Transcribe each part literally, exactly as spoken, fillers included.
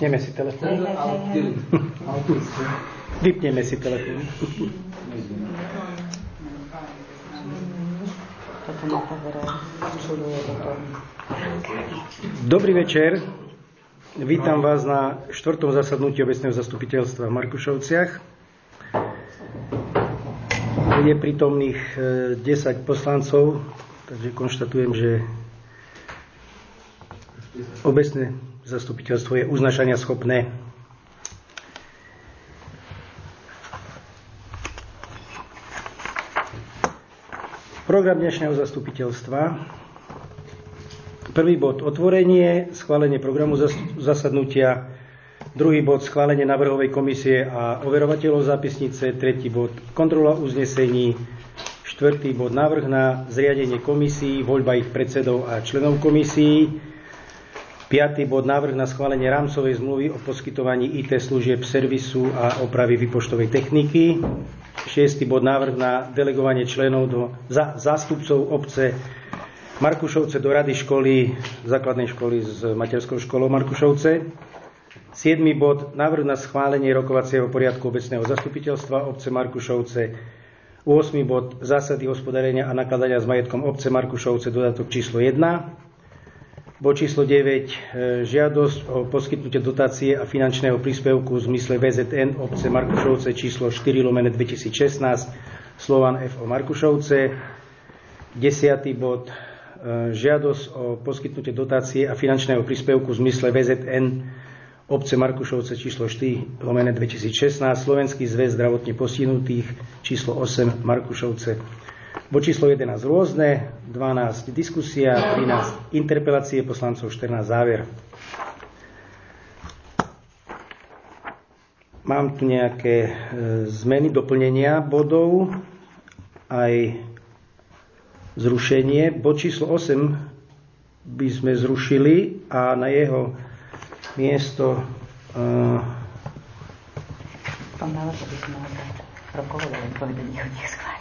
Vypneme si telefón. Vypneme si telefón. Dobrý večer. Vítam vás na štvrtom zasadnutí obecného zastupiteľstva v Markušovciach. Je prítomných desať poslancov, takže konštatujem, že obecné zastupiteľstvo je uznášania schopné. Program dnešného zastupiteľstva. Prvý bod otvorenie, schválenie programu zasadnutia. Druhý bod schválenie návrhovej komisie a overovateľov zápisnice. Tretí bod kontrola uznesení. Štvrtý bod návrh na zriadenie komisií, voľba ich predsedov a členov komisií. Piatý bod návrh na schválenie rámcovej zmluvy o poskytovaní í té služieb, servisu a opravy výpočtovej techniky. Šiestý bod návrh na delegovanie členov do za, zástupcov obce Markušovce do rady školy, základnej školy s materskou školou Markušovce. Siedmy bod návrh na schválenie rokovacieho poriadku obecného zastupiteľstva obce Markušovce. Ôsmy bod zásady hospodárenia a nakladania s majetkom obce Markušovce, dodatok číslo jeden. Bod číslo deväť, žiadosť o poskytnutie dotácie a finančného príspevku v zmysle vé zet en obce Markušovce číslo štyri lomeno dvetisícšestnásť, Slovan ef ó Markušovce. Desiatý bod, žiadosť o poskytnutie dotácie a finančného príspevku v zmysle vé zet en obce Markušovce číslo štyri lomeno dvetisícšestnásť, Slovenský zväz zdravotne postihnutých číslo osem Markušovce. Bod číslo jedenásť rôzne, dvanásť diskusia, trinásť interpelácie poslancov, štrnásť záver. Mám tu nejaké e, zmeny, doplnenia bodov, aj zrušenie. Bod číslo osem by sme zrušili a na jeho miesto e, pán Nála, to by sme mali dať rokovať, ale to nebude nech schvália.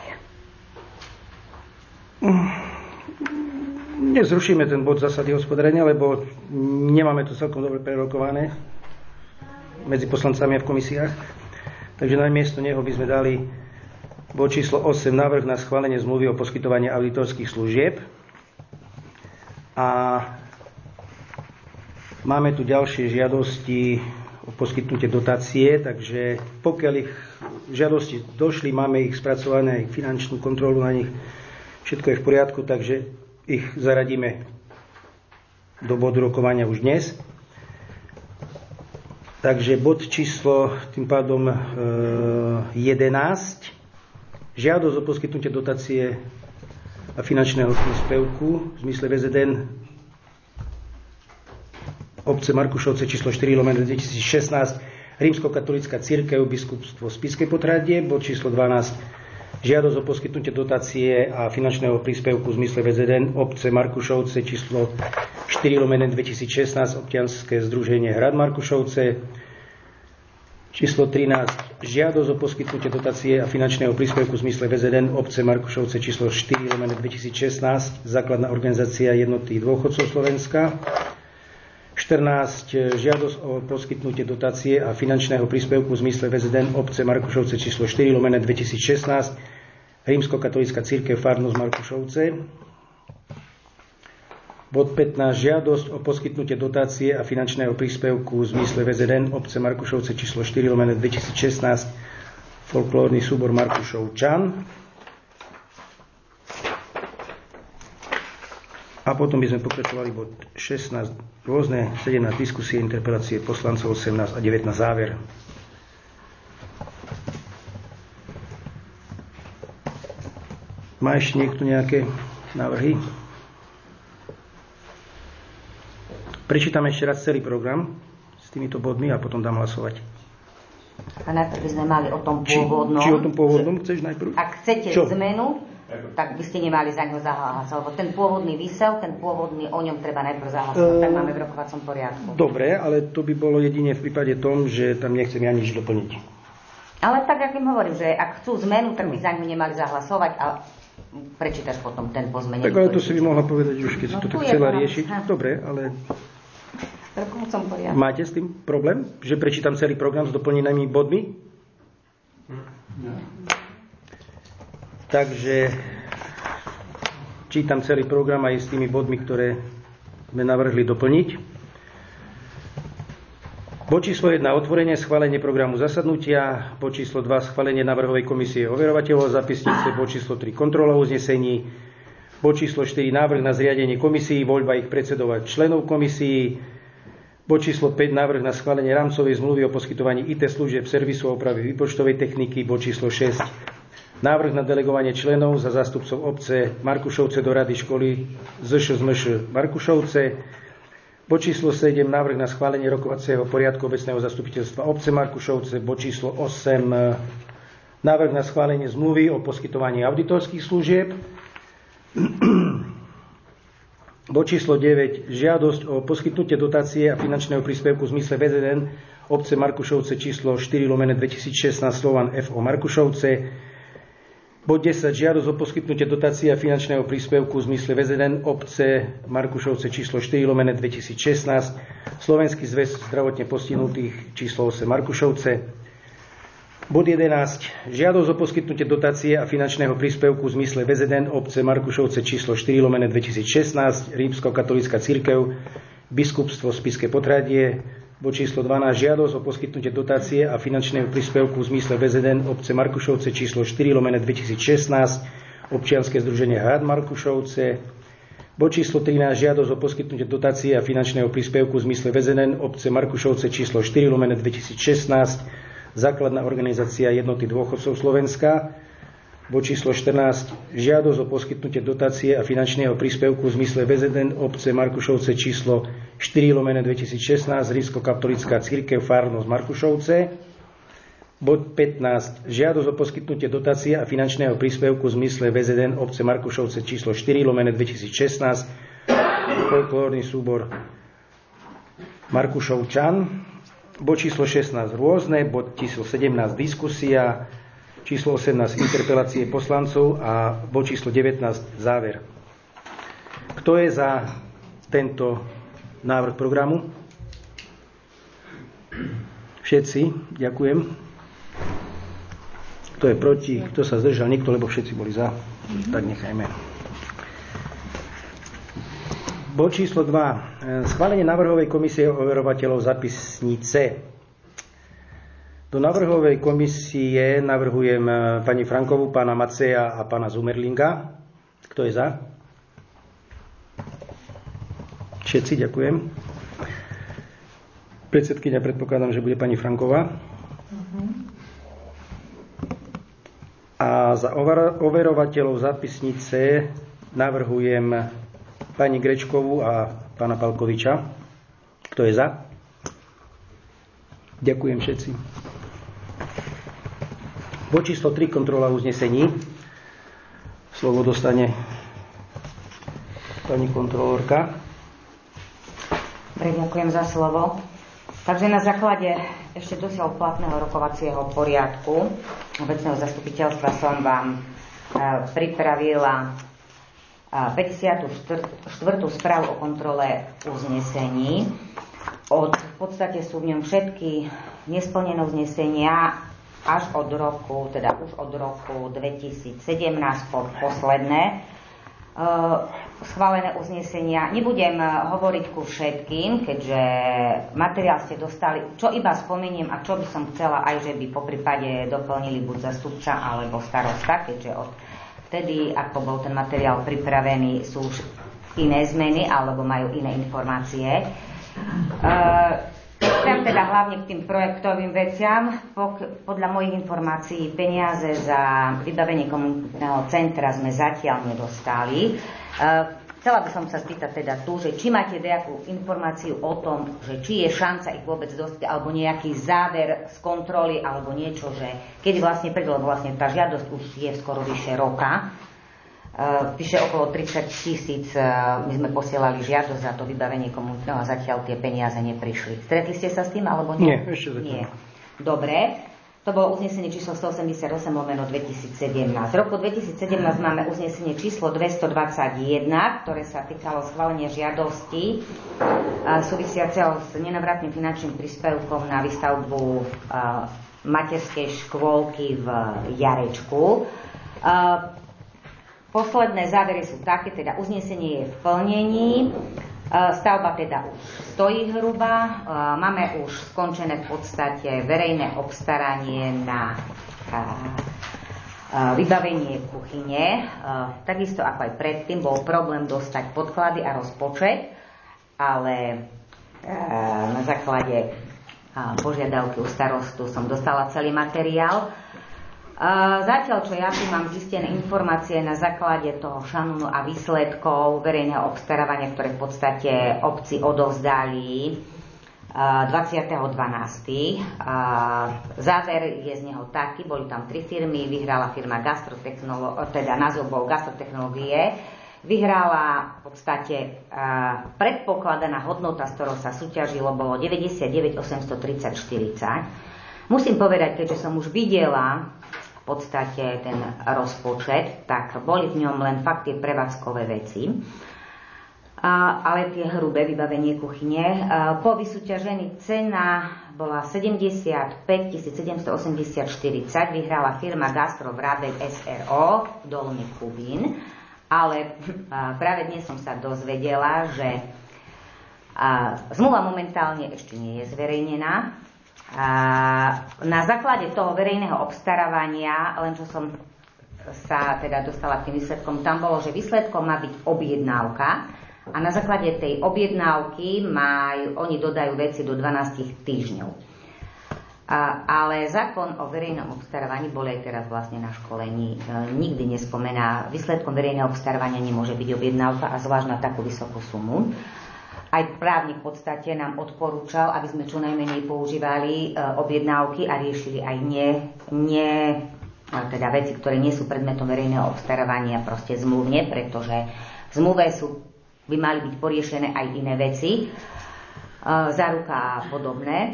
Nezrušíme ten bod zásady hospodárenia, lebo nemáme to celkom dobre prerokované medzi poslancami a v komisiách. Takže na miesto neho by sme dali bod číslo osem, návrh na schválenie zmluvy o poskytovaní auditorských služieb. A máme tu ďalšie žiadosti o poskytnutie dotácie, takže pokiaľ ich žiadosti došli, máme ich spracované, aj finančnú kontrolu na nich, všetko je v poriadku, takže ich zaradíme do bodu rokovania už dnes. Takže bod číslo tým pádom e, jedenásť. Žiadosť o poskytnutie dotácie a finančného príspevku v zmysle vé zet en obce Markušovce číslo štyri lomeno dvetisícšestnásť, Rímskokatolícka cirkev, biskupstvo Spišské Podhradie. Bod číslo dvanásť. Žiadosť o poskytnutie dotácie a finančného príspevku v zmysle vé zet en obce Markušovce číslo štyri lomeno dvetisícšestnásť, občianske združenie Hrad Markušovce. Číslo trinásť. Žiadosť o poskytnutie dotácie a finančného príspevku v zmysle vé zet en obce Markušovce číslo štyri lomeno dvetisícšestnásť, základná organizácia jednoty dôchodcov Slovenska. štrnásť. Žiadosť o poskytnutie dotácie a finančného príspevku v zmysle vé zet en obce Markušovce číslo štyri lomeno dvetisícšestnásť, Rímskokatolícka cirkev farnosť Markušovce. Bod pätnásť. Žiadosť o poskytnutie dotácie a finančného príspevku v zmysle vé zet en obce Markušovce číslo štyri lomeno dvetisícšestnásť, folklórny súbor Markušovčan. A potom by sme pokračovali bod šestnásť rôzne, sedemnásť diskusie, interpelácie poslancov, osemnásť a devätnásť záver. Má ešte niekto nejaké návrhy? Prečítam ešte raz celý program s týmito bodmi a potom dám hlasovať. A najprv by sme mali o tom pôvodnom. Či, či o tom pôvodnom chceš najprv? Ak chcete Čo? zmenu, tak by ste nemali za ňo zahlasovať. Lebo ten pôvodný vysel, ten pôvodný, o ňom treba najprv zahlasovať. Uh, tak máme v rokovacom poriadku. Dobre, ale to by bolo jedine v prípade tom, že tam nechcem ja nič doplniť. Ale tak, ako im hovorím, že ak chcú zmenu, tak by za ňu nemali zahlasovať a prečítaš potom ten pozmenený. Tak ale to si by mohla povedať už, keď no, si to tak chcela riešiť. Ha. Dobre, ale Máte s tým problém, že prečítam celý program s doplnenými bodmi? No. Takže čítam celý program aj s tými bodmi, ktoré sme navrhli doplniť. Bod číslo jeden. Otvorenie, schválenie programu zasadnutia. Bod číslo dva. Schválenie návrhovej komisie overovateľov zápisnice. Bod číslo tri. Kontrola uznesení. Bod číslo štyri. Návrh na zriadenie komisií, voľba ich predsedov a členov komisií. Bod číslo päť. Návrh na schválenie rámcovej zmluvy o poskytovaní í té služieb, servisu a opravy výpočtovej techniky. Bod číslo šesť. Návrh na delegovanie členov za zástupcov obce Markušovce do rady školy zet š es em š Markušovce. Bod číslo sedem. Návrh na schválenie rokovacieho poriadku obecného zastupiteľstva obce Markušovce. Bod číslo osem. Návrh na schválenie zmluvy o poskytovaní auditorských služieb. Bod číslo deväť. Žiadosť o poskytnutie dotácie a finančného príspevku v zmysle vé zet en obce Markušovce číslo štyri lomeno dvetisícšestnásť Slovan ef o Markušovce. Bod desať. Žiadosť o poskytnutie dotácie a finančného príspevku v zmysle vé zet en obce Markušovce číslo štyri lomeno dvetisícšestnásť Slovenský zväz zdravotne postihnutých číslo osem Markušovce. Bod jedenásť. Žiadosť o poskytnutie dotácie a finančného príspevku v zmysle vé zet en obce Markušovce číslo štyri lomeno dvetisícšestnásť Rímskokatolícka cirkev Biskupstvo Spišské Podhradie. Bod číslo dvanásť. Žiadosť o poskytnutie dotácie a finančného príspevku v zmysle vé zet en obce Markušovce číslo štyri lomeno dvetisícšestnásť Občianske združenie Hrad Markušovce. Bod číslo trinásť. Žiadosť o poskytnutie dotácie a finančného príspevku v zmysle vé zet en obce Markušovce číslo štyri lomeno dvetisícšestnásť Základná organizácia jednoty dôchodcov Slovenska. Bod číslo štrnásť. Žiadosť o poskytnutie dotácie a finančného príspevku v zmysle vé zet en obce Markušovce číslo štyri lomeno dvetisícšestnásť Rímskokatolícka cirkev Farnosť Markušovce. Bod pätnásť. Žiadosť o poskytnutie dotácie a finančného príspevku v zmysle vé zet en obce Markušovce číslo štyri lomeno dvetisícšestnásť Folklórny súbor Markušovčan. Bod číslo šestnásť. Rôzne. Bod číslo sedemnásť. Diskusia. Číslo osemnásť. Interpelácie poslancov. A bod číslo devätnásť. Záver. Kto je za tento návrh programu? Všetci. Ďakujem. Kto je proti? Kto sa zdržal? Nikto, lebo všetci boli za. Tak nechajme. Bod číslo dva. Schválenie návrhovej komisie overovateľov zápisnice. Do návrhovej komisie navrhujem pani Frankovú, pána Maceja a pána Zumerlinga. Kto je za? Všetci, ďakujem. Predsedkyňa, predpokladám, že bude pani Franková. A za overovateľov zápisnice navrhujem pani Grečkovú a pána Palkoviča. Kto je za? Ďakujem všetci. Bod číslo tri. Kontrola uznesení. Slovo dostane pani kontrolórka. Dobre, ďakujem za slovo. Takže na základe ešte dosiaľ platného rokovacieho poriadku obecného zastupiteľstva som vám pripravila päťdesiatu štvrtú správu o kontrole uznesení. Od, v podstate sú v ňom všetky nesplnené uznesenia až od roku, teda už od roku dvetisícsedemnásť po posledné e, schválené uznesenia. Nebudem hovoriť ku všetkým, keďže materiál ste dostali, čo iba spomeniem a čo by som chcela aj, že by poprípade doplnili buď zastupca alebo starosta, keďže od vtedy, ako bol ten materiál pripravený, sú už iné zmeny alebo majú iné informácie. Chcem teda hlavne k tým projektovým veciam. Podľa mojich informácií peniaze za vybavenie komunitného centra sme zatiaľ nedostali. Chcela by som sa spýtať teda tu, že či máte nejakú informáciu o tom, že či je šanca ich vôbec dostať, alebo nejaký záver z kontroly, alebo niečo, že keď vlastne predlo, vlastne tá žiadosť už je skoro vyše roka, uh, vyše okolo tridsať tisíc, uh, my sme posielali žiadosť za to vybavenie komunitného a zatiaľ tie peniaze neprišli. Stretli ste sa s tým, alebo nie? Nie, ešte zatiaľ. Nie. Dobre. To bolo uznesenie číslo stoosemdesiatosem lomeno dvetisícsedemnásť. V roku dvetisícsedemnásť máme uznesenie číslo dvestodvadsaťjeden, ktoré sa týkalo schválenia žiadosti súvisiaceho s nenavratným finančným príspevkom na výstavbu materskej škôlky v Jarečku. Posledné závery sú také, teda uznesenie je v plnení. Stavba teda už stojí hruba, máme už skončené v podstate verejné obstaranie na vybavenie kuchyne. Takisto ako aj predtým bol problém dostať podklady a rozpočet, ale na základe požiadavky u starostu som dostala celý materiál. Zatiaľ, čo ja tu mám zistené informácie na základe toho šanónu a výsledkov verejného obstarávania, ktoré v podstate obci odovzdali dvadsiateho dvanásteho Záver je z neho taký, boli tam tri firmy, vyhrala firma Gastrotechnolo, teda názov bol Gastrotechnológie, vyhrala v podstate predpokladaná hodnota, z ktorou sa súťažilo, bolo deväťdesiatdeväť osemstotridsať štyridsať. Musím povedať, keďže som už videla v podstate ten rozpočet, tak boli v ňom len fakt tie prevádzkové veci, a, ale tie hrubé vybavenie kuchyne. Po vysúťažení cena bola sedemdesiatpäť tisíc sedemstoosemdesiat štyridsať, vyhrala firma Gastro Vrabek es er ó Dolný Kubín, ale práve dnes som sa dozvedela, že zmluva momentálne ešte nie je zverejnená. Na základe toho verejného obstarávania, len čo som sa teda dostala k tým výsledkom, tam bolo, že výsledkom má byť objednávka a na základe tej objednávky majú, oni dodajú veci do dvanásť týždňov. A, ale zákon o verejnom obstarávaní bol aj teraz vlastne na školení. E, nikdy nespomená, výsledkom verejného obstarávania nemôže byť objednávka a zvlášť na takú vysokú sumu. Aj právnik v podstate nám odporúčal, aby sme čo najmenej používali e, objednávky a riešili aj nie, nie teda veci, ktoré nie sú predmetom verejného obstarávania proste zmluvne, pretože v zmluve sú, by mali byť poriešené aj iné veci, e, záruka a podobné. E,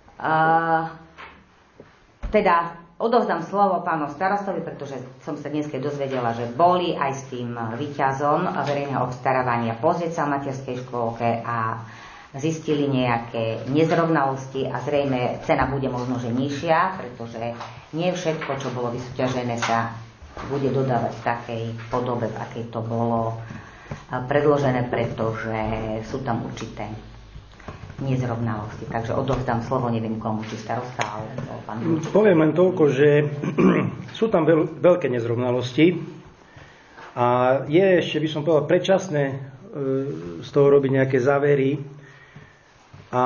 teda odovzdám slovo pánu starostovi, pretože som sa dnes dozvedela, že boli aj s tým víťazom verejného obstarávania pozrieť sa v materskej škôlke a zistili nejaké nezrovnalosti a zrejme cena bude možno, že nižšia, pretože nie všetko, čo bolo vysúťažené, sa bude dodávať v takej podobe, v akej to bolo predložené, pretože sú tam určité nezrovnalosti. Takže odovzdám slovo, neviem komu, či starosta, alebo pán Vúček. Poviem len toľko, že sú tam veľ, veľké nezrovnalosti a je ešte, by som povedal, predčasné e, z toho robiť nejaké závery a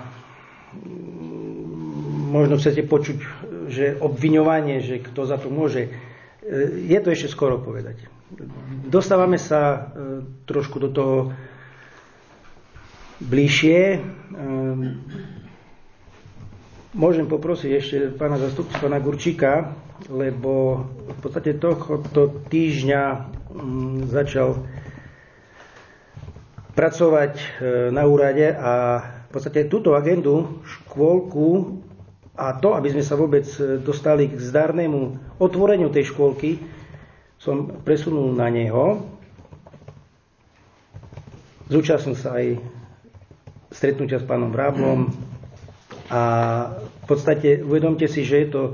možno chcete počuť, že obviňovanie, že kto za to môže, e, je to ešte skoro povedať. Dostávame sa e, trošku do toho bližšie. Môžem poprosiť ešte pána zastupcu, pána Gurčíka, lebo v podstate tohto týždňa začal pracovať na úrade a v podstate túto agendu, škôlku a to, aby sme sa vôbec dostali k zdarnému otvoreniu tej škôlky, som presunul na neho. Zúčastnil sa aj stretnutia s pánom Vráblom a v podstate uvedomte si, že je to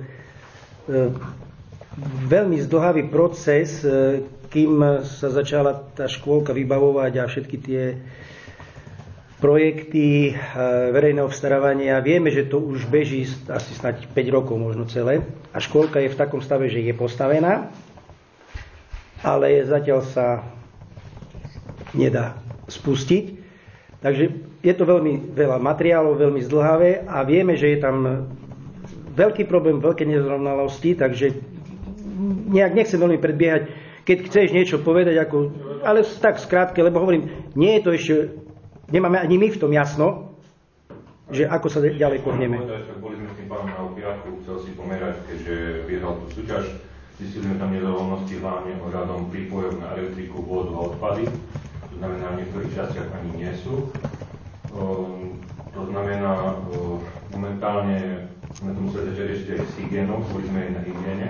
veľmi zdĺhavý proces, kým sa začala tá škôlka vybavovať a všetky tie projekty verejného obstarávania. Vieme, že to už beží asi snáď päť rokov možno celé a škôlka je v takom stave, že je postavená, ale zatiaľ sa nedá spustiť. Takže je to veľmi veľa materiálov, veľmi zdĺhavé a vieme, že je tam veľký problém, veľké nezrovnalosti, takže nejak nechcem veľmi predbiehať, keď chceš niečo povedať, ako, ale tak skrátke, lebo hovorím, nie je to ešte, nemáme ani my v tom jasno, že ako sa ďalej pohneme. Boli sme s tým pánom na opiatku, chcel si pomerať, keďže vyhral tú súťaž, zistili sme tam nezrovnalosti hlavne ohľadom prípojov na elektriku, vodu a odpady. To znamená, v niektorých častiach ani nie sú. To znamená, momentálne sme to museli začať riešiť aj s hygienou, kvôli sme aj na hygiene.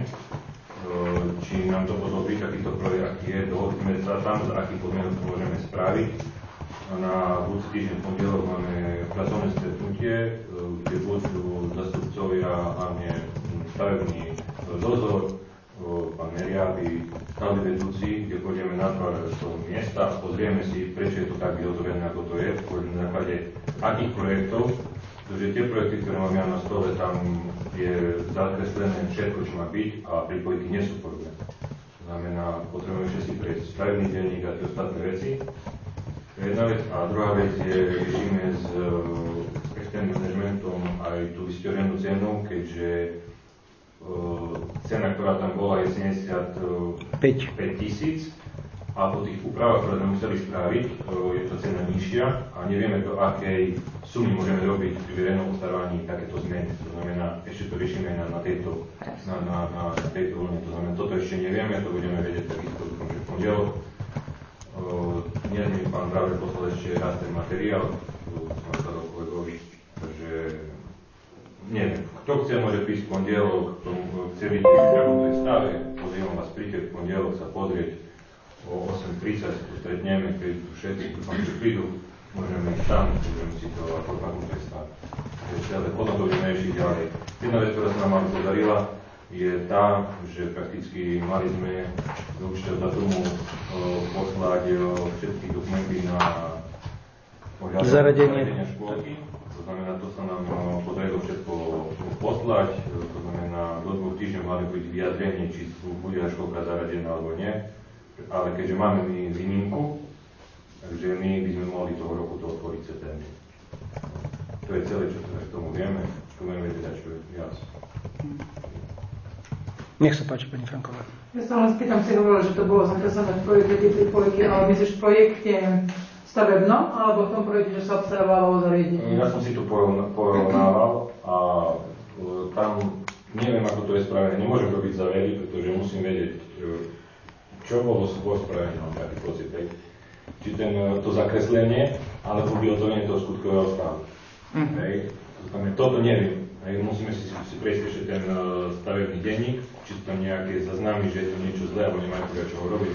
Či nám to podobí, takýto projekt, aký je, dohodli sme sa tam, za akých podmienok to môžeme spraviť. A na budúci týždeň v pondelok máme pracovné stretnutie, kde budú zastupcovia, hlavne stavebný dozor, pán Meriáby, stavby vedúci, kde pôjdeme na tvár toho miesta a pozrieme si, prečo je to tak vyhotovené, ako to je, pôjdeme na základe akých projektov, pretože tie projekty, ktoré mám ja na stole, tam je zakreslené všetko, čo má byť a prípojky nie sú podobné. To znamená, potrebujeme všetci prejsť stavebný denník a tie ostatné veci. To je jedna vec. A druhá vec je, riešime s, s externým manažmentom aj tú vysťaženú cenu, keďže uh, cena, ktorá tam bola, je sedemdesiatpäť tisíc a po tých úpravách, ktoré sme museli spraviť, uh, je to cena nižšia a nevieme, do akej sumy môžeme robiť pri verejnom obstarávaní takéto zmeny. To znamená, ešte to riešime na, na tejto na, na, na, na tejto vlne. To znamená, toto ešte nevieme, to budeme vedieť takisto v pondelok. Dnes mi pán Braver poslal ešte raz ten materiál, som sa do kolegovi, takže neviem, kto chce, môže prísť v pondelok, kto chce byť v tej stave, pozývam vás, príďte v pondelok sa pozrieť o osem tridsať, tu stretneme, keď tu všetci, dúfam, že prídu, môžeme ísť tam, môžeme si to ako na tej stave. Potom to budeme riešiť ďalej. Jedna vec, ktorá sa nám podarila, je tá, že prakticky mali sme do určitého datumu poslať všetky dokumenty na zaradenie škôlky. To znamená, to sa nám podarilo všetko poslať. To znamená, do dvoch týždňov mali byť vyjadrenie, či bude škôlka zaradená alebo nie. Ale keďže máme my výnimku, takže my by sme mohli toho roku to otvoriť v septembri. To je celé, čo k tomu vieme. Tu budeme vedieť, čo je viac. Nech sa páči, pani Franková. Ja sa len spýtam, si hovorila, že to bolo zakreslené v projekte tie prípojky, ale myslíš v projekte stavebnom, alebo v tom projekte, že sa obstarávalo zariadenie? Ja som si tu porovnával a tam neviem, ako to je spravené. Nemôžem robiť závery, pretože musím vedieť, čo bolo spravené, mám taký pocit. Či ten, to zakreslenie, alebo vyhotovenie toho skutkového stavu. Mm. Hej. To znamená, toto neviem. Hej, musíme si, si prejsť ešte ten uh, stavebný denník, či sú tam nejaké záznamy, že je to niečo zlé, alebo nemajú teda čoho robiť.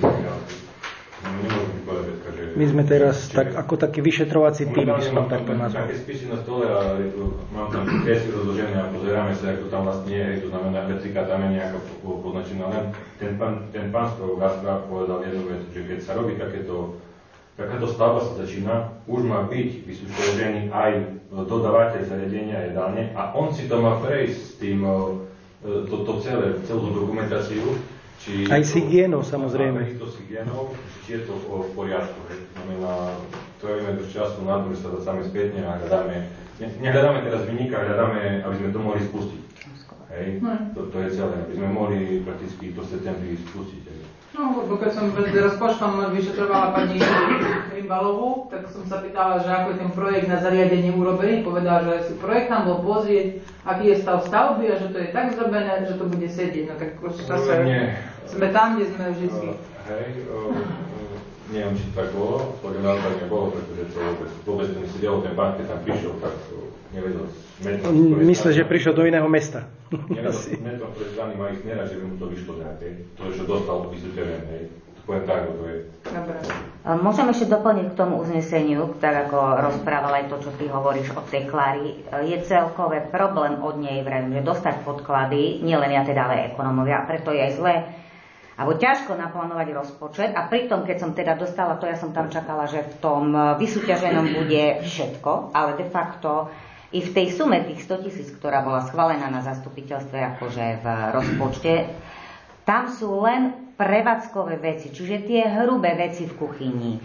Nemôžem povedať, že... My sme teraz či, tak, ako taký vyšetrovací tým, by som takto nazval. Také spisy na stole a tu, mám tam kresy rozložené a pozeráme sa, ako tam vlastne je, to znamená, replika tam je nejaká poznačená. Len ten pán, ten pán z toho Gastra povedal jednu vec, že keď sa robí takéto takáto stavba sa začína, už má byť vysúšťažený aj dodávateľ zariadenia jedálne a on si to má prejsť s tým, to, to celé, celú dokumentáciu. Či aj s hygienou, samozrejme. Aj s hygienou, či je to v poriadku. Znamená, trojíme dosť času na to, že sa dostávame spätne a hľadáme, nehľadáme teraz vynika, hľadáme, aby sme to mohli spustiť. Hej, to, to je celé, aby sme mohli prakticky to septembri spustiť. No, lebo keď som s rozpočtom vyšetrovala pani Rimbalovú, tak som sa pýtala, že ako je ten projekt na zariadenie urobený. Povedala, že si projekt tam bol pozrieť, aký je stav stavby a že to je tak zrobené, že to bude sedieť. No tak už zase sme tam, kde sme vždycky. Uh, hej, uh, neviem, či tak bolo, podľa mňa tak nebolo, pretože to vôbec, vôbec to nesedelo, ten pán, keď tam prišiel, tak uh, nevedel. Myslím, že prišiel do iného mesta. Nevedel, nevedel, ktoré strany má ich nerať, že by mu to vyšlo nejaké. To, čo dostal vysúteľné, hej. To poviem tak, to je. Dobre. Môžem ešte doplniť k tomu uzneseniu, tak ako rozprávala aj to, čo ty hovoríš o ceklári. Je celkové problém od nej, vrejme, že dostať podklady, nielen ja teda, ale ekonomovia, preto je aj zlé, alebo ťažko naplánovať rozpočet a pritom, keď som teda dostala to, ja som tam čakala, že v tom vysúťaženom bude všetko, ale de facto i v tej sume tých sto tisíc, ktorá bola schválená na zastupiteľstve akože v rozpočte, tam sú len prevádzkové veci, čiže tie hrubé veci v kuchyni,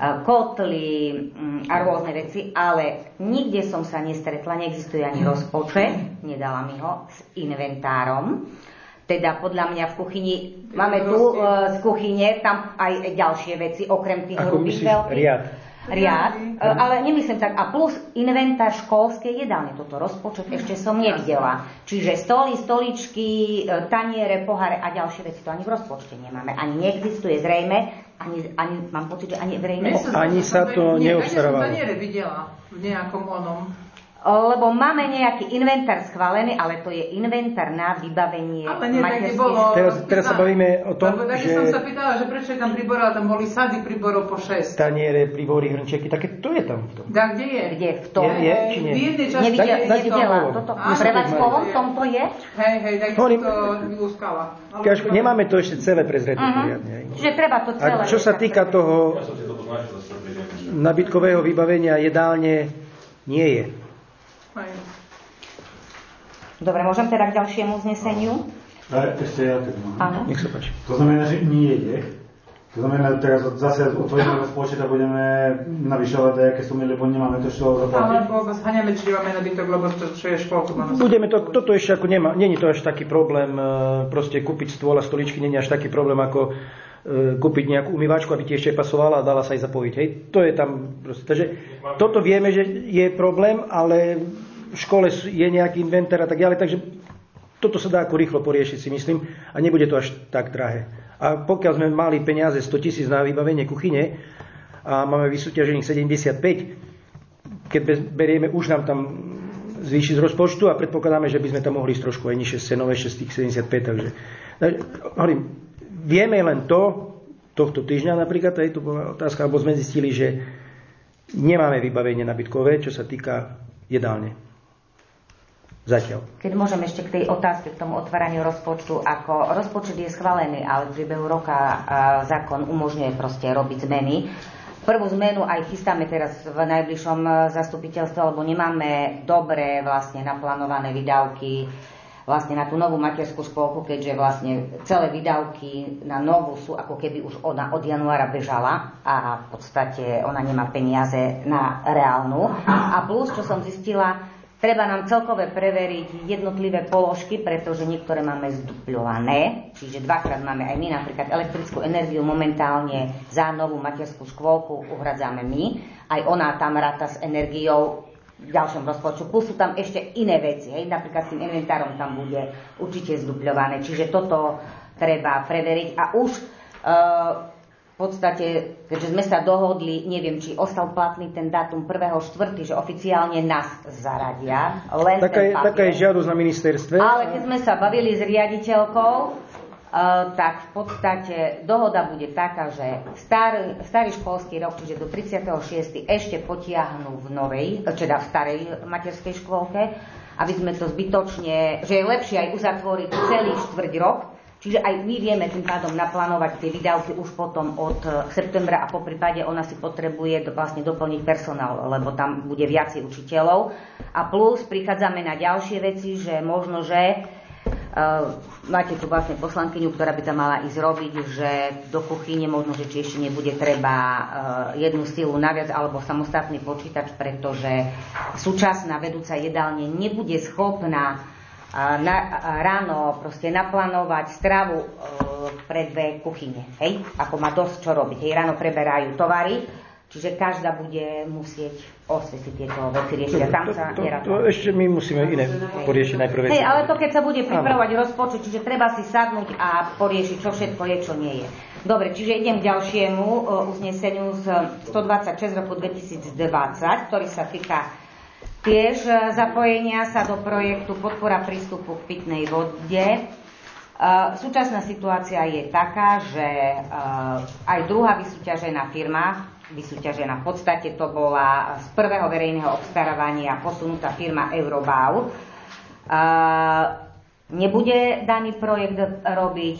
kotly a rôzne veci, ale nikde som sa nestretla, neexistuje ani rozpočet, nedala mi ho, s inventárom. Teda podľa mňa v kuchyni, máme tu uh, z kuchyne, tam aj ďalšie veci, okrem tých hrubých veľkých. Riad. Riad, uh, ale nemyslím tak. A plus inventár školskej jedálne, toto rozpočet ešte som nevidela. Čiže stoly, stoličky, taniere, poháre a ďalšie veci, to ani v rozpočte nemáme. Ani neexistuje zrejme, ani, ani mám pocit, že ani verejne. Ani sa to neobstarávalo. Ja som taniere videla v nejakom onom. Lebo máme nejaký inventár schválený, ale to je inventár na vybavenie materských škôl. Teraz, teraz sa bavíme o tom, lebo, že... som sa pýtala, že prečo je tam príbor, tam boli sady príborov po šesť. Taniere, príbory, hrnčeky, také to je tam v tom. Da, kde je? Kde? V tom? Je, je či nie? V jednej časti Nevidela, je nevidela. to. Toto v prevádzkovom v tomto je? Hej, hej, tak Hovorím, to vylúskala. Kažko, nemáme to ešte celé prezreté Uh-huh. poriadne. Čiže treba to celé. A čo sa týka toho nabytkového vybavenia jedálne, nie je. Hej. Dobre, môžem teda k ďalšiemu uzneseniu? Ale ešte ja tak mám. Áno. Nech sa páči. To znamená, že nie je. To znamená, teraz zase otvoríme rozpočet a budeme navyšovať nejaké sumy, lebo nemáme to čo zaplatiť. Alebo zhaňame, či máme nabytok, lebo to, čo je školku. Budeme to, toto ešte ako nemá, není to až taký problém, proste kúpiť stôl a stoličky není až taký problém, ako kúpiť nejakú umývačku, aby ti ešte pasovala a dala sa aj zapojiť. Hej, to je tam proste. Takže toto vieme, že je problém, ale v škole je nejaký inventár a tak ďalej, takže toto sa dá ako rýchlo poriešiť, si myslím, a nebude to až tak drahé. A pokiaľ sme mali peniaze sto tisíc na vybavenie kuchyne a máme vysúťažených sedemdesiatpäť, keď berieme, už nám tam zvýši z rozpočtu a predpokladáme, že by sme tam mohli ísť trošku aj nižšie cenové, ešte z tých sedemdesiatpäť, takže hovorím, vieme len to, tohto týždňa napríklad, to bola otázka, alebo sme zistili, že nemáme vybavenie nabytkové, čo sa týka jedálne. Zatiaľ. Keď môžem ešte k tej otázke, k tomu otváraniu rozpočtu, ako rozpočet je schválený, ale v priebehu roka zákon umožňuje proste robiť zmeny. Prvú zmenu aj chystáme teraz v najbližšom zastupiteľstve, lebo nemáme dobre vlastne naplánované výdavky vlastne na tú novú materskú škôlku, keďže vlastne celé výdavky na novú sú ako keby už ona od januára bežala a v podstate ona nemá peniaze na reálnu. A plus, čo som zistila, treba nám celkové preveriť jednotlivé položky, pretože niektoré máme zdupľované, čiže dvakrát máme aj my, napríklad elektrickú energiu momentálne za novú materskú škôlku uhradzame my, aj ona tam ráta s energiou v ďalšom rozpočtu, plus sú tam ešte iné veci, hej? Napríklad s tým inventárom tam bude určite zdupľované, čiže toto treba preveriť a už uh, v podstate, keďže sme sa dohodli, neviem, či ostal platný ten dátum prvého štvrtého že oficiálne nás zaradia. Len taká, je, taká je žiadosť na ministerstve. Ale keď sme sa bavili s riaditeľkou, uh, tak v podstate dohoda bude taká, že starý, starý školský rok, čiže do tridsiateho šiesteho ešte potiahnu v novej, teda v starej materskej škôlke, aby sme to zbytočne, že je lepšie aj uzatvoriť celý štvrť rok. Čiže aj my vieme tým pádom naplánovať tie výdavky už potom od septembra a po prípade ona si potrebuje do, vlastne doplniť personál, lebo tam bude viac učiteľov. A plus prichádzame na ďalšie veci, že možno, že uh, máte tu vlastne poslankyňu, ktorá by tam mala ísť robiť, že do kuchyne možno, že či ešte nebude treba uh, jednu silu naviac alebo samostatný počítač, pretože súčasná vedúca jedálne nebude schopná Na, ráno proste naplánovať stravu e, pre dve kuchyne, hej, ako má dosť čo robiť, hej, ráno preberajú tovary, čiže každá bude musieť osvesiť tieto veci riešiť a tam sa to, to, neráta. To ešte my musíme iné poriešiť najprv. Hej, ale to keď sa bude pripravovať rozpočet, čiže treba si sadnúť a poriešiť, čo všetko je, čo nie je. Dobre, čiže idem k ďalšiemu uh, uzneseniu z stodvadsaťšesť roku dvetisícdvadsať, ktorý sa týka tiež zapojenia sa do projektu Podpora prístupu k pitnej vode. Súčasná situácia je taká, že aj druhá vysúťažená firma, vysúťažená v podstate to bola z prvého verejného obstarávania posunutá firma Eurobau, nebude daný projekt robiť.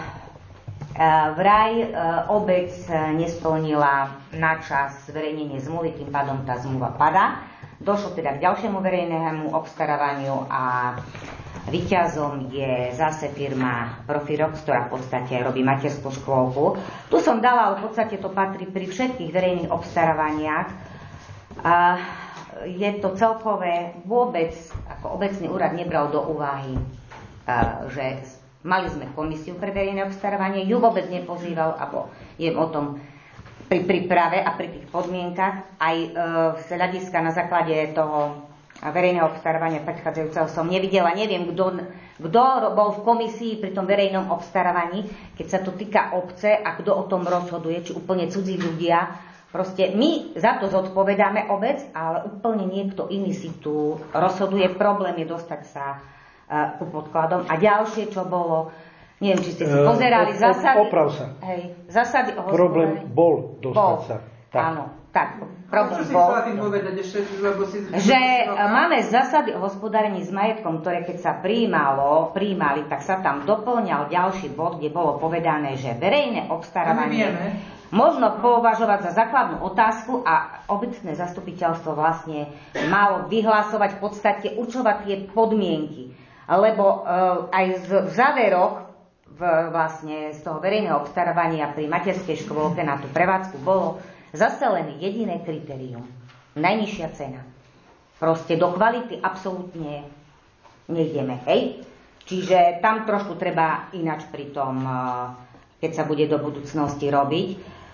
Vraj obec nesplnila na čas zverejnenie zmluvy, tým pádom tá zmluva padá. Došlo teda k ďalšiemu verejnému obstarávaniu a víťazom je zase firma Profirox, ktorá v podstate robí materskú škôlku. Tu som dala, ale v podstate to patrí pri všetkých verejných obstarávaniach. A je to celkové, vôbec ako obecný úrad nebral do úvahy, že mali sme komisiu pre verejné obstarávanie, ju vôbec nepozýval, alebo je o tom pri príprave a pri tých podmienkach, aj e, z hľadiska na základe toho verejného obstarávania predchádzajúceho som nevidela, neviem, kto, kto bol v komisii pri tom verejnom obstarávaní, keď sa to týka obce a kto o tom rozhoduje, či úplne cudzí ľudia, Proste my za to zodpovedáme obec, ale úplne niekto iný si tu rozhoduje. Problém je dostať sa uh, ku podkladom. A ďalšie, čo bolo, neviem, či ste si pozerali uh, zásady. Oprav sa. Hej, zásady o hospodárení. Problém bol dostať bol. sa. Tak. Áno, tak. Problém čo bol, si tým povedať ešte, lebo si... že máme zásady o hospodárení s majetkom, ktoré keď sa prijímalo, prijímali, tak sa tam doplňal ďalší bod, kde bolo povedané, že verejné obstarávanie možno považovať za základnú otázku a obecné zastupiteľstvo vlastne malo vyhlásovať v podstate, určovať tie podmienky. Lebo uh, aj z, v záveroch v, vlastne z toho verejného obstarávania pri materskej škôlke na tú prevádzku bolo zase len jediné kritérium. Najnižšia cena. Proste do kvality absolútne nejdeme. Hej? Čiže tam trošku treba inač pri tom, keď sa bude do budúcnosti robiť.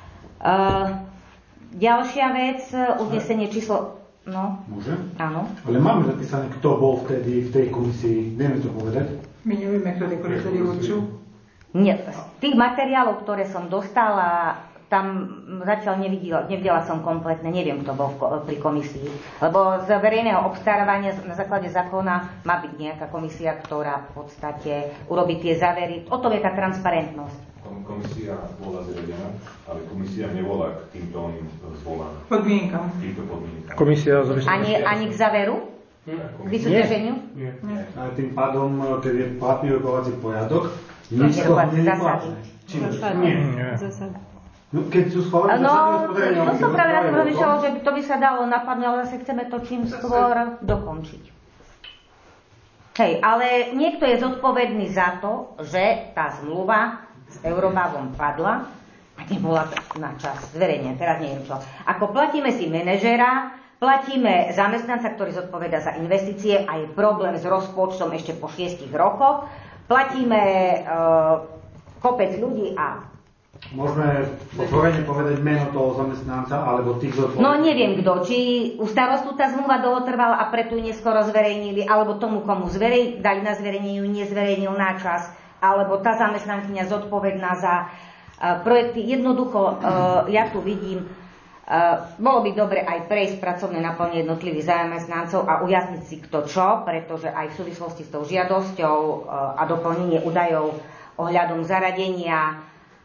Ďalšia vec, uznesenie číslo... No, môžem? Áno. Ale máme zapísané, kto bol vtedy v tej komisii. Vieme to povedať? My nevieme, kto tie komisie určujú. Nie, z tých materiálov, ktoré som dostala, tam zatiaľ nevidela, nevidela som kompletne, neviem, kto bol pri komisii. Lebo z verejného obstarávania na základe zákona má byť nejaká komisia, ktorá v podstate urobí tie závery. O tom je tá transparentnosť. Komisia bola zriadená, ale komisia nebola k týmto zvolaná. Podmienkam. Týmto podmienkam. Komisia ani, ani k záveru? K vysúťaženiu? Nie. Nie. A tým pádom, keď je platný rokovací poriadok, nič z toho nie je platné. Nie. Zásady. No, keď sú schválené no, zásady hospodárenia, to som práve na tom rozmýšľala, že to by sa dalo napadnúť, ale zase chceme to čím skôr dokončiť. Hej, ale niekto je zodpovedný za to, že tá zmluva s Eurobavom padla a nebola na čas zverejnená. Teraz neviem čo. Ako platíme si manažera, platíme zamestnanca, ktorý zodpovedá za investície a je problém s rozpočtom ešte po šiestich rokoch, platíme e, kopec ľudí a môžeme otvorene povedať meno toho zamestnanca alebo tých zodpovedných? No neviem kto, či u starostu tá zmluva dlho trvala a preto ju neskoro zverejnili, alebo tomu, komu zverej, dali na zverejnenie, ju nezverejnil na čas, alebo tá zamestnankyňa zodpovedná za uh, projekty. Jednoducho, uh, ja tu vidím, uh, bolo by dobre aj prejsť pracovné naplnenie jednotlivých zamestnancov a ujasniť si kto čo, pretože aj v súvislosti s tou žiadosťou uh, a doplnenie údajov ohľadom zaradenia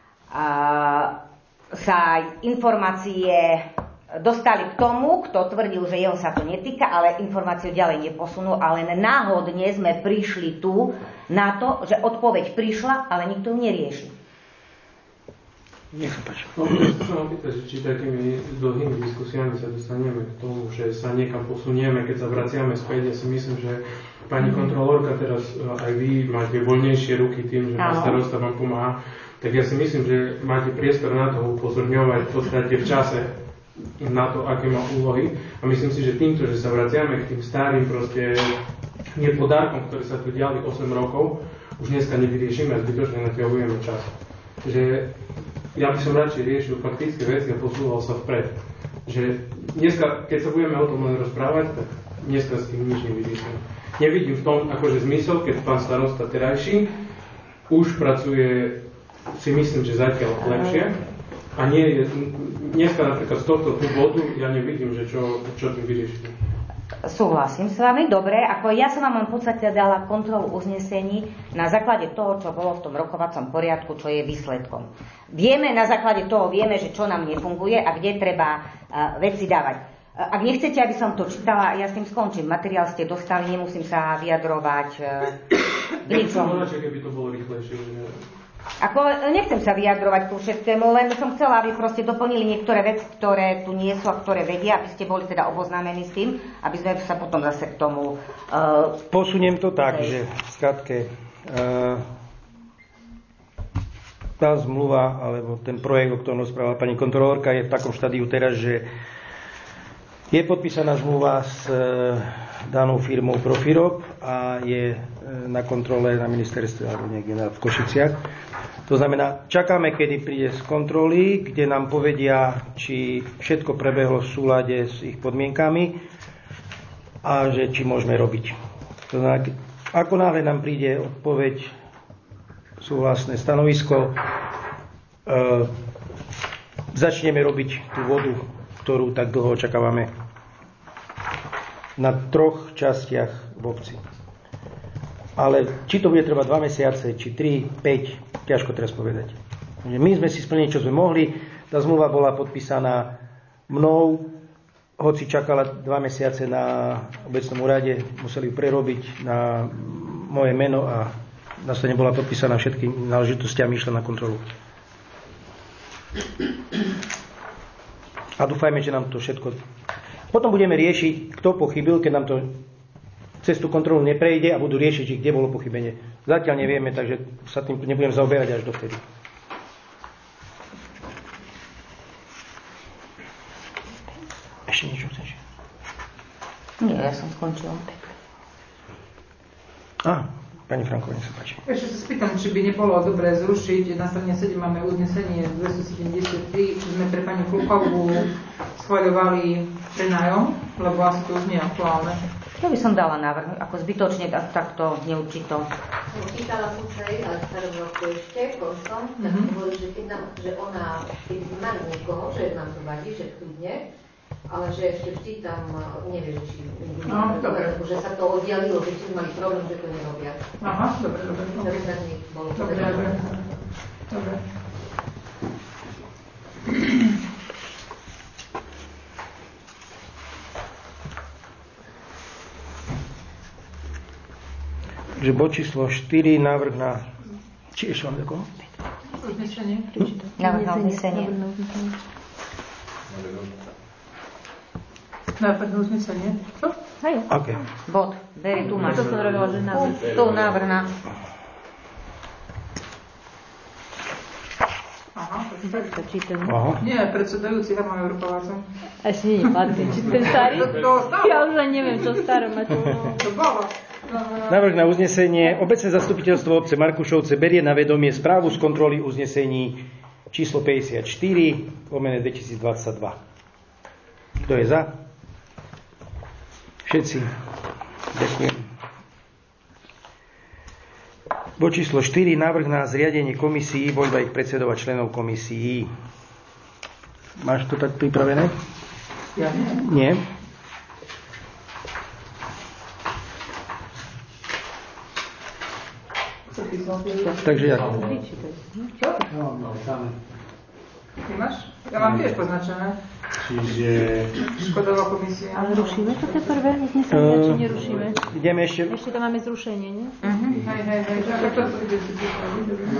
sa informácie dostali k tomu, kto tvrdil, že jeho sa to netýka, ale informáciu ďalej neposunul, ale len náhodne sme prišli tu na to, že odpoveď prišla, ale nikto ju nerieši. Nech sa páči. No, chcem sa opýtať, že či takými dlhými diskusiami sa dostaneme k tomu, že sa niekam posunieme, keď sa vraciame späť. Ja si myslím, že pani kontrolórka teraz aj vy máte voľnejšie ruky tým, že pán starosta vám pomáha. Tak ja si myslím, že máte priestor na to upozorňovať v podstate v čase na to, aké má úlohy. A myslím si, že týmto, že sa vraciame k tým starým proste nepodárkom, ktoré sa tu diali osem rokov, už dneska nevyriešime a zbytočne naťahujeme čas. Že ja by som radšej riešil faktické veci a posúval sa vpred. Že dneska, keď sa budeme o tom len rozprávať, tak dneska s tým nič nevyriešime. Nevidím v tom akože zmysel, keď pán starosta terajší už pracuje, si myslím, že zatiaľ lepšie. A nie je, dneska napríklad z tohto tu bodu ja nevidím, že čo, čo tým vyriešime. Súhlasím s vami, dobre. Ako ja som vám v podstate dala kontrolu uznesení na základe toho, čo bolo v tom rokovacom poriadku, čo je výsledkom. Vieme, na základe toho vieme, že čo nám nefunguje a kde treba uh, veci dávať. Uh, ak nechcete, aby som to čítala, ja s tým skončím. Materiál ste dostali, nemusím sa vyjadrovať uh, k ničomu. Ja keby to bolo rýchlejšie. Ako, nechcem sa vyjadrovať ku všetkému, len som chcela, aby proste doplnili niektoré veci, ktoré tu nie sú a ktoré vedia, aby ste boli teda oboznámení s tým, aby sme sa potom zase k tomu... Uh, Posuniem to tak, hej. Že v skratke uh, tá zmluva, alebo ten projekt, o ktorom rozprávala pani kontrolórka, je v takom štádiu teraz, že je podpísaná zmluva s uh, danou firmou Profirob a je uh, na kontrole na ministerstve alebo niekde v Košiciach. To znamená, čakáme, kedy príde z kontroly, kde nám povedia, či všetko prebehlo v súlade s ich podmienkami a že či môžeme robiť. To znamená, ako náhle nám príde odpoveď, súhlasné stanovisko, začneme robiť tú vodu, ktorú tak dlho očakávame na troch častiach v obci. Ale či to bude trvať dva mesiace, či tri, päť, ťažko teraz povedať. My sme si splnili, čo sme mohli. Tá zmluva bola podpísaná mnou, hoci čakala dva mesiace na obecnom úrade, museli ju prerobiť na moje meno a následne bola podpísaná všetkými náležitostiami, išla na kontrolu. A dúfajme, že nám to všetko... Potom budeme riešiť, kto pochybil, keď nám to cez tú kontrolu neprejde a budú riešiť, kde bolo pochybenie. Zatiaľ nevieme, takže sa tým nebudem zaoberať až dovtedy. Ešte niečo chceš? Nie, ja som skončila. Á, pani Franková, nech sa páči. Ešte sa spýtam, či by nebolo dobré zrušiť, na strane sedem máme uznesenie dvestosedemdesiattri, že sme pre pani Fluchovú schvaľovali prenájom, lebo asi to už nie je aktuálne. Ja by som dala návrh, ako zbytočne, tak, takto neurčito. Pýtala som sa jej, ale v starom roku ešte, koncom, tak Mhm. hovorí, že, keď nám, že ona, keď má niekoho, že nám to vadí, že kľudne, ale že ešte vždy tam, neviem, či No, dobre. že sa to oddialilo, že či mali problém, že to nerobia. Aha, dobre, dobre. Tak dobre. tak mi bolo Dobre, povedané. dobre. Dobre. Takže bod číslo štyri, návrh na... Či ešte mám takoho? Uznesenie. Návrh na uznesenie. Návrh na uznesenie. Čo? Hej. OK. Bod, Beri, tu máš. To som robila, že návrh. Tu návrh na... Aha, to Zďatka čítam. Aha. nie, predsedajúci Herman Európovácom. Až nie je platný. Či ten starý? To stalo. Ja už len neviem, čo staré máte. To bolo. Návrh na uznesenie. Obecné zastupiteľstvo obce Markušovce berie na vedomie správu z kontroly uznesení číslo päťdesiatštyri, lomené dvetisícdvadsaťdva. Kto je za? Všetci. Ďakujem. Bod číslo štyri. Návrh na zriadenie komisií, voľba ich predsedov a členov komisií. Máš to tak pripravené? Ja nie. Nie. Co písal? Takže ja. Čo? No, tam. Ty máš? Ja mám tiež poznačené. Čiže Škodová komisia. Ale rušíme to teprve uznesenie, či nerušíme? Ideme ešte... Ešte tam máme zrušenie, nie? Hej, hej, hej. Čakaj, to to ide si písali.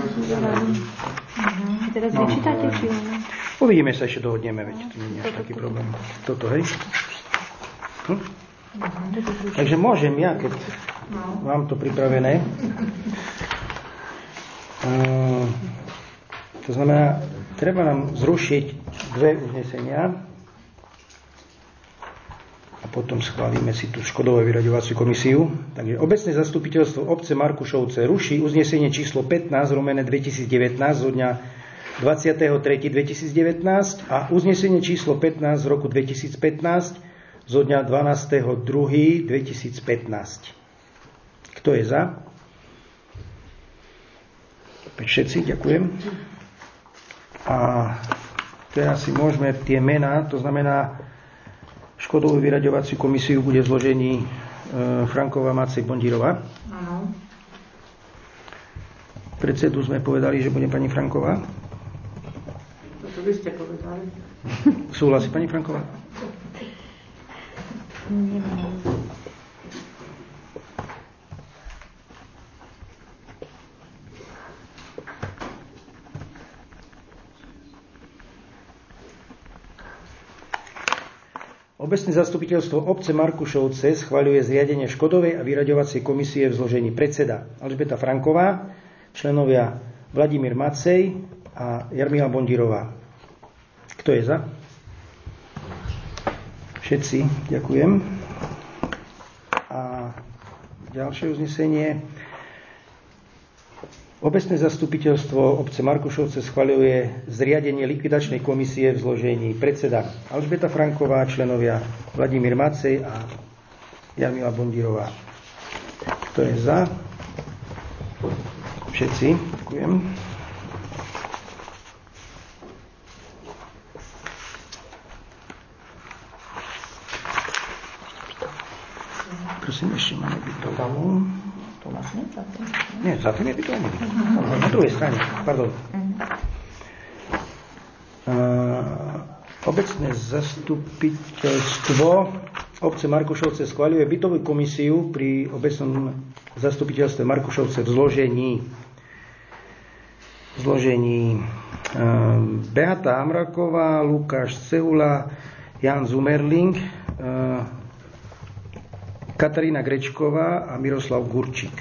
A teraz vyčítate, či ono? Uvidíme sa, ešte dohodneme, veď to nie je až taký problém. Toto, hej? Hm? Takže môžem ja, keď mám to pripravené. Uh, to znamená, treba nám zrušiť dve uznesenia a potom schválime si tú škodovú vyraďovaciu komisiu. Takže obecné zastupiteľstvo obce Markušovce ruší uznesenie číslo pätnásť, romené dvetisícdevätnásť zo dňa dvadsiateho tretieho dvetisícdevätnásť a uznesenie číslo pätnásť z roku dvetisícpätnásť zo dňa dvanásteho druhého dvetisícpätnásť. Kto je za? Všetci, ďakujem. A teraz si môžeme tie mená, to znamená škodovú vyraďovaciu komisiu bude v zložení e, Franková, Macej, Bondírova. Áno. Predsedu sme povedali, že bude pani Franková. To by ste povedali. Súhlasí pani Franková? Obecné zastupiteľstvo obce Markušovce schvaľuje zriadenie škodovej a vyraďovacej komisie v zložení predseda Alžbeta Franková, členovia Vladimír Macej a Jarmila Bondírová. Kto je za? Všetci, ďakujem. A ďalšie uznesenie. Obecné zastupiteľstvo obce Markušovce schvaľuje zriadenie likvidačnej komisie v zložení predseda Alžbeta Franková, členovia Vladimír Macej a Jarmila Bondírová. Kto je za? Všetci. Ďakujem. Prosím, ešte máme bytovú. Tu vlastne za tým? Nie, za tým je bytová, nie bytová. Na druhej strane, pardon. Uh, obecné zastupiteľstvo obce Markušovce schvaľuje bytovú komisiu pri obecnom zastupiteľstve Markušovce v zložení v zložení uh, Beata Amraková, Lukáš Ceula, Jan Zumerling, uh, Katarína Grečková a Miroslav Gurčík.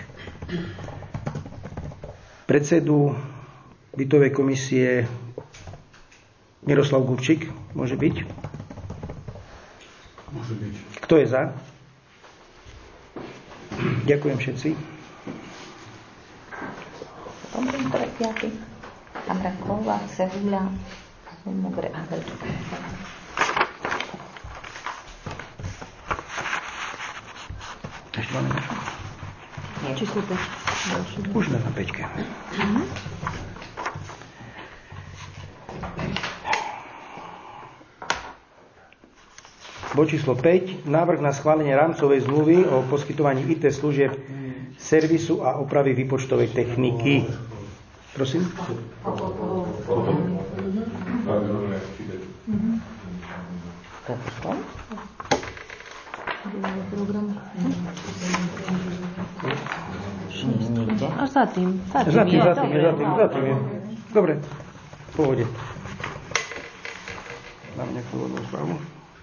Predsedu bytovej komisie Miroslav Gurčík, môže byť? Môže byť. Kto je za? Ďakujem všetci. Potom ten piaty. Amraková, Cehula, Dobre, a Grečková. Ešte máme niečo? Nie. Číslo päť. Už sme na päťke. Mhm. Bod číslo päť. Návrh na schválenie rámcovej zmluvy o poskytovaní í té služieb, servisu a opravy výpočtovej techniky. Prosím? Až za tým. Za tým, Za tým, je, za tým, dobre, za tým, no. za tým. je. Dobre, v pohode. Mám nejakú vodnú správu?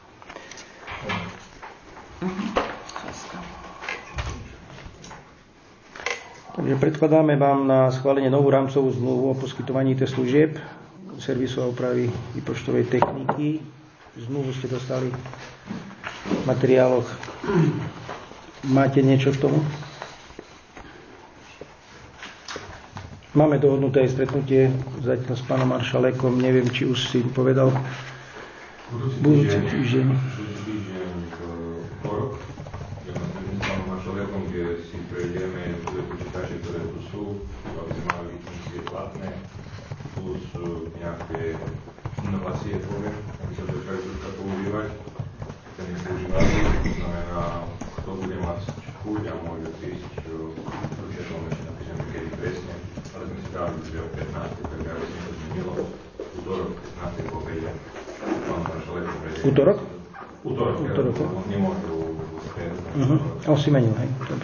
Takže predkladáme vám na schválenie novú rámcovú zmluvu o poskytovaní té služieb, servisu a opravy výpočtovej techniky. Zmluvu ste dostali v materiáloch. Máte niečo k tomu? Máme dohodnuté aj stretnutie zatiaľ s pánom maršalekom. Neviem, či už si povedal budúci týždeň. Budúci týždeň v Orok. Ja som s pánom maršalekom, kde si prejdeme tie počítače, ktoré tu sú, aby sme mali funkcie platné, plus nejaké inovácie, poviem, aby sa začali troška používať. Ten je používať, to znamená, kto bude mať chuť a môže prísť, určite to ešte napíšeme kedy presne, ale sme si dali, že o pätnástej, takže aby sme to zmenilo, útorok pätnástej po obede. Pán maršalek prejdeme. Útorok? Útorok, Útorok, ja, no, nemôžu stať. Uh-huh. On si menil, hej? Dobre.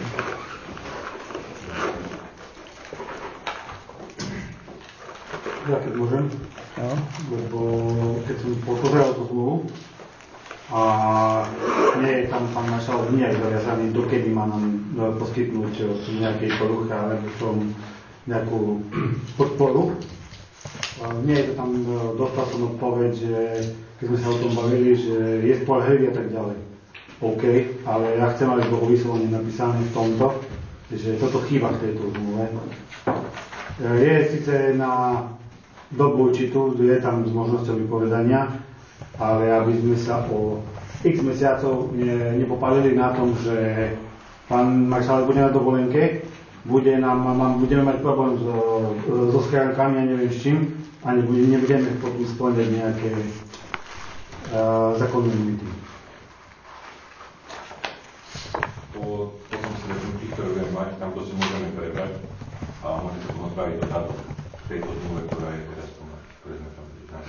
Ja keď môžem, No. lebo keď som pozeral tú zmluvu a nie je tam pán maršal nijak zaviazaný, dokedy má nám poskytnúť nejaké poruchy alebo som nejakú podporu. Nie je to tam, dostal som odpoveď, že keď sme sa o tom bavili, že je spoľahlivý a tak ďalej. OK, ale ja chcem, aby bolo vyslovene napísané v tomto, že toto chýba v tejto zmluve. Je síce na dobu určitú, je tam s možnosťou vypovedania, ale aby sme sa o x mesiacov ne, nepopálili na tom, že pán maršálek bude na dovolenke, bude nám, mám, budeme mať problém so, so schránkami a neviem s čím, a nebude, nebudeme potom spĺňať nejaké uh, zákonné limity. Po tom stretnutí, ktoré budeme mať, tam to si môžeme prebrať a môžete potom spraviť dodatok k tejto zmluve, ktorá je teraz plná, ktoré sme tam priznali.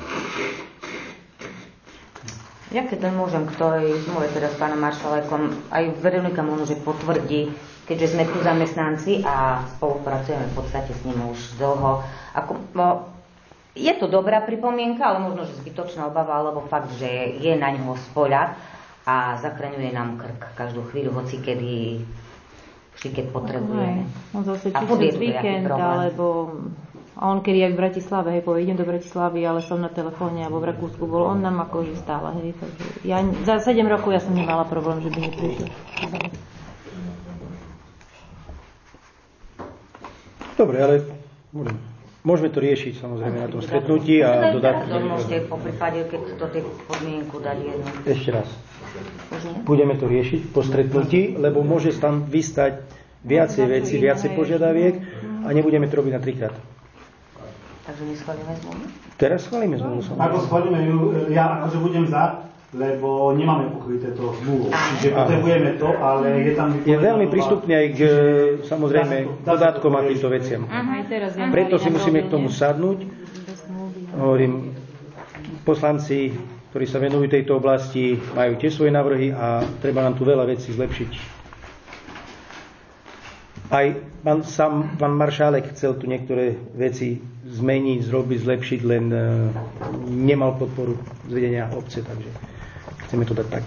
Ja keď len môžem k tej zmluve teda s pánom maršalekom, aj Veronika môže potvrdí, keďže sme tu zamestnanci a spolupracujeme v podstate s ním už dlho. Ako, no, je to dobrá pripomienka, ale možno, že zbytočná obava, alebo fakt, že je na ňoho spoľah a zachraňuje nám krk každú chvíľu, hoci kedy, vždy keď potrebujeme. On zase A či furt je cez tu nejaký víkend, problém. alebo a on kedy aj v Bratislave, hej, povie, idem do Bratislavy, ale som na telefóne, alebo v Rakúsku bol, on nám akože stále, hej, takže ja za sedem rokov ja som nemala problém, že by neprišiel. Dobre, ale môžeme to riešiť samozrejme na tom stretnutí a dodatky. Môžete po prípade, keď to tie podmienku dať jednu. Ešte raz. Už nie? Budeme to riešiť po stretnutí, lebo môže tam vystať viacej veci, viacej požiadaviek a nebudeme to robiť na trikrát. Takže neschválime zmluvu? Teraz schválime zmluvu. Ako schválime ju, ja akože budem za, lebo nemáme pokryté to zmluvou. Čiže potrebujeme to, ale je tam... Je veľmi prístupný aj k, samozrejme, dodatkom a týmto veciam. Preto si musíme k tomu sadnúť. Hovorím, poslanci, ktorí sa venujú tejto oblasti, majú tie svoje návrhy a treba nám tu veľa vecí zlepšiť. Aj pán, sám pán Maršálek chcel tu niektoré veci zmeniť, zrobiť, zlepšiť, len uh, nemal podporu z vedenia obce, takže chceme to dať tak.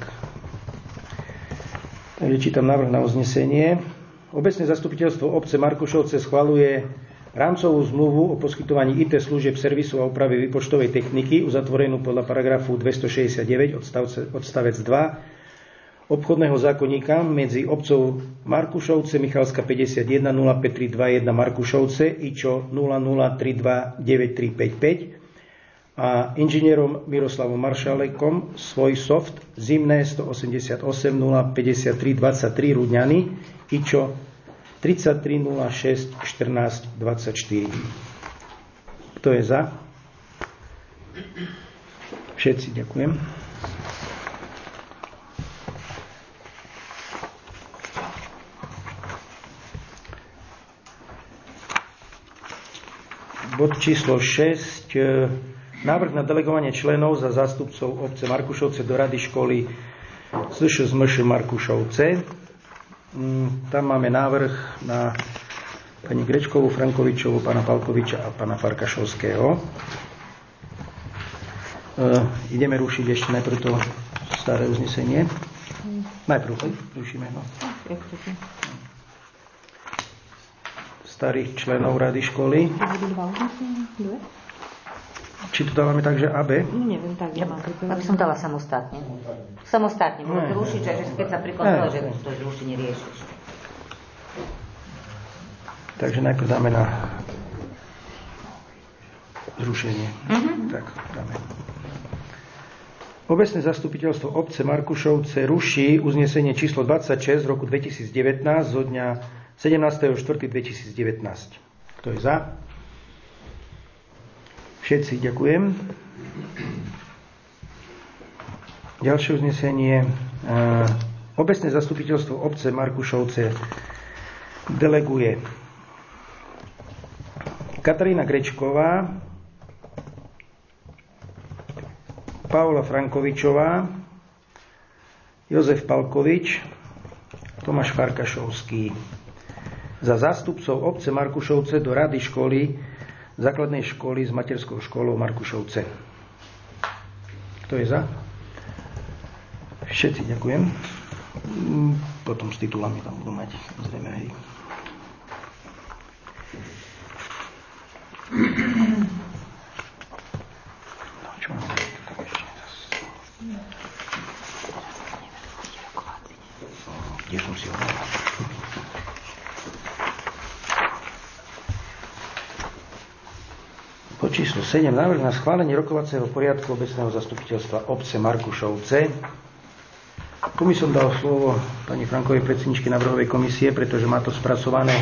Takže čítam návrh na uznesenie. Obecné zastupiteľstvo obce Markušovce schvaľuje rámcovú zmluvu o poskytovaní í té služieb servisu a úpravy výpočtovej techniky uzatvorenú podľa paragrafu dvestošesťdesiatdeväť odstavec dva obchodného zákonníka medzi obcov Markušovce Michalska päťdesiatjeden nula päť tri dva jeden Markušovce IČO nula nula tri dva deväť tri päť päť a inžinierom Miroslavom Maršalekom Svojsoft Zimné stoosemdesiatosem nula päťdesiattri dvadsaťtri Rudňany IČO tridsaťtri nula šesť štrnásť dvadsaťštyri. Kto je za? Všetci, ďakujem. Bod číslo šesť. Návrh na delegovanie členov za zástupcov obce Markušovce do rady školy SŠSMŠ Markušovce. Tam máme návrh na pani Grečkovú, Frankovičovú, pána Palkoviča a pána Farkašovského. E, ideme rušiť ešte najprv to staré uznesenie. Najprv rušíme. No. Starých členov rady školy. Či to dávame tak, že á bé? Neviem, tak ja mám. Aby som dala samostatne. Samostatne, môžete rušiť, že keď sa pri kontrole, že to zrušenie riešiš. Takže najprv dáme na zrušenie. Mm-hmm. Tak, dáme. Obecné zastupiteľstvo obce Markušovce ruší uznesenie číslo dvadsaťšesť z roku dvetisícdevätnásť zo dňa sedemnásteho štvrtého dvetisícdevätnásť. Kto je za? Všetci, ďakujem. Ďalšie uznesenie. Obecné zastupiteľstvo obce Markušovce deleguje Katarína Grečková, Paula Frankovičová, Jozef Palkovič, Tomáš Farkašovský za zástupcov obce Markušovce do rady školy základnej školy s materskou školou Markušovce. Kto je za? Všetci, ďakujem. Potom s titulami tam budú mať, zrejme, hej. No, čo mám ešte? Kde som si ho dal? Pod číslo sedem. Návrh na schválenie rokovacieho poriadku obecného zastupiteľstva obce Markušovce. Tu mi som dal slovo pani Frankovej predsedničke návrhovej komisie, pretože má to spracované.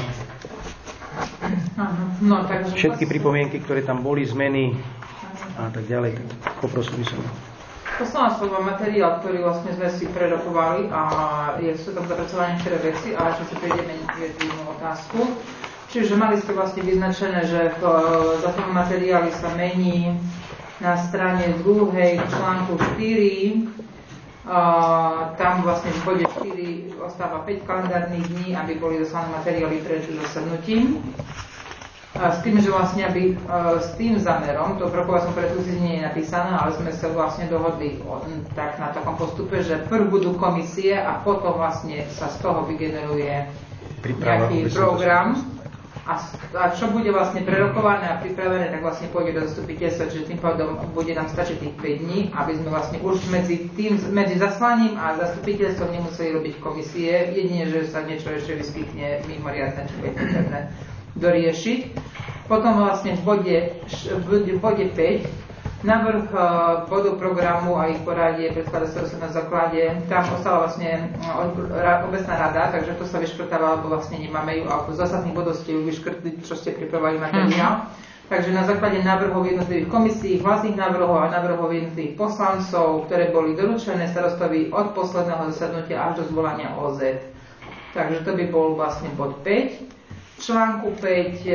No, takže všetky pripomienky, ktoré tam boli, zmeny a tak ďalej. Poprosil by som. Poslala som vám materiál, ktorý vlastne sme si prerokovali a je, sú tam zapracované niektoré veci, ale čo si prejdeme jednu otázku. Čiže mali ste vlastne vyznačené, že v zákonnom materiáli sa mení na strane druhej článku štyri. Uh, tam vlastne v bode štyri ostáva päť kalendárnych dní, aby boli doslané materiály pred zasadnutím. Uh, s tým, že vlastne aby uh, s tým zámerom, to proková som pred uznesenie napísané, ale sme sa vlastne dohodli o, tak na takom postupe, že prv budú komisie a potom vlastne sa z toho vygeneruje Príprava, nejaký program. A, a čo bude vlastne prerokované a pripravené, tak vlastne pôjde do zastupiteľstva, čiže tým pádom bude nám stačiť tých päť dní, aby sme vlastne už medzi tým, medzi zaslaním a zastupiteľstvom nemuseli robiť komisie, jedine, že sa niečo ešte vyskytne mimoriadne, čo bude potrebné doriešiť. Potom vlastne v bode, v bode päť návrh bodov programu a ich poradie predkladá sa na základe, tam ostala vlastne obecná rada, takže to sa vyškrtáva, lebo vlastne nemáme ju, alebo z ostatných bodov ste ju vyškrtli, čo ste pripravovali materiál. Takže na základe návrhov jednotlivých komisí, vlastných návrhov a návrhov jednotlivých poslancov, ktoré boli doručené starostovi od posledného zasadnutia až do zvolania ó zet. Takže to by bol vlastne bod päť. V článku päť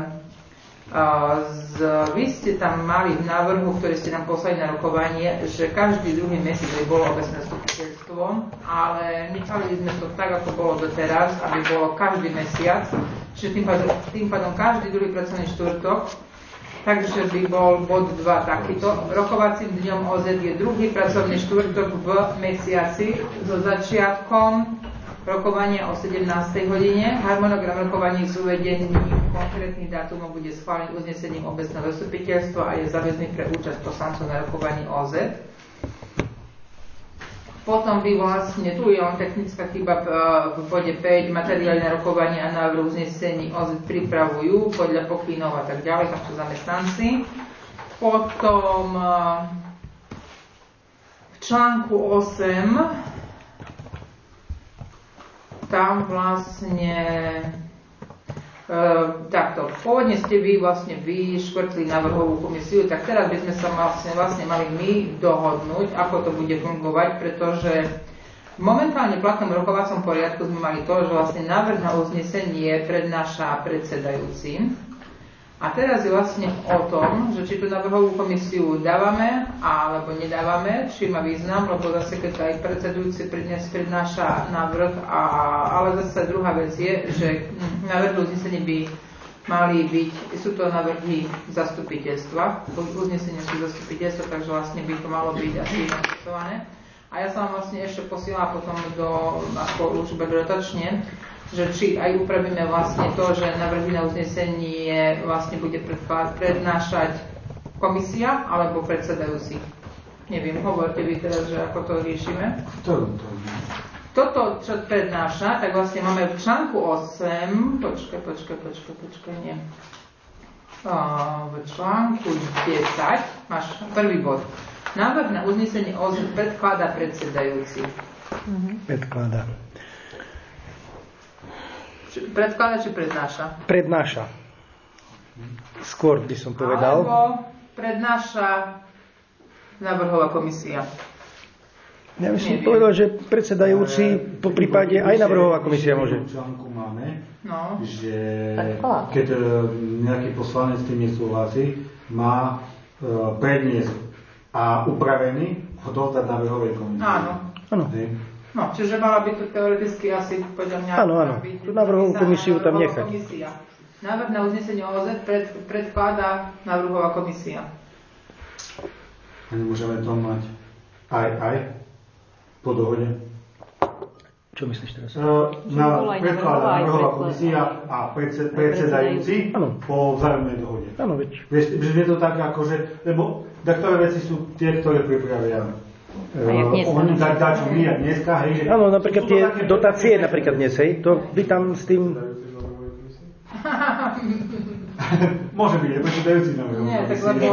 z, vy ste tam mali v návrhu, ktorý ste nám poslali na rokovanie, že každý druhý mesiac by bolo obecné zastupiteľstvo, ale nechali sme to tak, ako bolo doteraz, aby bolo každý mesiac, čiže tým pádom, tým pádom každý druhý pracovný štvrtok. Takže by bol bod dva takýto. Rokovacím dňom ó zet je druhý pracovný štvrtok v mesiaci so začiatkom rokovania o sedemnástej hodine. Harmonogram rokovaní s uvedením konkrétnych dátumov bude schválený uznesením obecného zastupiteľstva a je záväzný pre účasť poslancov na rokovaní ó zet. Potom by vlastne, tu je len technická chyba v, v bode päť, materiály na rokovanie a návrh uznesení ó zet pripravujú podľa pokynov a tak ďalej, tam sú zamestnanci. Potom v článku osem tam vlastne e, takto, pôvodne ste vy vlastne vyškrtli návrhovú komisiu, tak teraz by sme sa vlastne, vlastne mali my dohodnúť, ako to bude fungovať, pretože v momentálne platnom rokovacom poriadku sme mali to, že vlastne návrh na uznesenie prednáša predsedajúci. A teraz je vlastne o tom, že či tú návrhovú komisiu dávame alebo nedávame, či má význam, lebo zase keď aj predsedujúci prednáša návrh, a, ale zase druhá vec je, že návrh uznesenia by mali byť, sú to návrhy zastupiteľstva, uznesenia sú zastupiteľstva, takže vlastne by to malo byť asi napisované. A ja som vám vlastne ešte posielala potom do, ako už dodatočne, že či aj upravíme vlastne to, že návrhy na uznesenie vlastne bude prednášať komisia alebo predsedajúci. Neviem, hovorte vy teraz, že ako to riešime. To, to. Toto, čo prednáša, tak vlastne máme v článku osem, počkaj, počkaj, počkaj, počkaj, nie. V článku desať máš prvý bod. Návrh na uznesenie ó zet predkladá predsedajúci. Predkladá. Predkladá či prednáša? Prednáša. Skôr by som povedal. Alebo prednáša návrhová komisia. Ja by som povedal, že predsedajúci, po prípade aj návrhová komisia môže. V článku máme, no. že keď nejaký poslanec s tým nesúhlasí, má predniesť a upravený odovzdať návrhovej komisii. Áno. Áno. No, čiže mala by to teoreticky asi podľa mňa... Áno, áno, tú návrhovú komisiu tam nechať. Komisia. Návrh na uznesenie ó zet pred, predkladá návrhová komisia. A nemôžeme to mať aj, aj po dohode? Čo myslíš teraz? Uh, na predkladá návrhová komisia a predsed, predsedajúci po vzájomnej dohode. Áno, veď. Vieš, je to tak akože, lebo niektoré veci sú tie, ktoré pripravia. Oni dať dačo my a dneska, hej, že... Áno, napríklad tie dotácie napríklad dnes, hej, to by tam s tým... Môže byť, je predsedajúci návrhová komisia. Nie, tak lebo...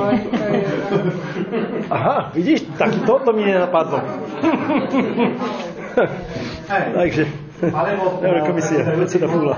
Aha, vidíš, tak toto mi nenapadlo. Takže... Alebo komisia, predseda Fúla.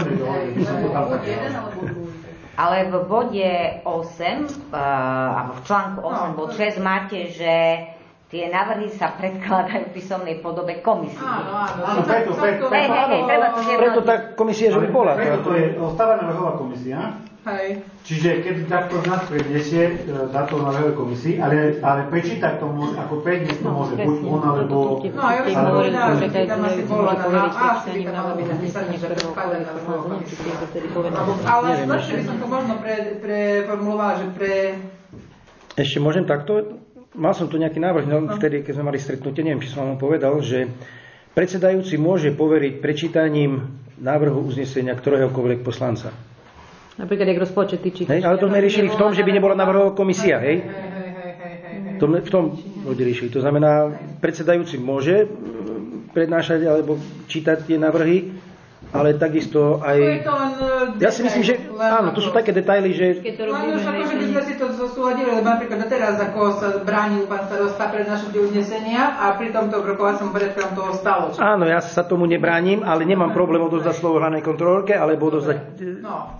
Ale v bode osem, alebo v článku osem bod šesť máte, že tie návrhy sa predkladajú v písomnej podobe komisii. Áno, áno. Áno, preto, preto, hej, hej, hej, treba to zjednotiť. Preto tá komisia, že by bola. Preto to je ostáva návrhová komisia. Hej. Čiže keď takto z nás predniesie táto návrhovej komisii, ale, ale prečítať to môže, ako predniesť to môže buď on, alebo... No, ja by som povedala, že by tam asi bolo na A, asi by tam malo byť napísané, že predkladá návrhová komisia. Ale zlepšie by som to možno preformulovala, že pre... Ešte môžem takto? Mal som tu nejaký návrh, no, vtedy, keď sme mali stretnutie, neviem, či som vám povedal, že predsedajúci môže poveriť prečítaním návrhu uznesenia ktoréhokoľvek poslanca. Napríklad, jak rozpočet tyčí. Hej, ale to sme riešili v tom, že by nebola návrhová komisia, hej? To v tom riešili. To znamená, predsedajúci môže prednášať alebo čítať tie návrhy, ale takisto aj... To je to len ja si myslím, že áno, to sú také detaily, že... Len už akože by sme si to zosúladili, lebo napríklad doteraz, ako sa bránil pán starosta prednášať uznesenia a pri tomto rokovacom poriadku nám toho stalo. Čo? Áno, ja sa tomu nebránim, ale nemám problém odovzdať slovo hlavnej kontrolórke, alebo odovzdať... No.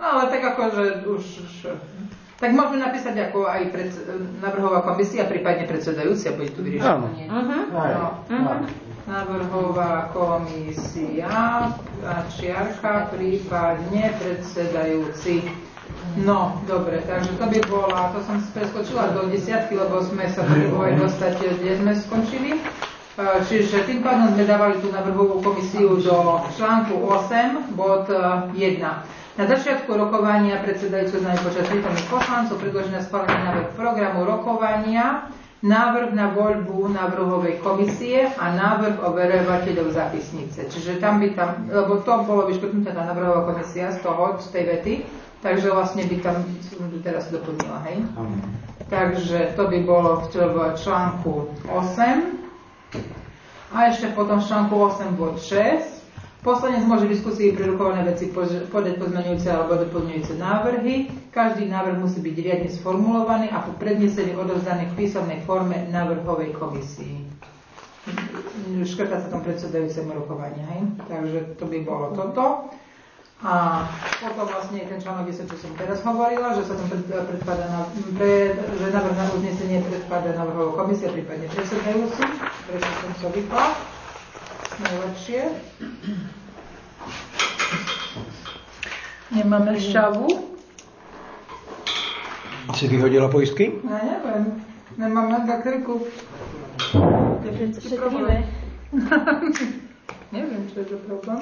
ale tak akože už... Tak môžeme napísať ako aj pred, navrhová komisia, prípadne predsedajúci, a bude tu vyriešenie. Uh-huh. No. Uh-huh. Navrhová komisia a čiarka, prípadne predsedajúci. No, dobre, takže to by bola, to som preskočila do desiatky, lebo sme sa potrebovali dostať, kde sme skončili. Čiže tým pádom sme dávali tú navrhovú komisiu do článku osem, bod jeden. Na začiatku rokovania predsedajúci oznámi počas prítomných poslancov predložené schválený návrh programu rokovania, návrh na voľbu návrhovej komisie a návrh overovateľov zápisnice. Čiže tam by tam, lebo to bolo vyškrtnutá tá návrhová komisia z toho, z tej vety, takže vlastne by tam, som tu teraz doplnila, hej? Takže to by bolo v článku osem a ešte potom v článku osem bod šesť. Poslanec môže v diskusii pri rokované veci podať pozmeňujúce alebo doplňujúce návrhy. Každý návrh musí byť riadne sformulovaný a po prednesení odovzdaný v písomnej forme návrhovej komisii. Škrtá sa tam predsedajúcemu rokovania, hej? Takže to by bolo toto. A potom vlastne ten článok desať, čo som teraz hovorila, že sa tam predkladá na, pre, že návrh na uznesenie predkladá návrhová komisia, prípadne predsedajúci. Prečo som sa vypla? Najlepšie. Nemáme šťavu. Si vyhodila poistky? Ja neviem. Nemám na zakryku. Šetríme. Neviem, čo je to problém.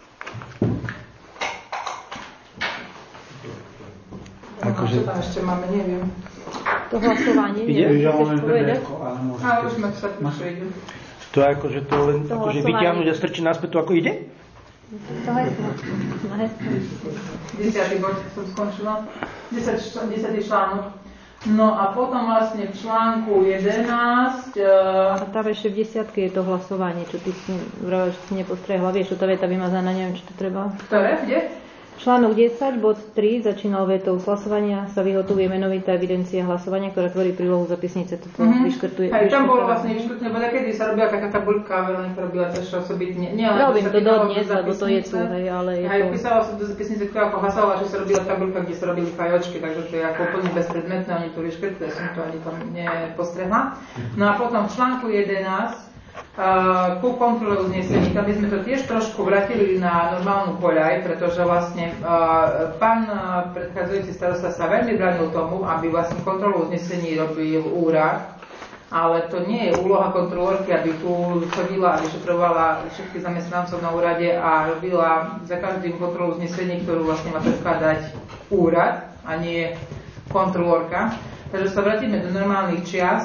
Akože... Čo tam ešte máme, neviem. To hlasovanie, neviem, čo chceš povedať? Ale už ma sa tu ide. To je ako, že to len to akože vyťahnuť a strčiť naspäť, to ako ide? To heslo. Na heslo. Desiatý bod som skončila. Desiatý článok. No a potom vlastne v článku jedenásť... Uh... A tam ešte v desiatke je to hlasovanie, čo ty si vravil, že si nepostrehla. Vieš, čo tá veta vymazaná, neviem, či to treba. Ktoré? Kde? Článok desať, bod tri, začínal vetou z hlasovania, sa vyhotovuje menovitá evidencia hlasovania, ktorá tvorí prílohu zapisnice. Toto mm-hmm. vyškrtuje. Aj tam bolo vlastne vyškrtnuté, bo takedy sa robila taká tabuľka, Veronika robila to ešte osobitne. Nie, robím to dodnes, lebo to je tu, hej, ale je aj to... písala som do zapisnice, ktorá ako hlasovala, že sa robila tabuľka, kde sa robili fajočky, takže to je ako úplne bezpredmetné, oni to vyškrtli, som to ani tam nepostrehla. No a potom v článku jedenásť, Uh, ku kontrole uznesení. Tam by sme to tiež trošku vrátili na normálnu koľaj, pretože vlastne uh, pán uh, predchádzajúci starosta sa veľmi bránil tomu, aby vlastne kontrolu uznesení robil úrad, ale to nie je úloha kontrolórky, aby tu chodila a vyšetrovala všetkých zamestnancov na úrade a robila za každým kontrolu uznesení, ktorú vlastne má predkladať úrad a nie kontrolórka. Takže sa vrátime do normálnych čias.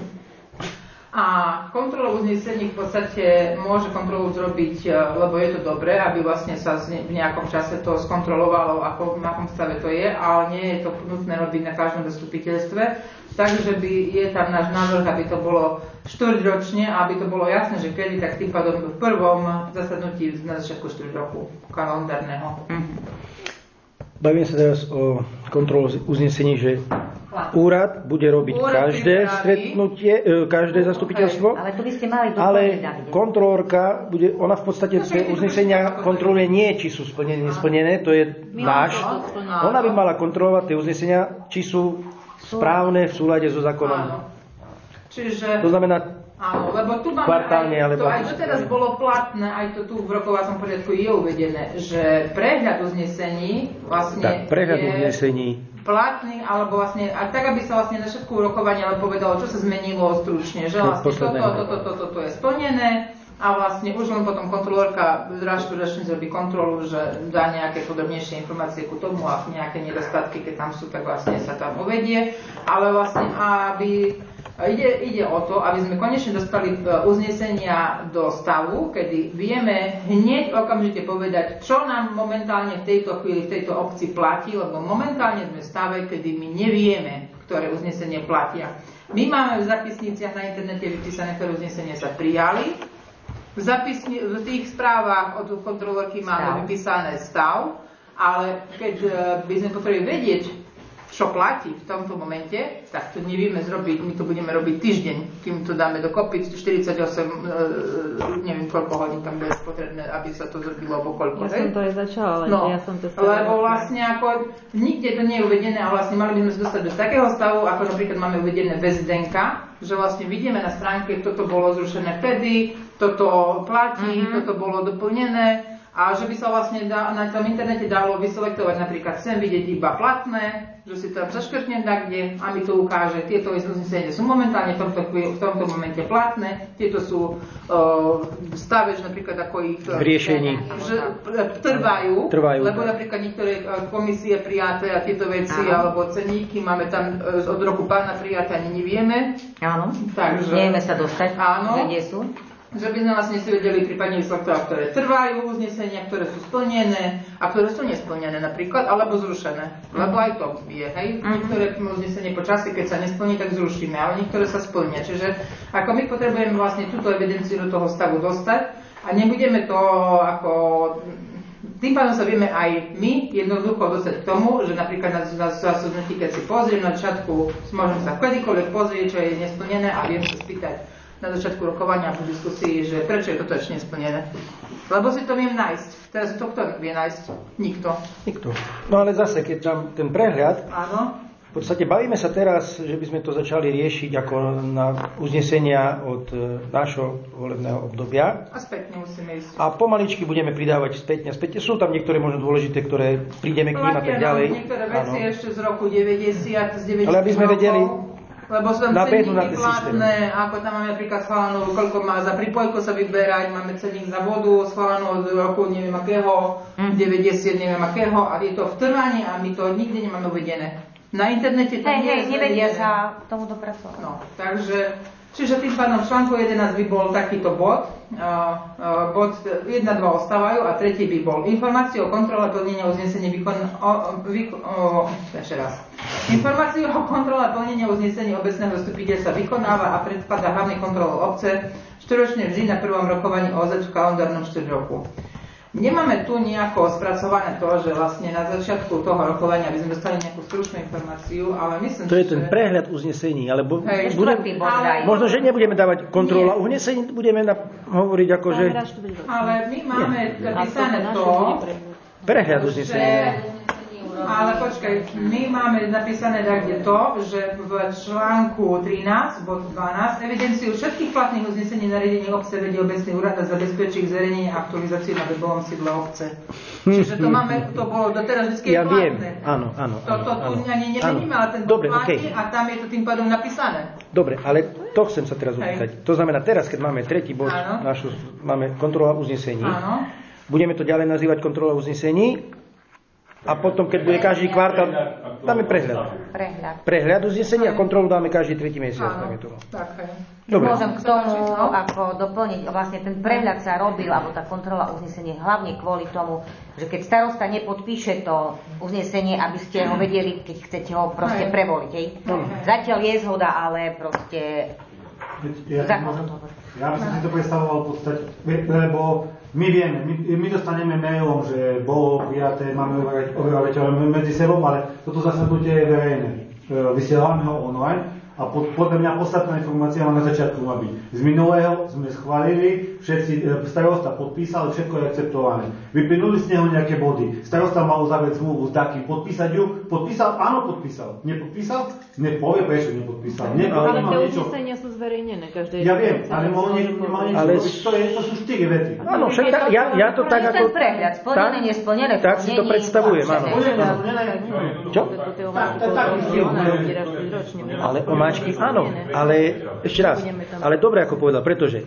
A kontrolu uznesení v podstate môže kontrolu zrobiť, lebo je to dobré, aby vlastne sa v nejakom čase to skontrolovalo, ako v akom stave to je, ale nie je to nutné robiť na každom zastupiteľstve. Takže by je tam náš návrh, aby to bolo štvrťročne, aby to bolo jasné, že kedy, tak tým pádom v prvom zasadnutí na začiatku štvrť roku kalendárneho. Bavíme sa teraz o kontrole uznesení, že úrad bude robiť úrad každé pripraví. stretnutie, každé zastupiteľstvo, okay. Ale to by ste mali doplniť, ale Davide. Kontrolórka bude, ona v podstate no, tie uznesenia kontroluje nie, či sú splnené, nesplnené, to je váš. Ona by mala kontrolovať tie uznesenia, či sú správne v súlade so zákonom. Áno. Čiže... To znamená, áno, lebo tu máme kvartálne, aj, alebo... to, aj to teraz bolo platné, aj to tu v rokovacom poriadku je uvedené, že prehľad uznesení vlastne tak, prehľad je uznesení platný, alebo vlastne, a tak, aby sa vlastne na všetku rokovania ale povedalo, čo sa zmenilo stručne, že vlastne toto, toto, toto, toto je splnené a vlastne už len potom kontrolórka zražku začne zrobiť kontrolu, že dá nejaké podrobnejšie informácie ku tomu a nejaké nedostatky, keď tam sú, tak vlastne sa tam uvedie, ale vlastne, aby Ide, ide o to, aby sme konečne dostali uznesenia do stavu, kedy vieme hneď okamžite povedať, čo nám momentálne v tejto chvíli, v tejto obci platí, lebo momentálne sme v stave, kedy my nevieme, ktoré uznesenie platia. My máme v zapisniciach na internete vypísané, ktoré uznesenia sa prijali. V, zapisni- v tých správach od kontrolórky máme vypísané stav, ale keď by sme potrebovali vedieť, čo platí v tomto momente, tak to nevieme zrobiť, my to budeme robiť týždeň, kým to dáme dokopy, štyridsaťosem, e, neviem koľko hodín tam bude potrebné, aby sa to zrobilo, alebo koľko. Ja hej? som to aj začala, ale no, ja som to stále. Lebo vlastne ako, nikde to nie je uvedené a vlastne mali by sme sa dostať do takého stavu, ako napríklad máme uvedené vé zet en ká, že vlastne vidíme na stránke, toto bolo zrušené vtedy, toto platí, mm-hmm. toto bolo doplnené. A že by sa vlastne dá, na tom internete dalo vyselektovať napríklad chcem vidieť iba platné, že si tam zaškrtnem kde a mi to ukáže, tieto uznesenia sú momentálne v tomto, v tomto momente platné, tieto sú uh, stave, že napríklad ako ich riešení že trvajú, trvajú, lebo napríklad niektoré komisie prijaté a tieto veci, áno. alebo ceníky máme tam od roku pána prijaté ani nevieme. Áno, takže nevieme sa dostať, áno. kde sú. Že by sme vlastne si vedeli prípadne vyselektovať, ktoré trvajú, uznesenia, ktoré sú splnené a ktoré sú nesplnené napríklad, alebo zrušené. Lebo aj to je, hej? Niektoré uznesenie po čase, keď sa nesplní, tak zrušíme, ale niektoré sa splnia. Čiže ako my potrebujeme vlastne túto evidenciu do toho stavu dostať a nebudeme to ako... Tým pádom sa vieme aj my jednoducho dostať k tomu, že napríklad na, na zásadnutí, keď si pozriem na začiatku, môžem sa kedykoľvek pozrieť, čo je nesplnené a viem sa spýtať na začiatku rokovania po diskusii, že prečo je toto ešte nesplnené. Lebo si to viem nájsť. Teraz to kto vie nájsť? Nikto. Nikto. No ale zase, keď tam ten prehľad, áno. V podstate bavíme sa teraz, že by sme to začali riešiť ako na uznesenia od nášho volebného obdobia. A spätne musíme ísť. A pomaličky budeme pridávať spätne. Spätne sú tam niektoré možno dôležité, ktoré prídeme k ním a tak ďalej. Niektoré veci áno. ešte z roku deväťdesiat, z deväťdesiat ale aby sme vedeli, lebo sú tam ceníky platné, ako tam máme napríklad schválenú, koľko má za pripojku sa vyberať, máme ceník za vodu, schválenú od roku neviem akého, mm. deväťdesiat neviem akého, a je to v trvaní a my to nikde nemáme uvedené. Na internete to hey, nie hey, je nevedia sa k tomu dopracovať. No, takže, čiže tým pádom v článku jedenásť by bol takýto bod, uh, uh, bod jeden dva ostávajú a tretí by bol informáciu o kontrole plnenia uznesenia výkon... O, výkon o, ešte raz. Informáciu o kontrole plnenia uznesenia obecného zastupiteľstva vykonáva a predkladá hlavnej kontrole obce štvrťročne vždy na prvom rokovaní ó zet v kalendárnom štvrťroku. Nemáme tu nejako spracované to, že vlastne na začiatku toho rokovania by sme dostali nejakú stručnú informáciu, ale myslím, to je že... ten prehľad uznesení, alebo hej, bude... ale... možno, že nebudeme dávať kontrola uznesení, budeme na... hovoriť ako, že... Ale my máme napísané to, prehľad uznesení. Ale počkaj, my máme napísané takde to, že v článku trinásť, bod dvanásť, evidenciu všetkých platných uznesení nariadení obce vedie obecný úrad a zabezpečí ich zverejnenie a aktualizáciu na webovom sídle obce. Čiže to máme, to bolo doteraz vždy ja platné. Viem, áno, áno. Toto tu ani nemeníme, ale ten dobre, platí okay. A tam je to tým pádom napísané. Dobre, ale to chcem sa teraz opýtať. To znamená, teraz, keď máme tretí bod, našu, máme kontrola uznesení, áno. Budeme to ďalej nazývať kontrola uznesení, a potom, keď bude každý kvartál, dáme prehľad. Prehľad. Prehľad uznesenia a kontrolu dáme každý tretí mesiac. Áno, tak hej. Môžem k tomu ako doplniť, vlastne ten prehľad sa robil, alebo tá kontrola uznesenie, hlavne kvôli tomu, že keď starosta nepodpíše to uznesenie, aby ste ho vedeli, keď chcete ho proste prevoliť. Hej. Zatiaľ je zhoda, ale proste... Ja, ja, ja by som si to predstavoval v podstate, lebo my vieme, my, my dostaneme mailom, že bolo prijaté, máme overovateľe medzi sebou, ale toto zasadnutie je verejné. Vysielame ho online a pod, podľa mňa podstatná informácia má na začiatku má byť. Z minulého sme schválili, všetci, starosta podpísal, všetko je akceptované. Vyplynuli z neho nejaké body. Starosta mal uzavrieť zmluvu s takým, podpísať ju, podpísal, áno podpísal. Nepodpísal? Nepovie, prečo nepodpísal. Ne, ale tie uznesenia sú zverejnené každé. Ja viem, ale mohol nemal niečo ale... robiť, to, je, to sú štyri vety. Áno, však tá, ja, ja to tak ako... Ten prehľad, splnené, nesplnené. Tak si to predstavujem, áno. Čo? Ale omáčky, áno, ale ešte raz, ale dobre ako povedal, pretože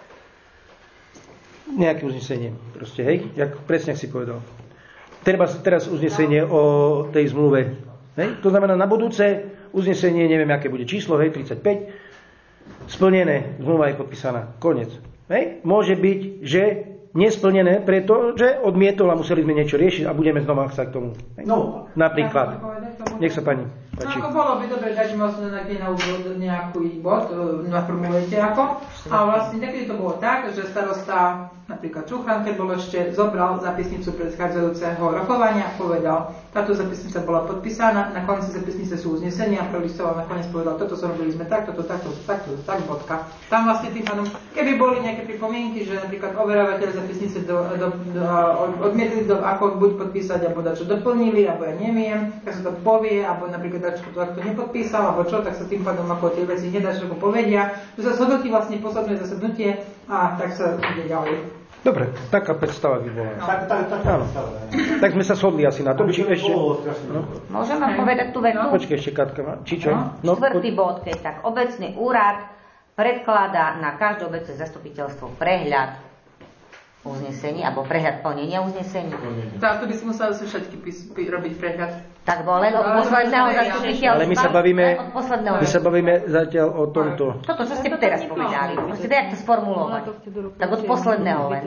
nejaké uznesenie, proste, hej, jak presne si povedal. Treba teraz uznesenie o tej zmluve, hej, to znamená na budúce uznesenie, neviem, aké bude číslo, hej, tridsaťpäť, splnené, zmluva je podpísaná, koniec. Hej, môže byť, že nesplnené, pretože odmietol a museli sme niečo riešiť a budeme znova sa k tomu. Hej. No, napríklad. Nech sa pani. No ako bolo by dobre dať možno nejaký na úvod nejaký bod, naformulujete ako. A vlastne niekedy to bolo tak, že starosta, napríklad Čuchan, keď bol ešte, zobral zapisnicu predchádzajúceho rokovania a povedal, táto zapisnica bola podpísaná, na konci zapisnice sú uznesenia, prelistoval, nakoniec povedal, toto sa robili sme takto, toto, takto, takto, tak, bodka. Tam vlastne tým pádom, keby boli nejaké pripomienky, že napríklad overovateľ zapisnice do, do, do, odmietli, do, ako buď podpísať, alebo dať čo doplnili, alebo ja neviem, tak sa to povie, alebo napríklad čo to nepodpísal, alebo čo, tak sa tým pádom ako tie veci nedá, čo povedia, že sa zhodnotí vlastne posledné zasadnutie a tak sa ide ďalej. Dobre, taká predstava by bola. No. Tak, tak, tak, Áno. Tak sme sa shodli asi na to. Či ešte... No. Môžem vám povedať tú vetu? Počkej ešte, Katka. Či čo? No, štvrtý bod, keď tak obecný úrad predkladá na každé obecné zastupiteľstvo prehľad uznesení, alebo prehľad plnenia uznesení. Tak, to by si musel si všetky pís- robiť prehľad. Tak bol len od posledného zastupiteľstva. Ale my sa bavíme, od posledného my sa bavíme zatiaľ o tomto. Toto, čo ste teraz povedali. Musíte jak to sformulovať. Tak od posledného len.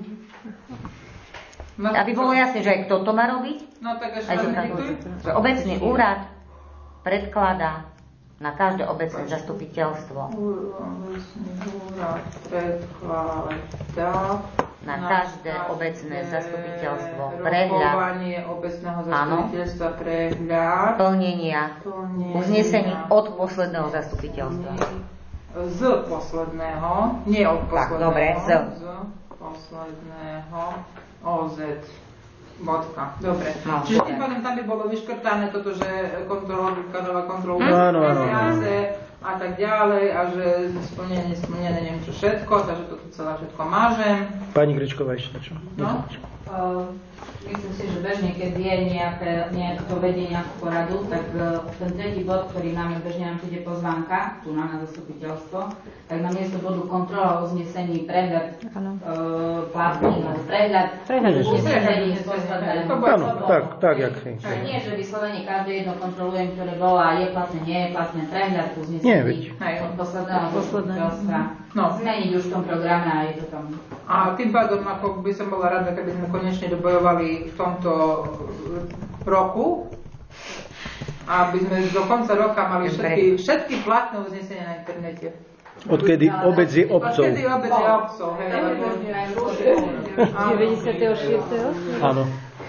Aby bolo jasné, že aj kto to má robiť. No tak ešte Aj že tak, že obecný úrad predkladá na každé obecné zastupiteľstvo. Obecný úrad predkladá Na každé obecné zastupiteľstvo prehľad rokovanie obecného zastupiteľstva prehľad plnenia plnenia uznesení od posledného zastupiteľstva. z posledného, nie od Tak, posledného, dobre, z. z posledného ó zet. Bodka. Dobre. No, Čiže dobre. tým pádom tam by bolo vyškrtané toto, že kontrola vykadáva kontrolu Áno, áno, áno. mesiace a tak ďalej a že splnenie, nesplnené, neviem čo všetko, takže toto celé všetko mážem. Pani Gričková ešte čo? No. Uh, myslím si, že bežne, keď je nejaké, niekto vedie nejakú poradu, tak uh, ten tretí bod, ktorý máme, bežne nám príde pozvánka, tu nám na zastupiteľstvo, tak na miesto bodu kontrola uznesení, prehľad uh, platných, alebo prehľad Prehľad uznesení z posledného. Áno, tak, tak, jak hej. Nie, že vyslovene každé jedno kontrolujem, ktoré bolo a je platné, nie je platné, prehľad Nie, veď. uznesení od posledného zastupiteľstva. No. Zmeniť už v tom programe a je to tam. A tým pádom, ako by som bola rada, keby sme konečne dobojovali v tomto roku, aby sme do konca roka mali všetky, všetky platné uznesenia na internete. Odkedy obec je obcov. Odkedy obec je obcov, hej, lebo... deväťdesiatšesť. Áno.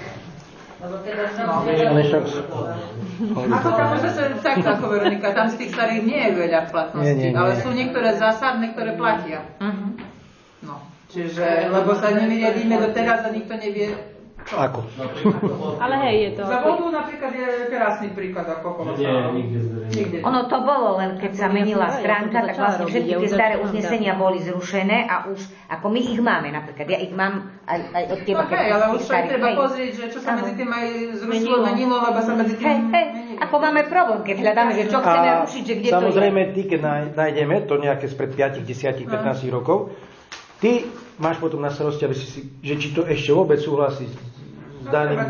Ale však... Ako tam môže sa takto, ako Veronika, tam z tých starých nie je veľa platností, Nie, nie, nie. ale sú niektoré zásadné, ktoré platia. No, čiže, lebo sa nemyriadíme do teraz a nikto nevie, čo. Ako? Ale hej, je to... Za vodu napríklad je krásny príklad, ako okolo sa. Nikde. Ono to bolo, len keď sa menila stránka, tak vlastne všetky tie staré uznesenia boli zrušené a už, ako my ich máme napríklad, ja ich mám aj, aj od teba. No hej, ale už aj treba pozrieť, že čo sa medzi tým aj zrušilo, menilo, lebo sa medzi tým Hej, hej, menilo. ako máme problém, keď hľadáme, že čo chceme A rušiť, že kde to je. samozrejme, ty, keď náj- nájdeme to nejaké spred päť, desať, pätnásť rokov, ty máš potom na starosti, aby si si, že či to ešte vôbec súhlasí s daným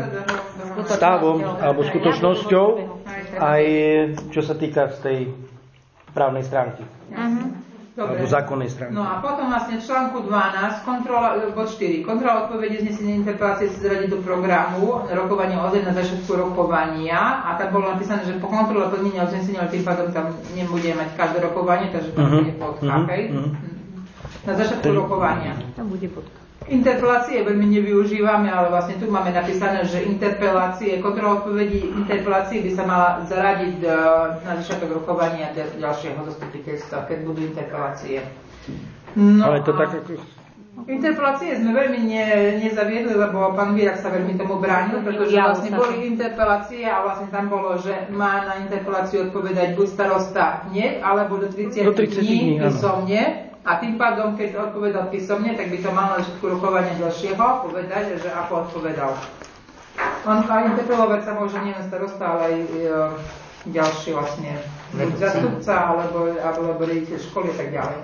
stavom alebo skutočnosťou, aj čo sa týka z tej právnej stránky. Dobre. Alebo zákonnej stránky. No a potom vlastne v článku dvanásť, kontrola, bod štyri, kontrola odpovede znesenia interpelácie sa zaradiť do programu rokovania o zet na začiatku rokovania a tam bolo napísané, že po kontrole plnenia uznesenia, ale tým pádom tam nebude mať každé rokovanie, takže tam Mhm, bude bodka, mhm, hej? mhm. Na začiatku rokovania. Tam bude bodka. Interpelácie veľmi nevyužívame, ale vlastne tu máme napísané, že interpelácie, kontrola odpovedí interpelácie by sa mala zaradiť na začiatok rokovania ďalšieho zastupiteľstva, keď budú interpelácie. No Ale to a tak ako... interpelácie sme veľmi ne, nezaviedli, lebo pán Vierak sa veľmi tomu bránil, pretože vlastne boli interpelácie a vlastne tam bolo, že má na interpeláciu odpovedať buď starosta hneď, alebo do tridsiatich Do tridsiatich dní, áno. písomne. A tým pádom, keď odpovedal písomne, tak by to mal na začiatku rokovania ďalšieho povedať, že ako odpovedal. On a interpelovať sa môže nielen starosta, ale aj e, ďalší vlastne, buď zastupca, alebo, alebo riaditeľ školy a tak ďalej.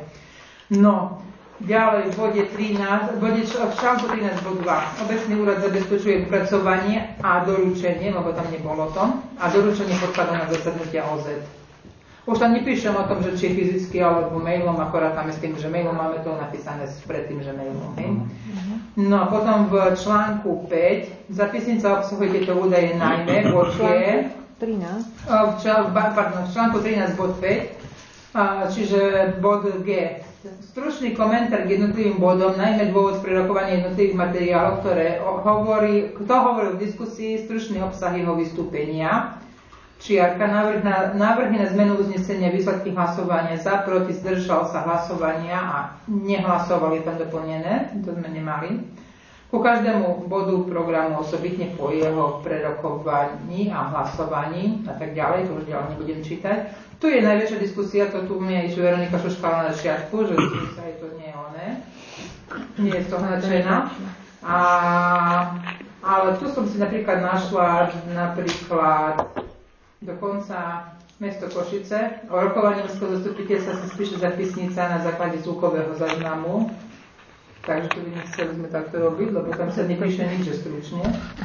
No, ďalej v bode trinásť, v bode v článku trinásť bod dva. Obecný úrad zabezpečuje vypracovanie a doručenie, lebo tam nebolo to, a doručenie podkladov na zasadnutia ó zet. Už tam nepíšem o tom, že či fyzicky alebo mailom, akorát tam je s tým, že mailom máme to napísané predtým, že mailom. Hej? No a potom v článku päť zapisnica obsahuje tieto údaje najmä, bod je trinásť. V, čl- pardon, v článku trinásť bod päť, čiže bod G. Stručný komentár k jednotlivým bodom, najmä dôvod pre rokovanie jednotlivých materiálov, ktoré hovorí, kto hovoril v diskusii, stručný obsah jeho vystúpenia. Čiarka, návrh na, návrhy na zmenu uznesenia, výsledky hlasovania za, proti, zdržal sa hlasovania a nehlasoval, je tam doplnené, to sme nemali. Ku každému bodu programu osobitne po jeho prerokovaní a hlasovaní a tak ďalej, to už ďalej nebudem čítať. Tu je najväčšia diskusia, to tu mi aj Veronika šuškala na začiatku, že sa aj to nie je oné, nie je z toho nadšená. A, ale tu som si napríklad našla napríklad dokonca mesto Košice. O rokovaní mestského zastupiteľstva sa spíše zapisnica na základe zvukového záznamu. Takže tu by nechceli sme takto robiť, lebo tam sa nepíše nič, že stručne.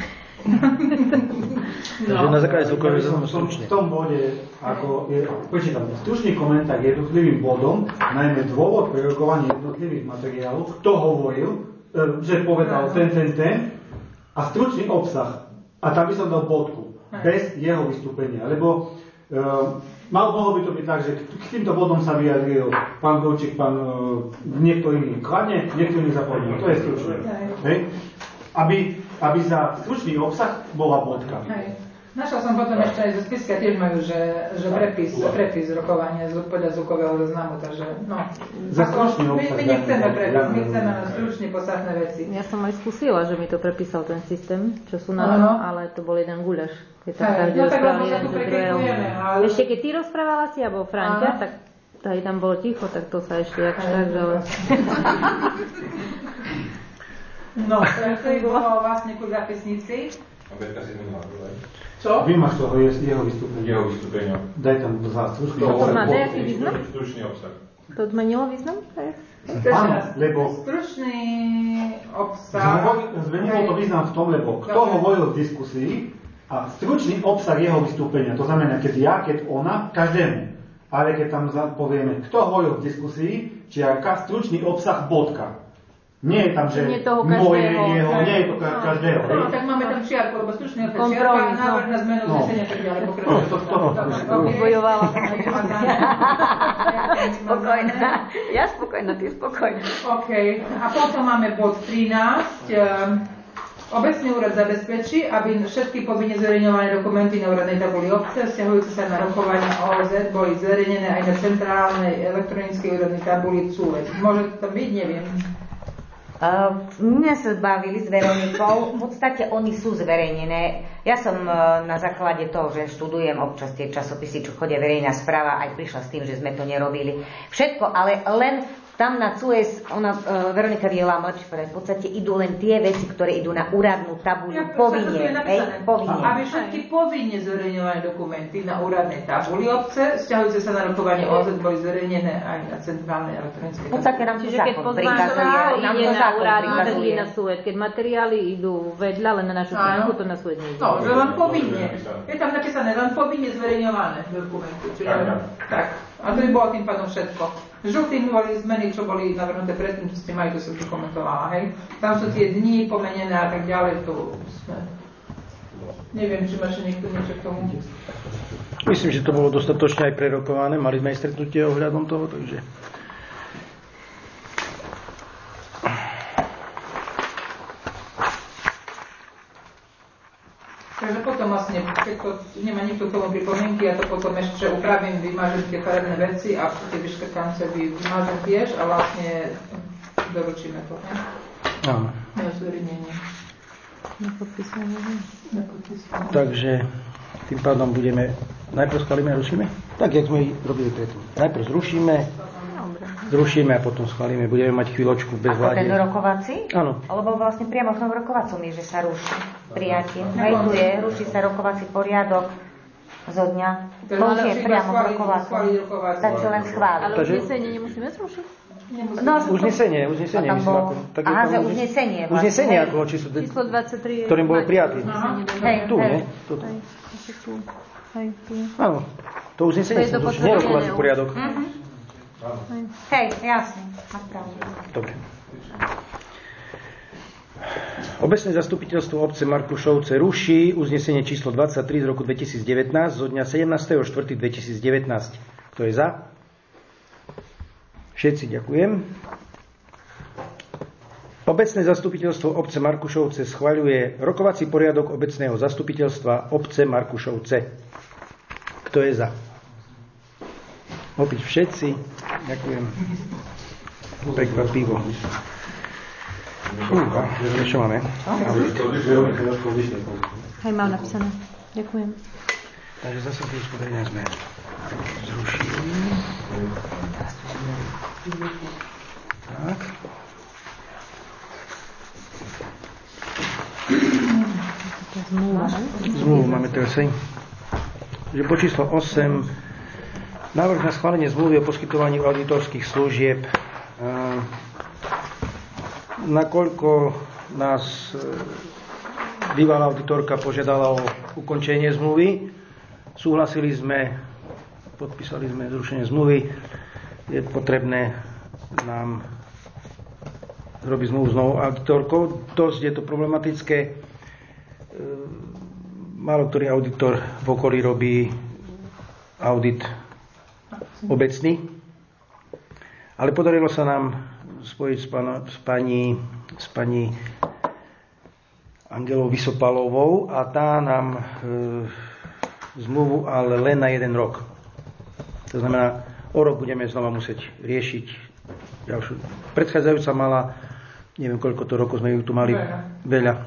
Takže na základe zvukového záznamu stručne. V tom bode, ako je, počítam, stručný komentár k jednotlivým bodom, najmä dôvod pre rokovanie jednotlivých materiálov, kto hovoril, že povedal ten, ten, ten, a stručný obsah. A tam by som dal bodku. Bez jeho vystúpenia, lebo uh, mal, mohlo by to byť tak, že k týmto bodom sa vyjadril pán Golčík, pán uh, niekto iný kladne, niekto iný zapomnil. To je stručné. Hej. Aby, aby za stručný obsah bola bodka. Hej. Našla som potom ešte aj zo spiska, tiež majú, že, že prepis, prepis rokovania podľa zvukového zoznamu, takže no. Za stručný obsah. My, my nechceme prepis, my chceme na stručne podstatné veci. Ja som aj skúsila, že mi to prepísal ten systém, čo sú na no, ale to bol jeden guľaš. Keď tak každý no, rozprával jeden do druhého. Ale... Ešte keď ty rozprávala si, alebo Franťa, tak tady tam bolo ticho, tak to sa ešte jak tak, že... No, to je bolo vlastne ku zápisnici. A Betka si zmenila, aj? Čo? Vymaš toho jeho vystúpenia. Jeho vystúpenia. Daj tam za stručný obsah. To má nejaký význam? Stručný obsah. To zmenilo význam? Áno, lebo... Stručný obsah... Zmenilo to význam v tom, lebo kto hovoril v diskusii a stručný obsah jeho vystúpenia. To znamená, keď ja, keď ona, každému. Ale keď tam povieme, kto hovoril v diskusii, čiarka, stručný obsah, bodka. Nie je tam, že moje, jeho, nie je to každého. No, tak máme tam čiarku, lebo stručný obsah čiarka, návrh na zmenu uznesenia, tak ďalej pokračuje. To, to, to. Vybojovala. Spokojná. Ja spokojná, ty spokojná. OK. A potom máme bod trinásť. Obecný úrad zabezpečí, aby všetky povinne zverejňované dokumenty na úradnej tabuli obce vzťahujúce sa na rokovanie ó zet boli zverejnené aj na centrálnej elektronickej úradnej tabuli cúvec. Môže to byť? Neviem. Uh, mňa sa bavili s Veronikou, v podstate oni sú zverejnené. Ja som uh, na základe toho, že študujem občas tie časopisy, čo chodia verejná správa, aj prišla s tým, že sme to nerobili. Všetko, ale len tam na Suez, ona, uh, Veronika Viela mlčí, v podstate idú len tie veci, ktoré idú na úradnú tabuľu, ja, povinne, hej, povinne. Aby všetky povinne zverejňované dokumenty na úradnej tabuli obce, vzťahujúce sa na rokovanie ó zet, boli zverejnené aj na centrálnej elektronickej tabuli. V podstate nám to zákon prikazuje. Nám to zákon prikazuje. Na Suez. Keď materiály idú vedľa, len na našu stránku, to na Suez nejde. No, že len povinne. Je tam napísané, len povinne zverejňované dokumenty. Čiže, tak. A to by bolo tým pádom všetko. Žltým boli zmeny, čo boli navrhnuté predtým, čo ste mali, to som tu komentovala, hej. Tam sú tie dni pomenené a tak ďalej, to sme... Neviem, či máš niekto niečo k tomu. Myslím, že to bolo dostatočne aj prerokované, mali sme aj stretnutie ohľadom toho, takže... Takže potom vlastne, keď to nemá nikto k tomu pripomienky, ja to potom ešte upravím, vymážem tie farebné veci a tie vyškrtance vymážem tiež a vlastne doručíme to, ne? Áno. Na zverejnenie. Na podpísanie. Na podpísanie. Takže tým pádom budeme, najprv schválime a rušíme? Tak, jak sme robili predtým. Najprv zrušíme, zrušíme a potom schválime. Budeme mať chvíľočku bez vláde. Ako ten rokovací? Áno. Lebo vlastne priamo v tom rokovacom je, že sa ruší prijatie. Hej, tu je, ruší sa rokovací poriadok zo dňa. To už je priamo v rokovacom. Takže len schváliť. Ale uznesenie nemusíme zrušiť? No, uznesenie, uznesenie. Myslím, ako, tak aha, že uznesenie. Uznesenie, ako číslo, číslo dvadsaťtri, ktorým bolo prijatý. Hej, tu, hej. ne? Tu. Hej, tu. Áno, to uznesenie som zrušil, nerokovací poriadok. Hej, jasne, máš pravdu. Dobre. Obecné zastupiteľstvo obce Markušovce ruší uznesenie číslo dvadsaťtri z roku dvetisícdevätnásť zo dňa sedemnásteho štvrtého dvetisícdevätnásť. Kto je za? Všetci ďakujem. Obecné zastupiteľstvo obce Markušovce schvaľuje rokovací poriadok obecného zastupiteľstva obce Markušovce. Kto je za? Opäť všetci. Ďakujem. Prekvapivo. Fúha, čo máme? Hej, mám napísané. Ďakujem. Takže zase tie spodenia sme zrušili. Tak. Zmluvu máme teraz aj. Takže po číslo osem. Návrh na schválenie zmluvy o poskytovaní auditorských služieb. Nakoľko nás bývalá auditorka požiadala o ukončenie zmluvy, súhlasili sme, podpísali sme zrušenie zmluvy, je potrebné nám robiť zmluvu s novou auditorkou. Dosť je to problematické. Málo ktorý auditor v okolí robí audit obecný, ale podarilo sa nám spojiť s, pána, s, pani, s pani Angelou Vysopalovou a tá nám e, zmluvu, ale len na jeden rok. To znamená, o rok budeme znova musieť riešiť ďalšiu. Predchádzajúca mala, neviem koľko to rokov sme ju tu mali, veľa.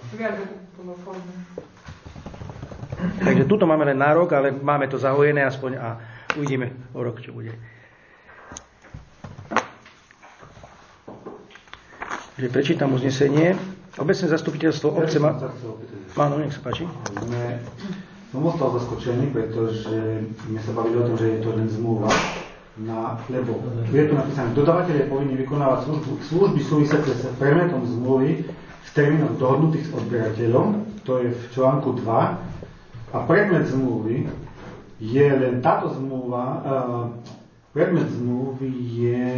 Takže tuto máme len na rok, ale máme to zahojené aspoň a uvidíme o rok, čo bude. Takže prečítam uznesenie. Obecné zastupiteľstvo obce má... Áno, nech sa páči. Sme som ostal zaskočený, pretože my sa bavili o tom, že je to len zmluva, na, lebo je tu napísané, dodávateľ je povinný vykonávať službu, služby súvisiace s predmetom zmluvy v termínoch dohodnutých s odberateľom, to je v článku dva, a predmet zmluvy je len táto zmluva, uh, predmet zmluvy je...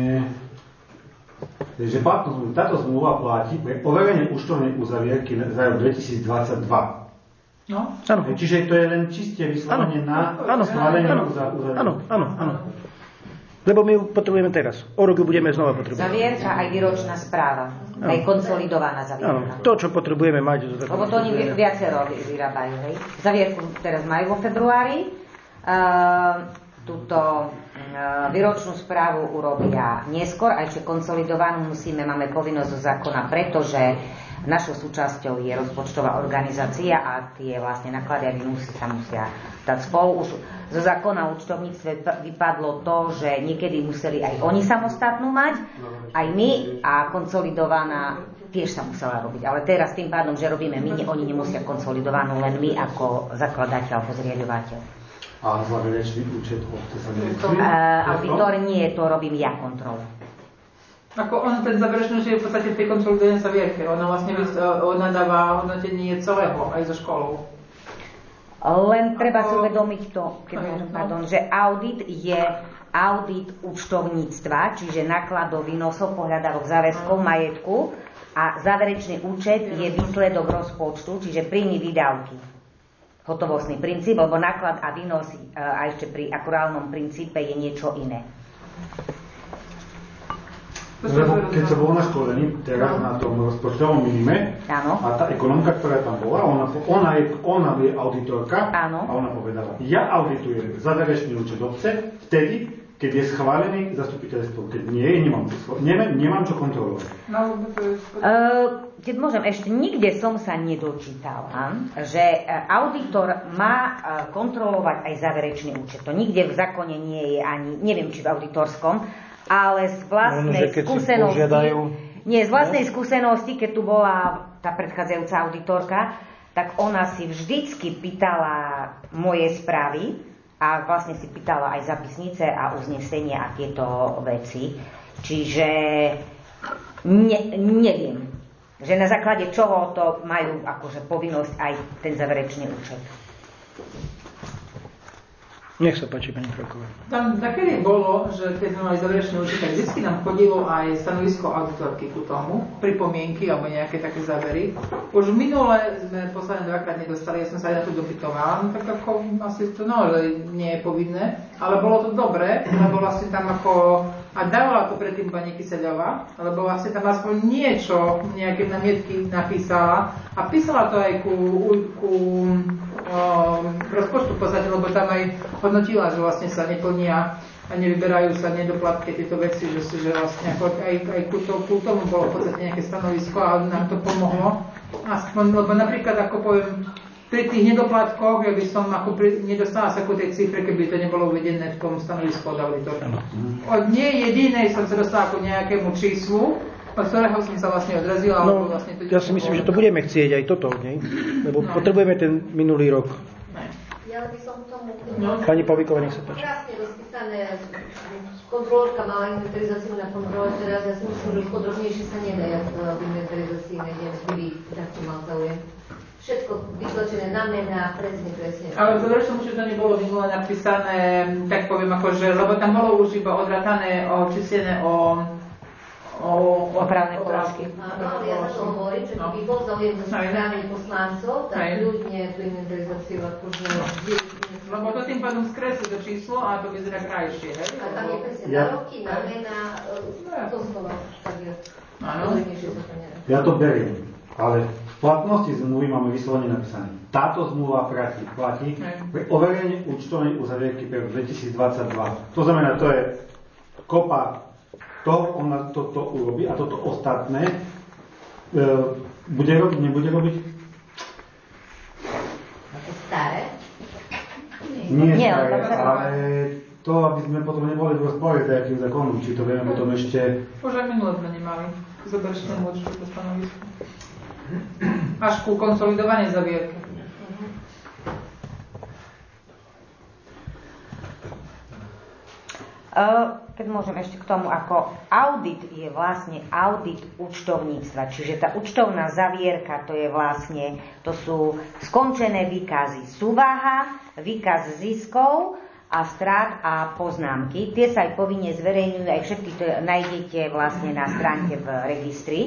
že platnosť, táto zmluva platí pre overenie účtovnej uzavierky za rok dvetisícdvadsaťdva. No? Čiže to je len čiste vyslovene na schválenie uzavierky. Áno, áno, áno. Lebo my ju potrebujeme teraz. O rok ju budeme znova potrebovať. Zavierka aj výročná správa. Áno. Aj konsolidovaná zavierka. Áno, to, čo potrebujeme mať. Lebo to oni viacero vyrábajú. Hej. Zavierku teraz majú vo februári. Uh, túto uh, výročnú správu urobia neskôr, aj či konsolidovanú musíme, máme povinnosť zo zákona, pretože našou súčasťou je rozpočtová organizácia a tie vlastne náklady a výnosy sa musia dať spolu. Už zo zákona o účtovníctve vypadlo to, že niekedy museli aj oni samostatnú mať, aj my, a konsolidovaná tiež sa musela robiť. Ale teraz tým pádom, že robíme my, oni nemusia konsolidovanú, len my ako zakladateľ alebo zriaďovateľ. A záverečný účet obce sa nemusí? Auditor nie, to robím ja kontrolu. Ako on ten záverečný účet je v podstate pri konsolidovanej zavierke. Ona vlastne ona dáva hodnotenie celého, aj so školou. Len treba si uvedomiť to, keď môžem, pardon, že audit je audit účtovníctva, čiže nákladov, výnosov, pohľadávok, záväzkov, majetku, a záverečný účet je výsledok rozpočtu, čiže príjmy, výdavky. Hotovostný princíp, lebo náklad a výnos a ešte pri akurálnom princípe je niečo iné. Lebo keď sa bol na školení, teraz na tom rozpočtovom minime, áno, a tá ekonomka, ktorá tam bola, ona, ona, je, ona je auditorka, áno, a ona povedala, ja auditujem záverečný účet obce vtedy, keď je schválený zastupiteľstvo. Keď nie je, nemám, nemám, nemám čo kontrolovať. No, uh, keď môžem, ešte nikde som sa nedočítala, že auditor má kontrolovať aj záverečný účet. To nikde v zákone nie je ani, neviem, či v auditorskom, ale z vlastnej no, skúsenosti, požiadajú... nie, z vlastnej no? skúsenosti, keď tu bola tá predchádzajúca auditorka, tak ona si vždycky pýtala moje správy a vlastne si pýtala aj zapisnice a uznesenia a tieto veci. Čiže ne, neviem, že na základe čoho to majú akože povinnosť aj ten záverečný účet. Nech sa páči, pani Kroková. Tam takedy bolo, že keď sme mali záverečné účty, tak vždy nám chodilo aj stanovisko auditorky ku tomu, pripomienky alebo nejaké také závery. Už minule sme posledné dvakrát nedostali, ja som sa aj na to dopytovala, no tak ako asi to naozaj nie je povinné, ale bolo to dobré, lebo vlastne tam ako, a dávala to predtým pani Kyseľová, lebo vlastne tam aspoň niečo, nejaké namietky napísala a písala to aj ku, ku k rozpočtu v podstate, lebo tam aj hodnotila, že vlastne sa neplnia a nevyberajú sa nedoplatky, tieto veci, že, že vlastne ako aj, aj ku, to, ku tomu bolo v podstate nejaké stanovisko a nám to pomohlo. Aspoň, lebo napríklad, ako poviem, pri tých nedoplatkoch, ja by som ako pri, nedostala sa ku tej cifre, keby to nebolo uvedené v tom stanovisku od auditora. Od nie jedinej som sa dostala ku nejakému číslu, od ktorého som sa vlastne odrazila. No, vlastne to ja si myslím, že to budeme chcieť aj toto, nie? Lebo no. potrebujeme ten minulý rok. Ja by som k tomu... No. Pani Pavíková, nech sa páči. Krásne rozpísané, kontrolórka mala inventarizáciu na kontrole, teraz ja si myslím, že podrobnejšie sa nedá, ja v inventarizácii nejdem, keby takto mal záujem. Všetko vytlačené na mená, presne, presne. Ale v záverečnom účte to nebolo minulé napísané, tak poviem akože, lebo tam bolo už iba odratané, očistené o... o opravné položky. Áno, ale ja za to hovorím, že keby bol záujem zo strany poslancov, tak ľudne tú inventarizáciu akože... Lebo to tým pádom skresli to číslo a to vyzerá krajšie, hej? A tam je presne na roky, na mená, to slova, tak je. Áno. Ja to beriem, ale v platnosti zmluvy máme vyslovene napísané. Táto zmluva platí, platí pre overenie účtovnej uzavierky pre dvetisícdvadsaťdva. To znamená, to je kopa toho, ona toto urobí a toto ostatné e, bude robiť, nebude robiť? A to staré? Nie, Nie staré, ale, ale to, aby sme potom neboli v rozpore s nejakým zákonom, či to vieme potom ešte... Už aj minulé sme nemali. Zoberšte môžete to stanovisko. Až ku konsolidovanej zavierke. Keď môžem ešte k tomu, ako audit je vlastne audit účtovníctva, čiže tá účtovná zavierka, to je vlastne, to sú skončené výkazy súvaha, výkaz ziskov a strát a poznámky. Tie sa aj povinne zverejňujú, aj všetky to nájdete vlastne na stránke v registri.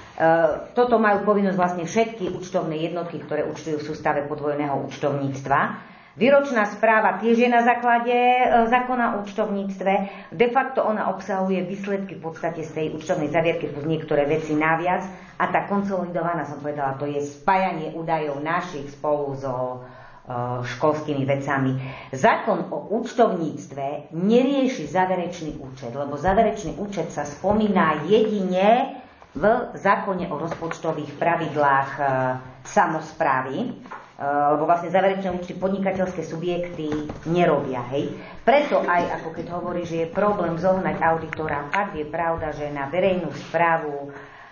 Toto majú povinnosť vlastne všetky účtovné jednotky, ktoré účtujú v sústave podvojného účtovníctva. Výročná správa tiež je na základe zákona o účtovníctve. De facto ona obsahuje výsledky v podstate z tej účtovnej zavierky plus niektoré veci naviac. A tá konsolidovaná, som povedala, to je spájanie údajov našich spolu so školskými vecami. Zákon o účtovníctve nerieši záverečný účet, lebo záverečný účet sa spomína jedine v zákone o rozpočtových pravidlách e, samosprávy, e, lebo vlastne záverečné účty podnikateľské subjekty nerobia. Hej. Preto aj, ako keď hovorí, že je problém zohnať auditora, fakt je pravda, že na verejnú správu e,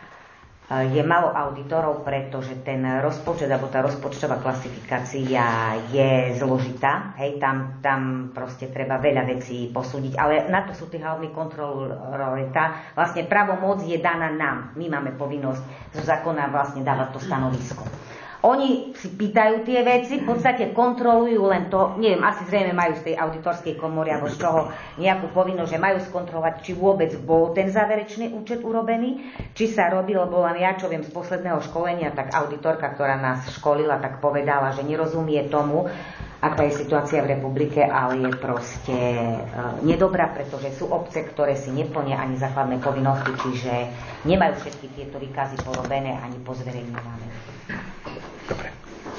je málo auditorov, pretože ten rozpočet, alebo tá rozpočtová klasifikácia je zložitá. Hej, tam, tam proste treba veľa vecí posúdiť, ale na to sú tí hlavní kontrolóri. Tá vlastne právomoc je daná nám. My máme povinnosť zo zákona vlastne dávať to stanovisko. Oni si pýtajú tie veci, v podstate kontrolujú len to, neviem, asi zrejme majú z tej auditorskej komory alebo z čoho nejakú povinnosť, že majú skontrolovať, či vôbec bol ten záverečný účet urobený, či sa robil, lebo len ja, čo viem z posledného školenia, tak auditorka, ktorá nás školila, tak povedala, že nerozumie tomu, aká je situácia v republike, ale je proste e, nedobrá, pretože sú obce, ktoré si neplnia ani základné povinnosti, čiže nemajú všetky tieto výkazy porobené ani pozverejňované. Dobre.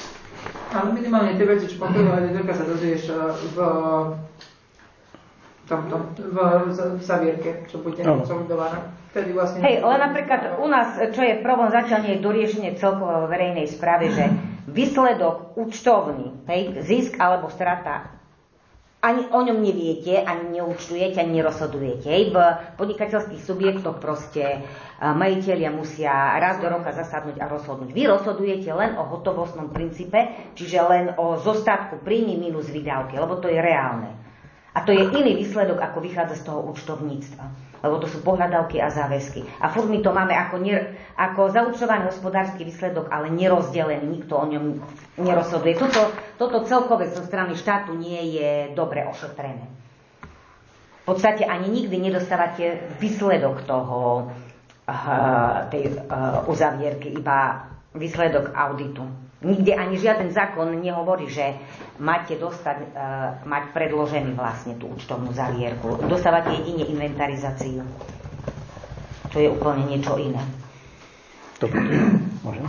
Ale minimálne tie veci, čo potom auditorka sa dozvieš v tomto, v zavierke, čo bude konsolidovaná. Vtedy vlastne... Hej, ale napríklad u nás, čo je problém, zatiaľ nie je doriešenie celkovo verejnej správy, že výsledok účtovný, hej, zisk alebo strata, ani o ňom neviete, ani neúčtujete, ani nerozhodujete. Hej. V podnikateľských subjektoch proste majitelia musia raz do roka zasadnúť a rozhodnúť. Vy rozhodujete len o hotovostnom princípe, čiže len o zostatku príjmy minus výdavky, lebo to je reálne. A to je iný výsledok, ako vychádza z toho účtovníctva. lebo to sú pohľadavky a záväzky. A furt my to máme ako, ner- ako zaúčtovaný hospodársky výsledok, ale nerozdelený, nikto o ňom nerozhoduje. Toto, toto celkové zo strany štátu nie je dobre ošetrené. V podstate ani nikdy nedostávate výsledok toho, uh, tej uh, uzavierky, iba výsledok auditu. Nikde ani žiaden zákon nehovorí, že máte dostať, uh, mať predložený vlastne tú účtovnú zavierku. Dostávate jedine inventarizáciu. To je úplne niečo iné. Dobre, môžem?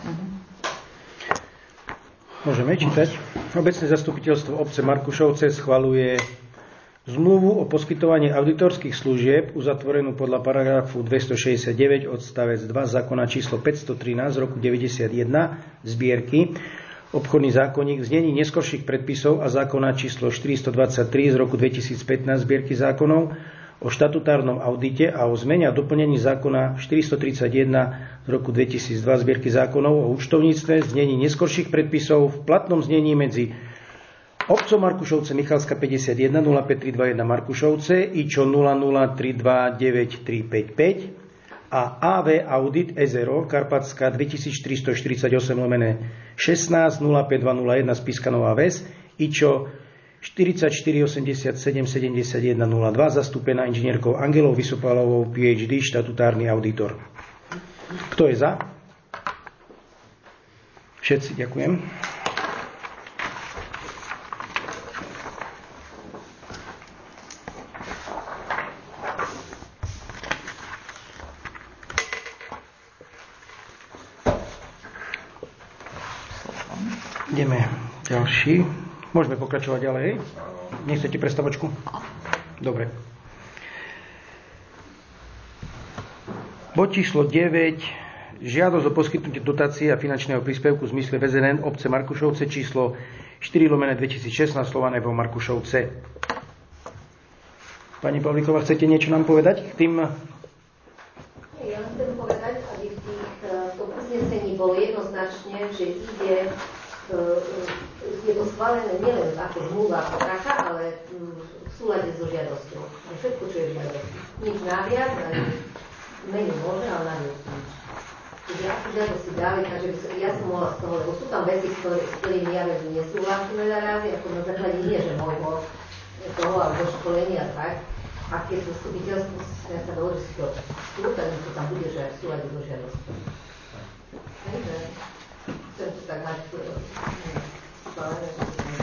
Môžeme čítať. Obecné zastupiteľstvo obce Markušovce schvaľuje zmluvu o poskytovaní auditorských služieb uzatvorenú podľa paragrafu dvestošesťdesiatdeväť odstavec dva zákona číslo päťstotrinásť z roku deväťdesiatjeden zbierky obchodný zákonník v znení neskorších predpisov a zákona číslo štyristodvadsaťtri z roku dvetisícpätnásť zbierky zákonov o štatutárnom audite a o zmene a doplnení zákona štyristotridsaťjeden z roku dvetisícdva zbierky zákonov o účtovníctve v znení neskorších predpisov v platnom znení medzi obcom Markušovce Michalska päťdesiatjeden nula päť tri dvadsaťjeden Markušovce IČO nula nula tri dva deväť tri päť päť a á vé Audit es er o Karpatská dvetisícštyristoštyridsaťosem lomené šestnásť nula päť dva nula jeden Spišská Nová Ves IČO štyridsaťštyri osemdesiatsedem sedemdesiatjeden nula dva zastúpená inžinierkou Angelou Vysopalovou pé há dé štatutárny auditor. Kto je za? Všetci, ďakujem. Ideme ďalší. Môžeme pokračovať ďalej. Nechcete prestavočku? Dobre. Bod číslo deväť. Žiadosť o poskytnutie dotácie a finančného príspevku v zmysle vé zet en obce Markušovce číslo štyri lomené dvetisícšestnásť Slované vo Markušovce. Pani Pavlíková, chcete niečo nám povedať k tým? Ja chcem povedať, aby v tých, v tom uznesení bolo jednoznačne, že ide je to schválené nielen ako zmluva ako taká, ale v súlade so žiadosťou. Všetko, čo je v žiadosti. Nič naviac, ani menej môže, ale naviac nič. Čiže ako žiadosti dali, takže ja som mohla z toho, lebo sú tam veci, ktoré, s ktorými ja veľmi nesúhlasím veľa razy, ako na základe nie, že môjho toho, alebo školenia tak. A keď zastupiteľstvo ja sa dohodí, že si to skúta, to tam bude, že aj v súlade so žiadosťou. Takže chcem to tak mať schválené, že si to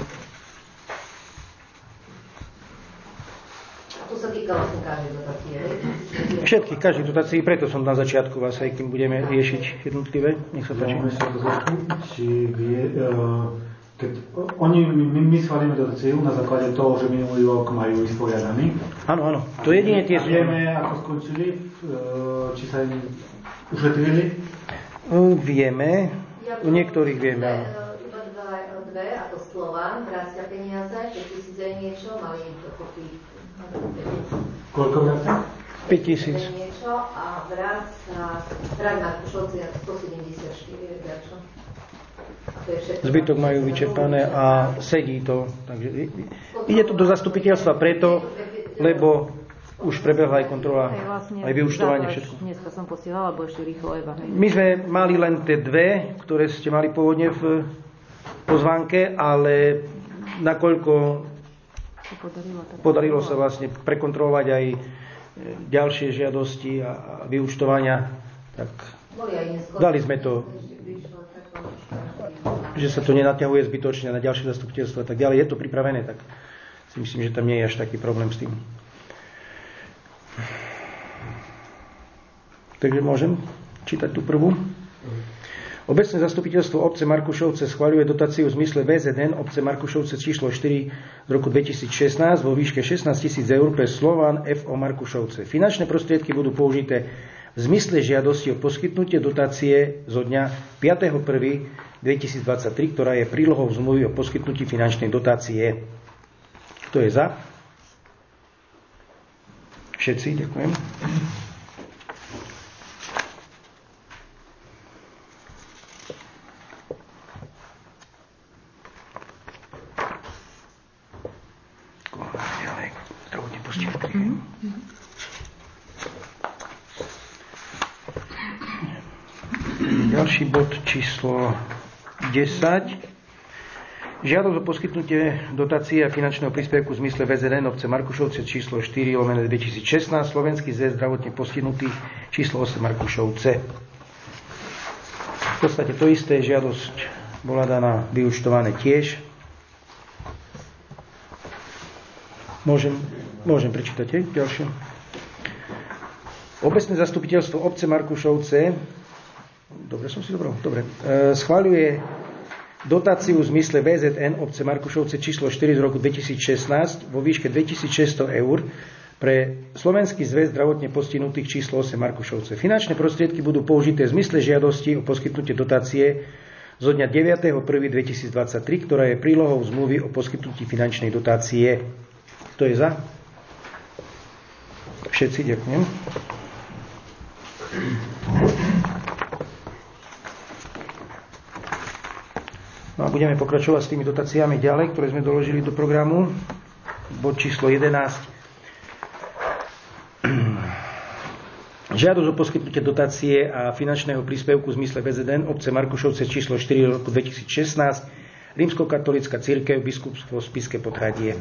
a to sa týka vlastne každej dotácie, hej? Všetkých, každej dotácií, preto som na začiatku vás aj kým budeme riešiť jednotlivé. Nech sa páči. Môžeme sa dozvedieť, či vie, keď oni, my, my schválime dotáciu na základe toho, že minulý rok majú vysporiadaný. Áno, áno, to jedine tie sú. Vieme, ako skončili, či sa im ušetrili? Vieme, u niektorých vieme. Iba dva, dve, ako Slován, vracia peniaze, päť tisíc aj niečo, mali dokopy. Koľko vracia? päť tisíc. Niečo a vracia, vrať Markušovci stosedemdesiatštyri, čo? Zbytok majú vyčerpané a sedí to. Takže ide to do zastupiteľstva preto, lebo už prebehla aj kontrola, aj, vlastne, aj vyúčtovanie, všetko. Dneska som posielala, alebo ešte rýchlo Eva. Hej. My sme mali len tie dve, ktoré ste mali pôvodne v pozvánke, ale nakoľko podarilo, podarilo sa vlastne prekontrolovať aj ďalšie žiadosti a vyúčtovania, tak dali sme to, že sa to nenaťahuje zbytočne na ďalšie zastupiteľstvo a tak ďalej. Je to pripravené, tak si myslím, že tam nie je až taký problém s tým. Takže môžem čítať tú prvú. Obecné zastupiteľstvo obce Markušovce schvaľuje dotáciu v zmysle vé zet en obce Markušovce číslo štyri z roku dvetisícšestnásť vo výške šestnásť tisíc eur pre Slován ef ó Markušovce. Finančné prostriedky budú použité v zmysle žiadosti o poskytnutie dotácie zo dňa piateho prvého dvetisícdvadsaťtri, ktorá je prílohou zmluvy o poskytnutí finančnej dotácie. Kto je za? Všetci, ďakujem. Ďalší bod číslo desať. Žiadosť o poskytnutie dotácie a finančného príspevku v zmysle vé zet en obce Markušovce číslo štyri lomené dvetisícšestnásť, Slovenský zväz zdravotne postihnutých číslo osem Markušovce. V podstate to isté, žiadosť bola daná vyúčtované tiež. Môžem, môžem prečítať je? Ďalšie. Obecné zastupiteľstvo obce Markušovce, dobre som si dobral, dobre, e, schvaľuje dotáciu v zmysle vé zet en obce Markušovce číslo štyri z roku dvetisícšestnásť vo výške dvetisícšesťsto eur pre Slovenský zväz zdravotne postihnutých číslo osem Markušovce. Finančné prostriedky budú použité v zmysle žiadosti o poskytnutie dotácie zo dňa deviateho prvého dvetisícdvadsaťtri, ktorá je prílohou zmluvy o poskytnutí finančnej dotácie. Kto je za? Všetci, ďakujem. No a budeme pokračovať s tými dotáciami ďalej, ktoré sme doložili do programu. Bod číslo jedenásť. Žiadosť o poskytnutie dotácie a finančného príspevku v zmysle vé zet en obce Markušovce číslo štyri roku dvetisícšestnásť, Rímskokatolícka cirkev, biskupstvo Spišské Podhradie.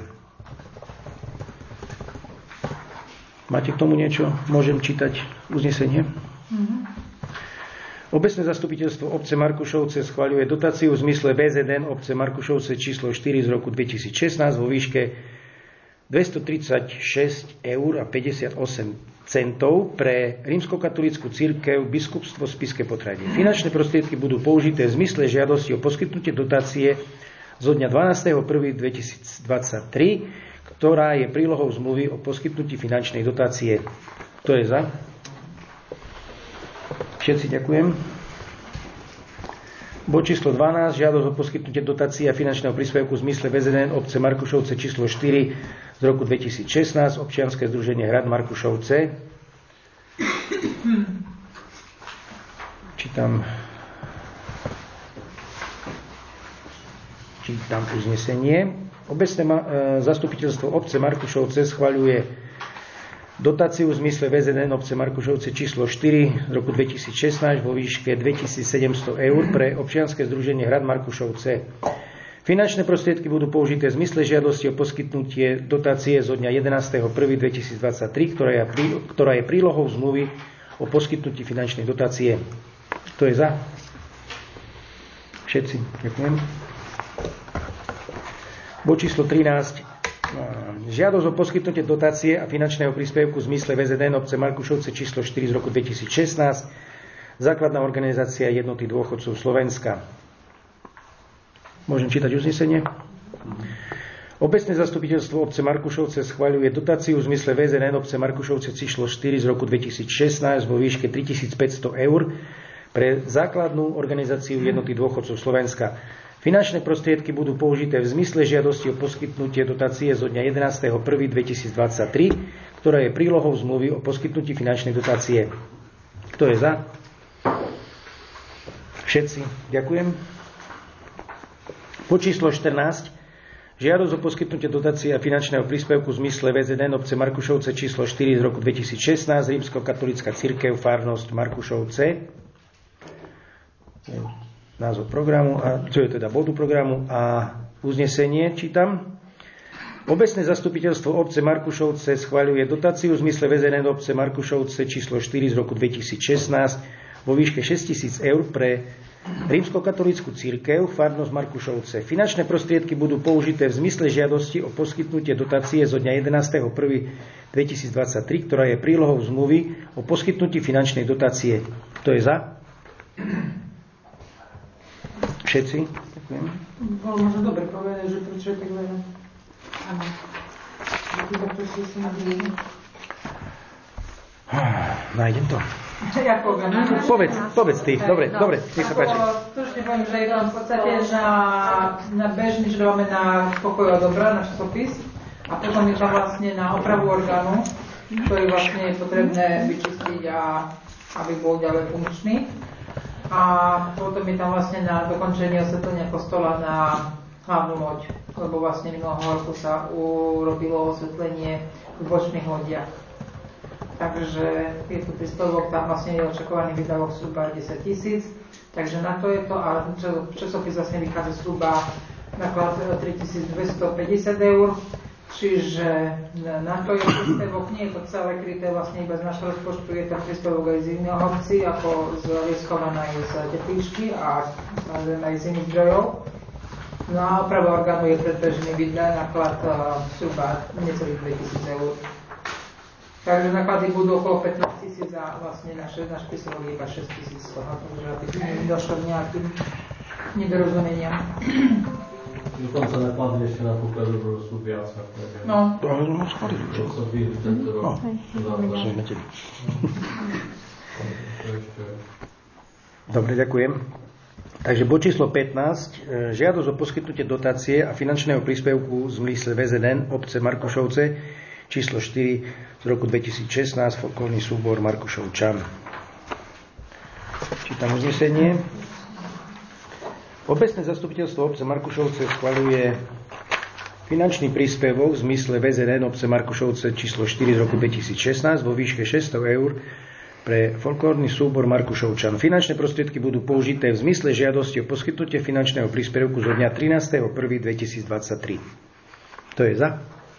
Máte k tomu niečo? Môžem čítať uznesenie? Mm-hmm. Obecné zastupiteľstvo obce Markušovce schvaľuje dotáciu v zmysle vé zet en obce Markušovce číslo štyri z roku dvetisícšestnásť vo výške dvestotridsaťšesť eur a päťdesiatosem centov pre Rímskokatolícku cirkev, biskupstvo Spišské Podhradie. Finančné prostriedky budú použité v zmysle žiadosti o poskytnutie dotácie zo dňa dvanásteho prvého dvetisícdvadsaťtri, ktorá je prílohou zmluvy o poskytnutí finančnej dotácie. Kto je za? Všetci ďakujem. Bod číslo dvanásť. Žiadosť o poskytnutie dotácie a finančného príspevku v zmysle vé zet en obce Markušovce číslo štyri z roku dvetisícšestnásť, občianske združenie Hrad Markušovce. Čítam, čítam uznesenie. Obecné zastupiteľstvo obce Markušovce schvaľuje dotáciu v zmysle vé zet en obce Markušovce číslo štyri z roku dvetisícšestnásť vo výške dvetisícsedemsto eur pre občianske združenie Hrad Markušovce. Finančné prostriedky budú použité v zmysle žiadosti o poskytnutie dotácie zo dňa jedenásteho prvého dvetisícdvadsaťtri, ktorá je, ktorá je prílohou zmluvy o poskytnutí finančnej dotácie. Kto je za? Všetci. Ďakujem. Bod číslo trinásť. Žiadosť o poskytnutie dotácie a finančného príspevku v zmysle vé zet en obce Markušovce číslo štyri z roku dvetisícšestnásť, základná organizácia Jednoty dôchodcov Slovenska. Môžem čítať uznesenie? Obecné zastupiteľstvo obce Markušovce schvaľuje dotáciu v zmysle vé zet en obce Markušovce číslo štyri z roku dvetisícšestnásť vo výške tritisícpäťsto eur pre základnú organizáciu Jednoty dôchodcov Slovenska. Finančné prostriedky budú použité v zmysle žiadosti o poskytnutie dotácie zo dňa jedenásteho prvého dvetisícdvadsaťtri, ktorá je prílohou zmluvy o poskytnutí finančnej dotácie. Kto je za? Všetci. Ďakujem. Po číslo štrnásť. Žiadosť o poskytnutie dotácie a finančného príspevku v zmysle vé zet en obce Markušovce číslo štyri z roku dvetisícšestnásť, Rímskokatolícka cirkev, farnosť Markušovce. Názov programu, a čo je teda bodu programu a uznesenie čítam. Obecné zastupiteľstvo obce Markušovce schvaľuje dotáciu v zmysle vé zet en obce Markušovce číslo štyri z roku dvetisícšestnásť vo výške šesťtisíc eur pre Rímskokatolícku cirkev, farnosť Markušovce. Finančné prostriedky budú použité v zmysle žiadosti o poskytnutie dotácie zo dňa jedenásteho prvého dvetisícdvadsaťtri, ktorá je prílohou zmluvy o poskytnutí finančnej dotácie. Kto je za? Všetci? Ďakujem. Bolo možno dobre povedať, že prečo je tak veľa. Áno. Nájdem to. Ja poviem. Povedz, povedz ty. Dobre, no, dobre, nech sa páči. Stručne poviem, že je to v podstate na, na bežný, že dávame na pokoj a dobra, na časopis. A potom je tam vlastne na opravu orgánu, ktorý vlastne je potrebné vyčistiť a aby bol ďalej funkčný. A potom je tam vlastne na dokončenie osvetlenia kostola na hlavnú loď, lebo vlastne minulého roku sa urobilo osvetlenie v bočných lodiach. takže je tu príspevok, tam vlastne je očakovaný výdavok zhruba desať tisíc, takže na to je to a časopis vlastne vychádza zhruba náklad tritisícdvestopäťdesiat eur, čiže na to je príspevok, nie je to celé kryté vlastne iba z našho rozpočtu, je tam príspevok aj z iného obcí, ako z Lieskova aj z Teplíčky a samozrejme aj z iných zdrojov. No a oprava orgánu je predbežný náklad zhruba necelých dvetisíc eur. Takže náklady budú okolo pätnásť tisíc a vlastne náš, náš príspevok je iba šesť tisíc z toho, takže aby nedošlo k nejakým nedorozumeniam. Dokonca náklady ešte na pokladu sú viac ako neviem. No. To je no skoro. Čo sa vyhli tento rok. Dobre, ďakujem. Takže bod číslo pätnásť, žiadosť o poskytnutie dotácie a finančného príspevku z zmysle vé zet en obce Markušovce číslo štyri z roku dvetisícšestnásť, folklórny súbor Markušovčan. Čítam uznesenie. Obecné zastupiteľstvo obce Markušovce schvaľuje finančný príspevok v zmysle vé zet en obce Markušovce číslo štyri z roku dvetisícšestnásť vo výške šesťsto eur pre folklórny súbor Markušovčan. Finančné prostriedky budú použité v zmysle žiadosti o poskytnutie finančného príspevku zo dňa trinásteho prvého dvetisícdvadsaťtri. Kto je za?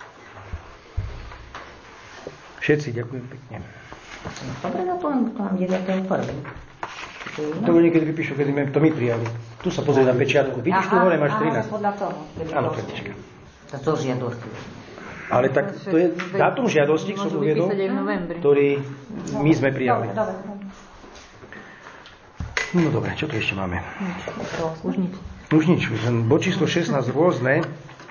Všetci, ďakujem pekne. Dobre, zapomenú, to mám deviateho prvého To niekedy vypíšu, keď sme to my prijali. Tu sa pozrie na pečiatku. Vidíš, tu hore máš trinásť. Aha, podľa toho. Áno, Kratička. To je žiadosti. Ale tak to je dátum žiadosti, som uviedol, ktorý my sme prijali. No dobre, čo tu ešte máme? Už nič. Už nič. Bod číslo šestnásť rôzne.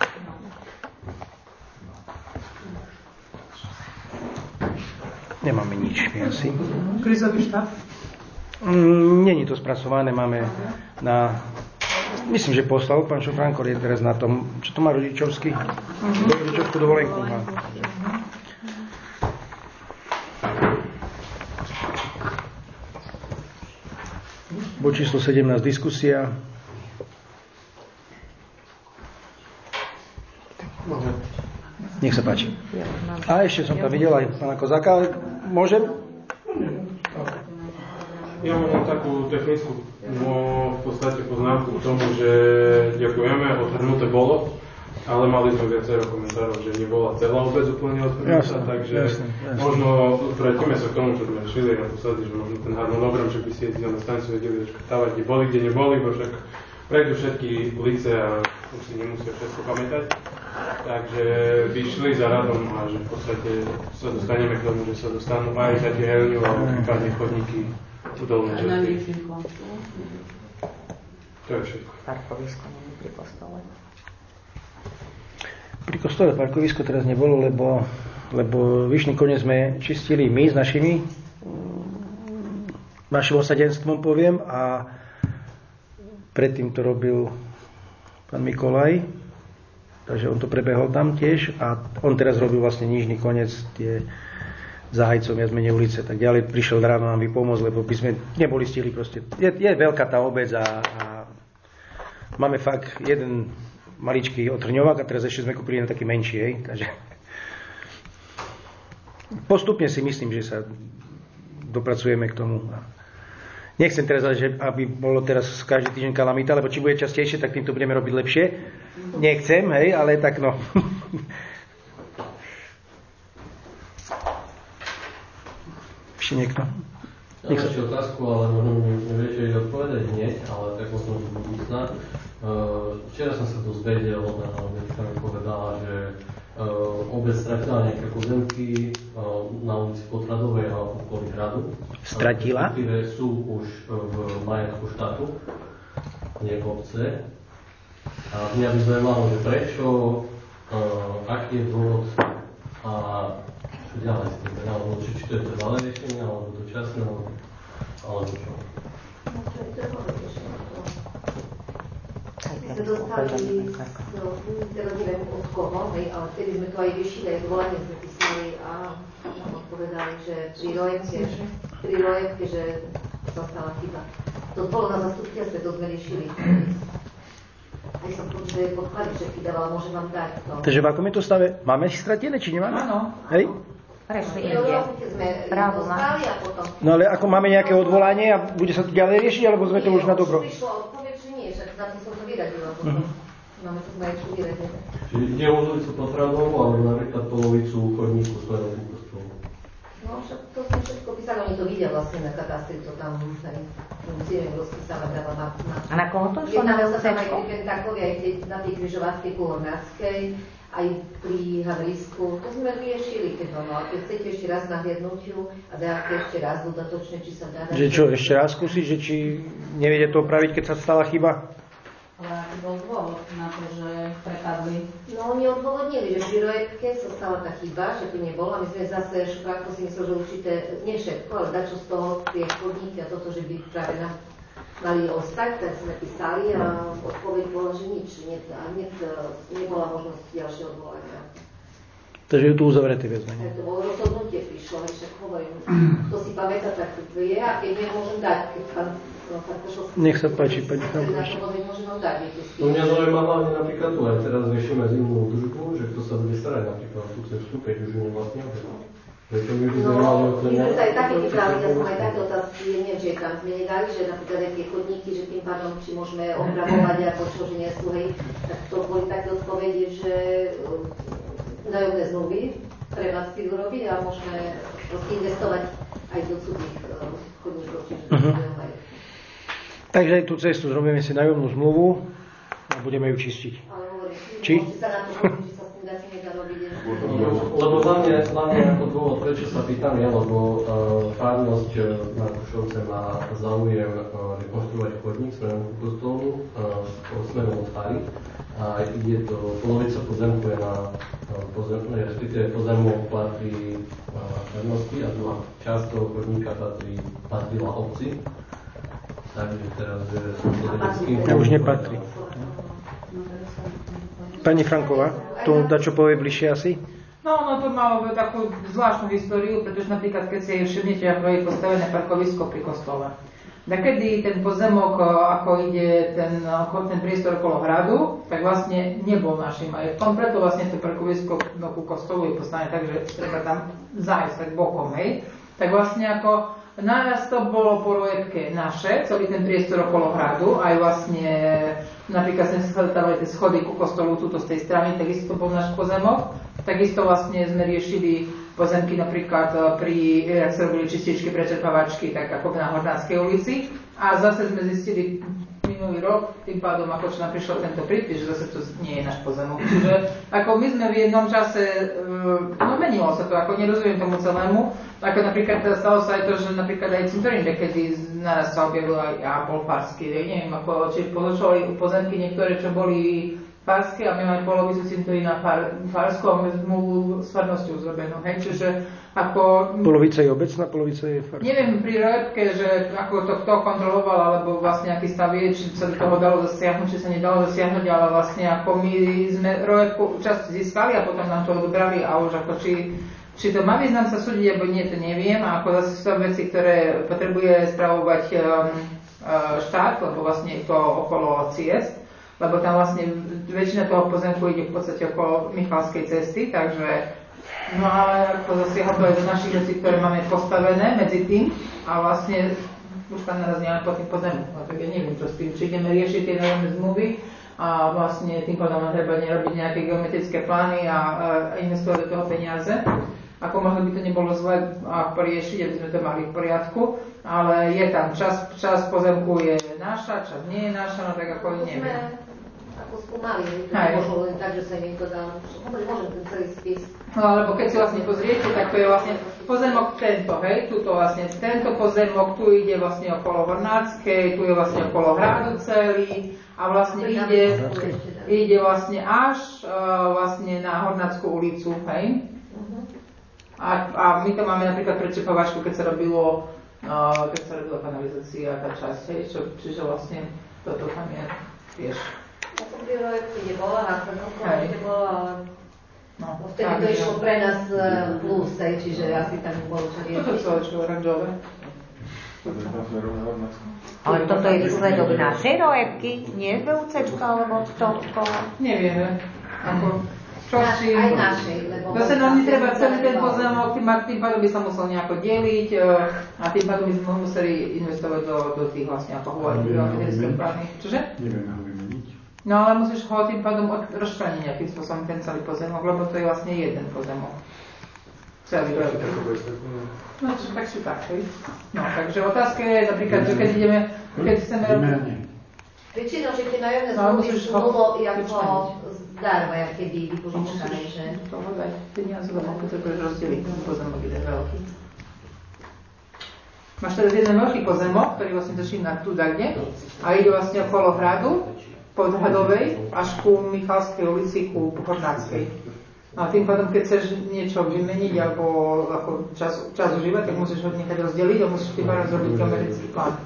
Nemáme nič, asi. Krízový štáb? Není to spracované, máme na... Myslím, že poslal pán Šofránkor je teraz na tom, čo to má rodičovský? Mm-hmm. Rodičovskú dovolenku má. Bod číslo sedemnásť, diskusia. Nech sa páči. A ešte som tam videl aj pána Kozáka. Môžem? Ja mám takú technickú no, v podstate poznámku k tomu, že ďakujeme, odhrnuté bolo, ale mali sme viacero komentárov, že nebola celá obec úplne odhrnutá, takže jasne, jasne. Možno vrátime sa k tomu, čo sme šili na posledy, že možno ten harmonogram, že by si tie zamestnanci vedeli rešpektávať, kde boli, kde neboli, bo však prejdú všetky ulice a už si nemusia všetko pamätať. Takže by šli za radom a že v podstate sa dostaneme k tomu, že sa dostanú aj za dielňu a prípadne chodníky udolné časti. To je všetko. Parkovisko nie pri kostole. Pri kostole parkovisko teraz nebolo, lebo, lebo Vyšný koniec sme čistili my s našimi našim osadenstvom, poviem, a predtým to robil pán Mikolaj, takže on to prebehol tam tiež a on teraz robil vlastne Nižný koniec, tie Zahajcom, viac menej ulice, tak ďalej. Prišiel ráno nám vypomôcť, lebo by sme neboli stihli proste. Je, je veľká tá obec a, a máme fakt jeden maličký otrňovák a teraz ešte sme kúpili na taký menší, hej. Takže postupne si myslím, že sa dopracujeme k tomu. Nechcem teraz, že aby bolo teraz každý týždeň kalamita, lebo či bude častejšie, tak tým to budeme robiť lepšie. Nechcem, hej, ale tak no. Ešte niekto? Ja mám ešte otázku, ale možno neviete jej odpovedať hneď, ale tak možno do budúcna. Včera som sa dozvedel, Miška mi povedala, že obec stratila nejaké pozemky na ulici Potradovej a okolí hradu. Stratila? Respektíve sú už v majetku štátu, nie obce. A mňa by zaujímalo, že prečo, aký je dôvod a čo ďalej s tým, alebo či, či to je trvalé riešenie, alebo dočasné, alebo čo? No to je trvalé riešenie. My sme dostali, teraz neviem od koho, hej, ale vtedy sme to aj riešili, aj volanie sme písali a nám odpovedali, že pri projekte, pri projekte, že sa stala chyba. To bolo na zastupiteľstve, to sme riešili. Aj som povedal, že podklady všetky dával, môžem vám dať to. Takže v akom je to stave? Máme stratené, či nemáme? Áno. Hej? Prešli inde. Právo má. No ale ako máme nejaké odvolanie a bude sa to ďalej riešiť, alebo sme to už na dobro? Prišla odpoveď, že nie, však za to som to vyradila potom. Máme to zmaječku vyradené. Čiže ide o ulicu Potravovú, alebo napríklad polovicu chodníku smerom ku kostolu. No však to som všetko písala, oni to vidia vlastne na katastri, to tam aj musíme rozpísala, dáva map. A na koho to šlo? Jednáme sa tam aj pri Pentakovi, aj na tej križovatke Pohornáckej, aj pri Havrísku. To sme riešili, keď no, a keď chcete ešte raz nahliadnúť ju a dáte ešte raz dodatočne, či sa dá... Že čo, ešte raz skúsiť, že či neviete to opraviť, keď sa stala chyba? Ale aký bol dôvod na to, že prepadli? No oni odôvodnili, že pri Rojetke sa stala tá chyba, že tu nebolo a my sme zase, Šuprátko si myslel, že určité, nie všetko, ale dačo z toho, tie chodníky a toto, že by práve na, mali ostať, tak sme písali a odpoveď bola, že nič, nie, nie, nebola možnosť ďalšieho odvolania. Takže je tu uzavreté viac menej. To bolo rozhodnutie prišlo, aj však hovorím, kto si pamätá, tak to je a keď nemôžem dať, keď pán no, nech sa páči, pani Frankovič. No mňa zaujíma hlavne napríklad tu, aj teraz riešime zimnú údržbu, že kto sa bude starať napríklad tú cestu, keď už nevlastnia. No, my sme sa aj také vybrali, ja som aj také otázky, neviem, že tam sme nedali, že napríklad aj tie chodníky, že tým pádom, či môžeme opravovať ako čo, že nie sú, hej, tak to boli také odpovede, že vzájomné zmluvy prevádzky urobiť a môžeme proste investovať aj do cudzích chodníkov, čiže to uh-huh. aj. Takže aj tú cestu zrobíme si nájomnú zmluvu a budeme ju čistiť. Ale hovorím, či? Sa na to hovorí, že sa s tým dáte nedá robiť. Lebo hlavne, hlavne ako dôvod, prečo sa pýtam je, lebo uh, farnosť na Kušovce má záujem uh, rekonštruovať chodník smerom ku kostolu, uh, smerom od fary. A ide to, polovica pozemku je na uh, pozemku, respektíve pozemok patrí uh, farnosti a druhá časť toho chodníka patrí, patrila obci. Takže teraz, že ja už nepatrí. Pani Franková, to dačo povie bližšie asi? No, no to malo takú zvláštnu históriu, pretože napríklad, keď si všimnete, ako je postavené parkovisko pri kostole. Nakedy ten pozemok, ako ide ten, ten priestor okolo hradu, tak vlastne nebol našim majetkom, preto vlastne to parkovisko no, ku kostolu je postavené tak, že treba tam zájsť tak bokom, hej. Tak vlastne ako naraz to bolo po Rojetke naše, celý ten priestor okolo hradu, aj vlastne napríklad sme sa stávali tie schody ku kostolu túto z tej strany, takisto to bol náš pozemok. Takisto vlastne sme riešili pozemky napríklad pri, jak sa robili čističky, prečerpávačky, tak ako na Hornáckej ulici. A zase sme zistili minulý rok, tým pádom ako čo nám prišiel tento prípis, že zase to nie je náš pozemok. Čiže ako my sme v jednom čase, no menilo sa to, ako nerozumiem tomu celému. Ako napríklad stalo sa aj to, že napríklad aj cintorín, kedy naraz sa objavil aj ja, bol farský, neviem, ako či pozočovali pozemky niektoré, čo boli farské a my máme polovicu cintorína far, farskú a máme zmluvu s farnosťou zrobenú, hej, čiže ako... Polovica je obecná, polovica je farská. Neviem pri Rojetke, že ako to kto kontroloval, alebo vlastne aký stav je, či sa do toho dalo zasiahnuť, či sa nedalo zasiahnuť, ale vlastne ako my sme Rojetku časť získali a potom nám to odobrali a už ako či, či to má význam sa súdiť, alebo nie, to neviem, a ako zase sú veci, ktoré potrebuje spravovať štát, lebo vlastne je to okolo ciest, lebo tam vlastne väčšina toho pozemku ide v podstate okolo Michalskej cesty, takže no ale ako zasiahlo to aj do našich vecí, ktoré máme postavené medzi tým a vlastne už tam naraz nemáme po tým pozemku, tak ja neviem čo s tým, či ideme riešiť tie nájomné zmluvy a vlastne tým pádom treba nerobiť nejaké geometrické plány a, a investovať do toho peniaze. Ako možno by to nebolo zle a poriešiť, aby sme to mali v poriadku, ale je tam čas, čas pozemku je naša, čas nie je naša, no tak ako neviem. Ako skúmali, to nemôžu len tak, že sa im to dá, môžem ten celý spis. No lebo keď si vlastne pozriete, tak to je vlastne pozemok tento, hej, tuto vlastne tento pozemok, tu ide vlastne okolo Hornáckej, tu je vlastne okolo hradu celý a vlastne ide, ide vlastne až uh, vlastne na Hornáckú ulicu, hej. A, a my to máme napríklad prečerpávačku, keď sa robilo, uh, keď sa robila kanalizácia, tá časť, hej, čo, čiže vlastne toto tam je, vieš. Ja som pri Rojetke nebola, na Sledovku nebola, ale no, vtedy to išlo pre nás plus, hej, čiže asi tam bolo čo riešiť. Toto celé čo oranžové. Ale toto je výsledok našej Rojetky, nie z VUCčka, alebo to koho? Nevieme. Ako... Čo s čím? Aj našej, lebo... Zase nám netreba celý ten pozemok, tým, tým pádom by sa musel nejako deliť a tým pádom by sme museli investovať do, do tých vlastne, ako hovorí, geometrické plány. Čože? Nevieme ho vymeniť. No ale musíš ho tým pádom rozštraniť nejakým spôsobom ten celý pozemok, lebo to je vlastne jeden pozemok. Celý veľký. No čo, tak si tak, hej. No, takže otázka je napríklad, že keď ideme, keď chceme... Väčšinou, že tie nájomné zmluvy sú nulo ako zdarma, jak keby vypožičkané, že... To ho dať peniaze, lebo keď to budeš rozdeliť, pozemok jeden veľký. Máš teraz jeden veľký pozemok, ktorý vlastne začína tu dakde a ide vlastne okolo hradu, pod Hadovej, až ku Michalskej ulici, ku Hornáckej. A tým pádom, keď chceš niečo vymeniť alebo ako čas, čas užívať, tak musíš ho nechať rozdeliť a musíš tým pádom zrobiť geometrický plán.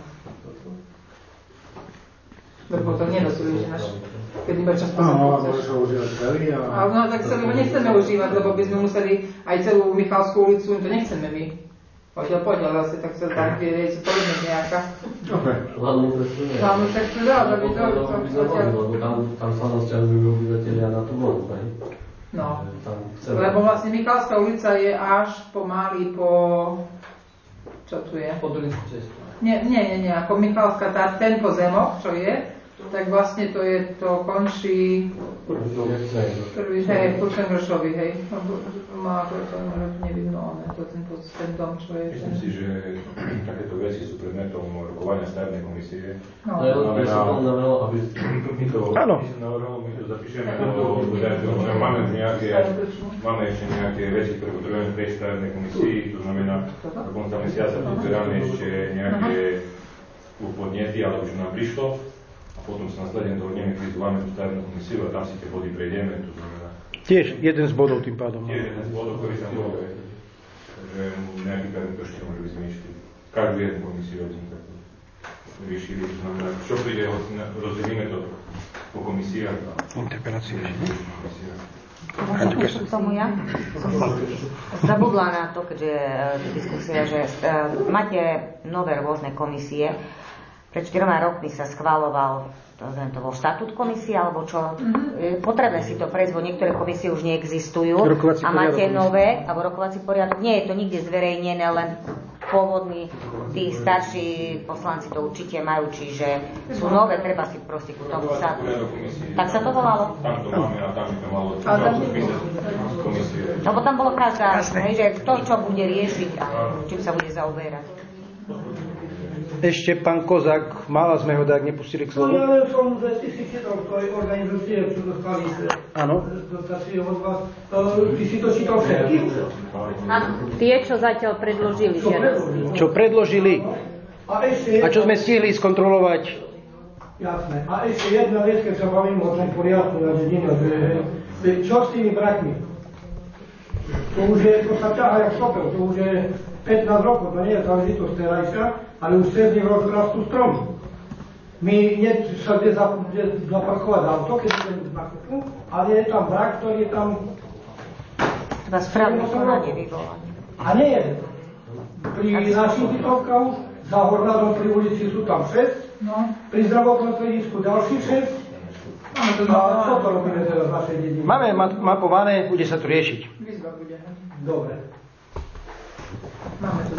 Lebo to nerozumieš, keď iba čas pozemku chceš. Áno, môžeš ho užívať celý a... No tak celý ho nechceme užívať, lebo by sme museli aj celú Michalskú ulicu, to nechceme my. Poďal, poďal, zase tak sa tak, kde je povedať nejaká. Dobre. Hlavnú cestu nie. Hlavnú cestu, dá, to by to... Lebo tam, tam sa nasťahujú obyvateľia na tú vodu, hej? No, lebo vlastne Michalská ulica je až pomaly po... Čo tu je? Po Dolinsku cestu. Nie, nie, nie, nie, ako Michalská, tá, ten pozemok, čo je, tak vlastne to je, to končí... Prvý, hej, v Kursengrošovi, hej. Má ako to nevidno, to ten, ten dom, čo je... Myslím si, že takéto veci sú predmetom rokovania stavebnej komisie. No, ja som navrhol, aby... Áno. My to zapíšeme do... Máme nejaké, máme ešte nejaké veci, ktoré potrebujeme v tej stavebnej komisii, to znamená, do konca mesiaca pozberáme ešte nejaké podnety, alebo čo nám prišlo. A potom sa následne dohodneme, keď zvoláme tú stavebnú komisiu a tam si tie body prejdeme, to znamená... Tiež jeden z bodov tým pádom. Tiež jeden z bodov, ktorý tam bol. Takže nejaký termín to ešte môže byť zmiešli. Každú jednu komisiu aby sme takto vyriešili. To znamená, čo príde, rozdelíme to po komisiách. Interpelácie. Môžem k tomu ja? Som zabudla na to, keďže diskusia, že máte nové rôzne komisie. Pred štyroma rokmi sa schváľoval to bol štatút komisie, alebo čo? Mm-hmm. Potrebné si to prejsť, bo niektoré komisie už neexistujú rokovací a máte poriadok, nové, alebo rokovací poriadok. Nie je to nikde zverejnené, len pôvodní, tí starší poslanci to určite majú, čiže sú nové, treba si proste k tomu sa... Tak sa to volalo? Tam to máme a tam by to malo komisie. Lebo tam bolo každá, že kto čo bude riešiť a čím sa bude zaoberať. Ešte pán Kozák, mála sme ho tak nepustili k slovu. No ja len som, že ty si čítal v tej organizácie, čo dostali dotácie od vás. Ty si to čítal všetky? Áno, tie, čo zatiaľ predložili. Čo predložili? Čo predložili? A, ešte a čo sme stihli skontrolovať? Jasné. A ešte jedna vec, keď sa bavím o tom poriadku na dedine, že čo s tými brakmi? To už je, to sa ťahá jak sopel, to už je pätnásť rokov, to nie je záležitosť terajšia, ale už cez nich rozrastú stromy. My nie sa kde zaparkovať auto, keď ideme na kupu, ale je tam brak, ktorý je tam... Treba správne konanie vyvolať. A nie je. Pri našich bytovkách už, za Hornádom pri ulici sú tam šesť, no. Pri zdravotnom stredisku ďalších šesť. A čo to robíme teraz v našej dedine? Máme mapované, bude sa to riešiť. Výzva bude. Dobre. Máme to.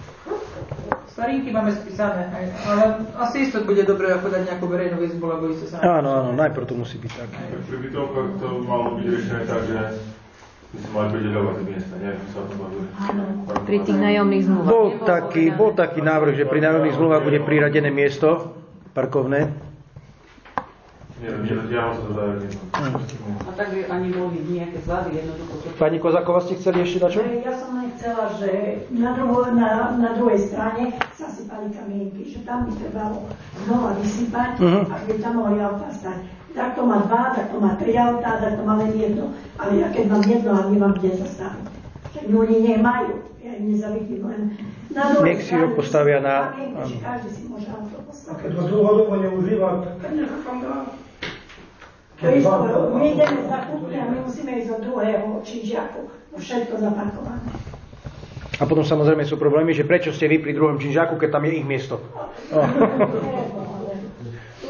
Starinky máme spísané, ale asi isto bude dobré ako dať nejakú verejnú výzvu, lebo isto sa... Áno, áno, najprv to musí byť tak. Pri bytovkách to malo byť riešené tak, že by sme mali prideľovať miesta, neviem, čo sa to bavili. Pri tých nájomných zmluvách. Bol taký, bol taký návrh, že pri nájomných zmluvách bude priradené miesto parkovné. Neviem, ja sa to dajú. A tak by ani boli nejaké zvady jednoducho. Pani Kozáková, ste chceli ešte na čo? Ja som len chcela, že na, druho, na, na druhej strane zasypali kamienky, že tam by trebalo znova vysypať, uh-huh. Ak by tam mohli autá stať. Tak to má dva, tak to má tri autá, tak to má len jedno. Ale ja keď mám jedno a nemám kde zastaviť. Že oni nemajú, ja im nezavidím len na druhej Nech si ho postavia na... kamienky, že každý si môže auto postaviť. A keď to dlhodobo neužíva, tak nech tam dá. To isto, my ideme za kúpne a my musíme ísť od druhého činžiaku. Všetko zaparkované. A potom samozrejme sú problémy, že prečo ste vy pri druhom činžáku, keď tam je ich miesto. Oh. Tu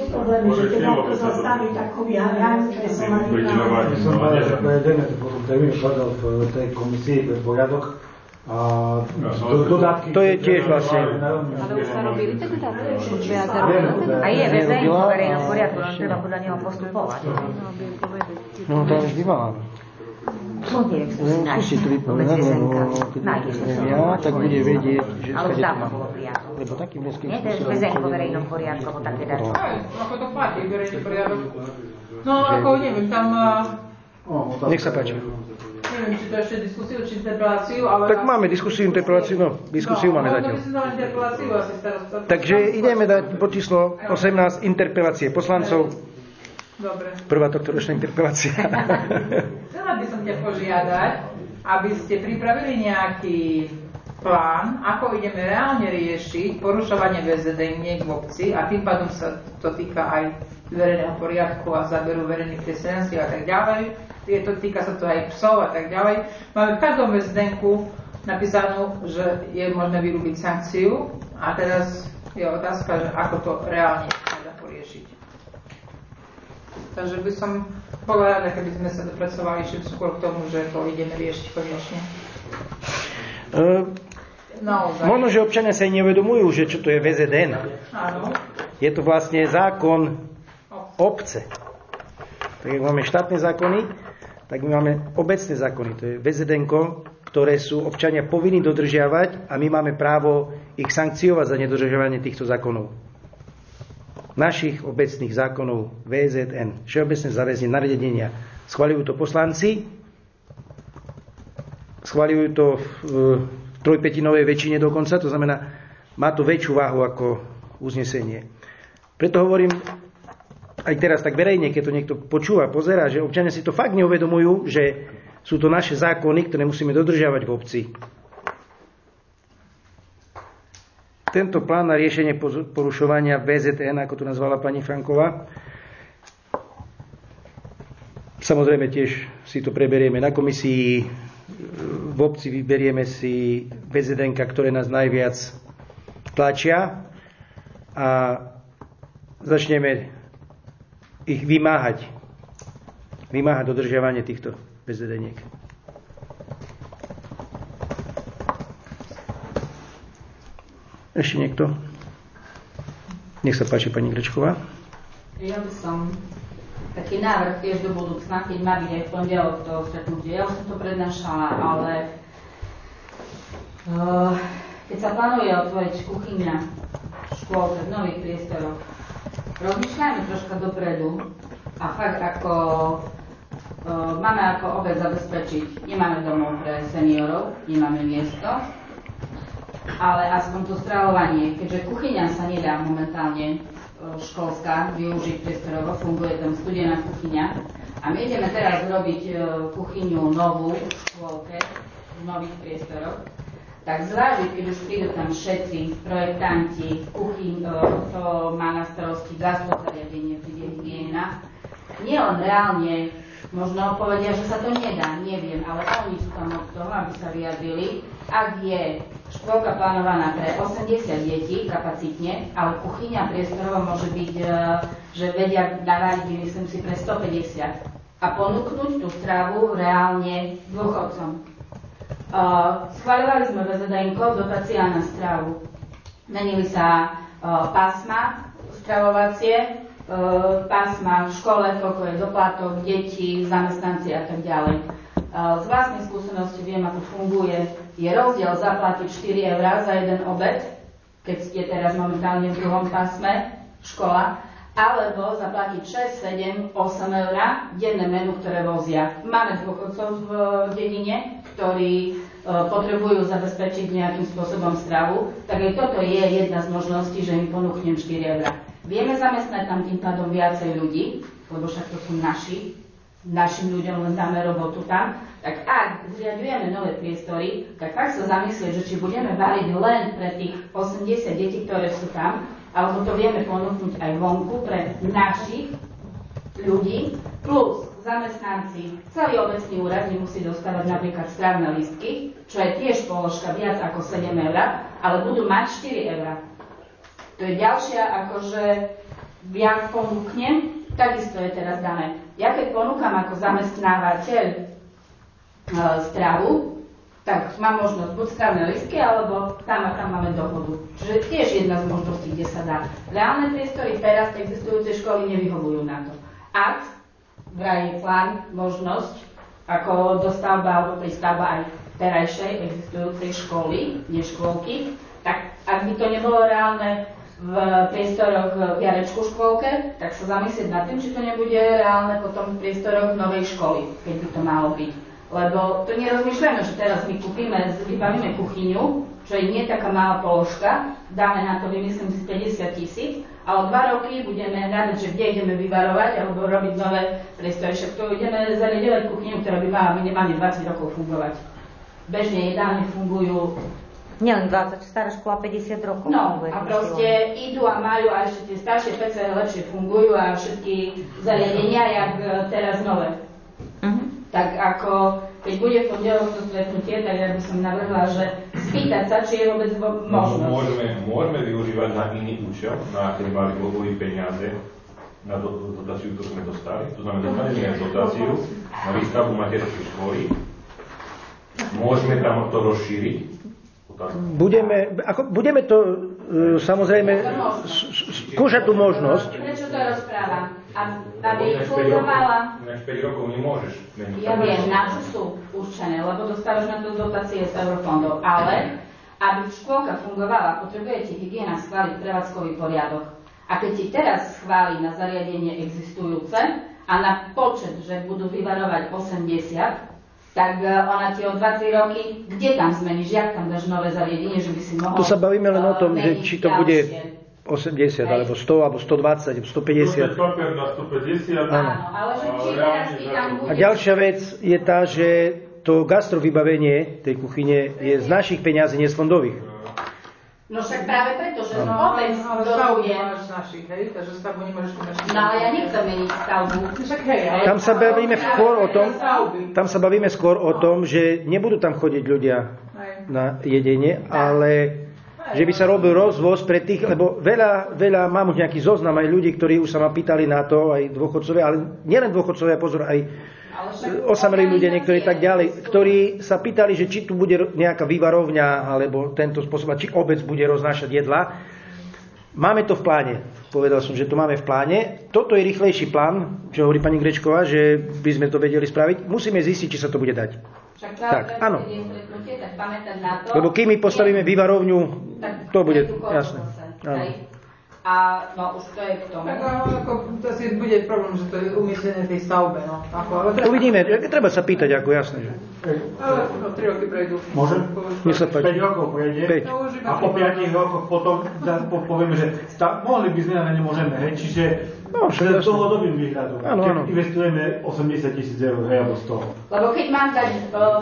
problém je, že keď to zastaví, tak vyháňajú, čo je som ani Ja som jeden potom termín ukladal v tej komisii pre poriadok a do, dodatky... To je tiež vlastne... Ale už sa robili tak dodatky, už viac A je vé zet vo verejnom poriadku, len treba podľa neho postupovať. No to už bývala. Človek si nájde vôbec väzenka. Nájde si to. Ja, tak bude vedieť, že ale už dávno bolo prijato. Lebo takým dneským Nie, to je väzenko v verejnom poriadku, alebo také dačo. Aj, ako to platí, verejný poriadok. No, ako neviem, tam... Nech sa páči. Neviem, či to ešte diskusiu, či interpeláciu, ale... Tak máme diskusiu, interpeláciu, no, diskusiu no, máme zatiaľ. No, to interpeláciu asi starosta. Takže ideme dať pod číslo osemnásť interpelácie poslancov. Dobre. Prvá tohtoročná interpelácia. Chcela by som ťa požiadať, aby ste pripravili nejaký plán, ako ideme reálne riešiť porušovanie vé zet en-iek v obci a tým pádom sa to týka aj verejného poriadku a záberu verejných priestranstiev a tak ďalej. Je to, týka sa to aj psov a tak ďalej. Máme v každom vé zet en-ku napísanú, že je možné vyrúbiť sankciu a teraz je otázka, že ako to reálne dá poriešiť. Takže by som bola rada, keby sme sa dopracovali ešte skôr k tomu, že to ideme riešiť konečne. Uh, možno, že občania sa aj neuvedomujú, že čo to je vé zet en. Áno. Je to vlastne zákon obce. Tak jak máme štátne zákony, tak my máme obecné zákony. To je vé zet en-ko, ktoré sú občania povinní dodržiavať a my máme právo ich sankciovať za nedodržiavanie týchto zákonov. Našich obecných zákonov vé zet en, všeobecné záväzné nariadenia. Schvaľujú to poslanci, schvaľujú to v trojpätinovej väčšine dokonca, to znamená, má to väčšiu váhu ako uznesenie. Preto hovorím aj teraz tak verejne, keď to niekto počúva, pozerá, že občania si to fakt neuvedomujú, že sú to naše zákony, ktoré musíme dodržiavať v obci. Tento plán na riešenie porušovania vé zet en, ako to nazvala pani Franková, samozrejme tiež si to preberieme na komisii, v obci vyberieme si vé zet en-ka, ktoré nás najviac tlačia a začneme ich vymáhať. Vymáhať dodržiavanie týchto vé zet en-iek. Ešte niekto? Nech sa páči, pani Grečková. Ja by som taký návrh tiež do budúcna, keď má byť aj v pondelok to stretnutie. Ja už som to prednášala, ale uh, keď sa plánuje otvoriť kuchyňa v škôlke v nových priestoroch, rozmýšľajme troška dopredu a fakt ako uh, máme ako obec zabezpečiť, nemáme domov pre seniorov, nemáme miesto, ale aspoň to stravovanie, keďže kuchyňa sa nedá momentálne školská využiť priestorovo, funguje tam studená kuchyňa a my ideme teraz robiť kuchyňu novú v škôlke v nových priestoroch, tak zvážiť, keď už prídu tam všetci projektanti, kuchyň, to má na starosti gastrozariadenie, príde hygiena, nielen reálne, možno povedia, že sa to nedá, neviem, ale oni sú tam od toho, aby sa vyjadrili. Ak je škôlka plánovaná pre osemdesiat detí kapacitne, ale kuchyňa priestorovo môže byť, že vedia navariť, myslím si, pre stopäťdesiat a ponúknuť tú stravu reálne dôchodcom. Uh, schváľovali sme vé zet en-ko, dotácia na stravu. Menili sa uh, pásma stravovacie, uh, pásma v škole, koľko je doplatok, deti, zamestnanci a tak ďalej. Uh, z vlastnej skúsenosti viem, ako funguje. Je rozdiel zaplatiť štyri eurá za jeden obed, keď ste teraz momentálne v druhom pásme škola, alebo zaplatiť šesť, sedem, osem eurá denné menu, ktoré vozia. Máme dôchodcov v dedine, ktorí uh, potrebujú zabezpečiť nejakým spôsobom stravu, tak aj toto je jedna z možností, že im ponúknem štyri eurá. Vieme zamestnať tam tým pádom viacej ľudí, lebo však to sú naši, našim ľuďom len dáme robotu tam, tak ak zriadujeme nové priestory, tak fakt sa zamyslieť, že či budeme variť len pre tých osemdesiat detí, ktoré sú tam, alebo to vieme ponúknuť aj vonku pre našich ľudí, plus zamestnanci, celý obecný úrad nemusí dostávať napríklad strávne lístky, čo je tiež položka viac ako sedem eur, ale budú mať štyri eurá. To je ďalšia akože viac ponúknem, takisto je teraz dané. Ja keď ponúkam ako zamestnávateľ e, stravu, tak mám možnosť buď stravné listky, alebo tam a tam máme dohodu. Čiže tiež jedna z možností, kde sa dá. Reálne priestory teraz existujúce školy nevyhovujú na to. Ak vraj je plán, možnosť, ako dostavba alebo prístavba aj terajšej existujúcej školy, nie škôlky, tak ak by to nebolo reálne v priestoroch v Jarečku škôlke, tak sa zamyslieť nad tým, či to nebude reálne potom v priestoroch novej školy, keď by to malo byť. Lebo to nerozmýšľame, že teraz my kúpime, vybavíme kuchyňu, čo je nie taká malá položka, dáme na to, vymyslím si päťdesiat tisíc a o dva roky budeme hľadať, že kde ideme vyvarovať alebo robiť nové priestory. Však to ideme zariadovať kuchyňu, ktorá by mala minimálne dvadsať rokov fungovať. Bežne jedálne fungujú nielen dvadsať, stará škola päťdesiat rokov. No a proste idú a majú a ešte tie staršie pece lepšie fungujú a všetky zariadenia, jak teraz nové. Uh-huh. Tak ako, keď bude v pondelok to stretnutie, tak ja by som navrhla, že spýtať sa, či je vôbec možnosť. No, môžeme, môžeme využívať na iný účel, na keď mali boli peniaze, na dotáciu, ktorú sme dostali. To znamená, dostaneme dotáciu na výstavbu materskej školy. Môžeme tam to rozšíriť. Budeme, ako, budeme to e, samozrejme skúšať tú možnosť. Prečo to rozprávam? Aby fungovala... Na päť rokov nemôžeš. Ja viem, na čo sú určené, lebo dostávaš na to dotácie z eurofondov, ale aby škôlka fungovala, potrebujete hygiena schváliť prevádzkový poriadok. A keď ti teraz schváli na zariadenie existujúce a na počet, že budú vyvarovať osemdesiat, tak ona ti o dva tri roky, kde tam zmeníš, jak tam dáš nové zariadenie, že by si mohol... Tu sa bavíme len o tom, že či to bude osemdesiat, Hej. alebo sto, alebo stodvadsať, alebo stopäťdesiat. Áno, ale že či teraz ti tam bude... A ďalšia vec je tá, že to gastrovybavenie tej kuchyne je z našich peňazí, nie z fondových. No však práve preto, že no, obec ale stavbu máš z našich, hej? Takže stavbu nemôžeš komerčne. No ale ja nechcem meniť stavbu. Však hej, ale... Tam sa bavíme skôr o tom, tam sa bavíme skôr o tom, že nebudú tam chodiť ľudia na jedenie, ale že by sa robil rozvoz pre tých, lebo veľa, veľa, mám už nejaký zoznam aj ľudí, ktorí už sa ma pýtali na to, aj dôchodcovia, ale nielen dôchodcovia, pozor, aj osamelí ľudia, niektorí tak ďalej, ktorí sa pýtali, že či tu bude nejaká vývarovňa, alebo tento spôsob, či obec bude roznášať jedla. Máme to v pláne. Povedal som, že to máme v pláne. Toto je rýchlejší plán, čo hovorí pani Grečková, že by sme to vedeli spraviť. Musíme zistiť, či sa to bude dať. Však tak, áno. Tak pamätať na to. Lebo kým my postavíme vývarovňu, to bude jasné. Áno. A no už to je k tomu. Tak ako, to si bude problém, že to je umiestnené v tej stavbe, no. Ako, treba... Uvidíme, treba sa pýtať, ako jasné, že... Ale no, tri roky prejdú. Môžem? päť rokov prejde a po piatich rokoch potom po, povieme, že tá, mohli by sme, ale nemôžeme, hej, čiže no, z dlhodobým výhľadom, keď investujeme osemdesiat tisíc eur, hej, alebo sto. Lebo keď mám dať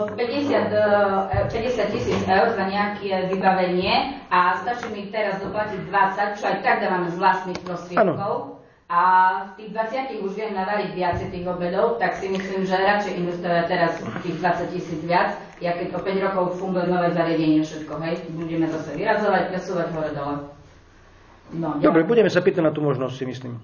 päťdesiat tisíc eur za nejaké vybavenie a stačí mi teraz doplatiť dvadsať, čo aj tak dávame z vlastných prostriedkov, a v tých dvadsiatich už viem navariť viacej tých obedov, tak si myslím, že radšej investovať teraz tých dvadsať tisíc viac, ja keď o päť rokov funguje nové zariadenie, všetko, hej, budeme zase vyrazovať, presúvať hore-dole. No, dobre, budeme sa pýtať na tú možnosť, si myslím.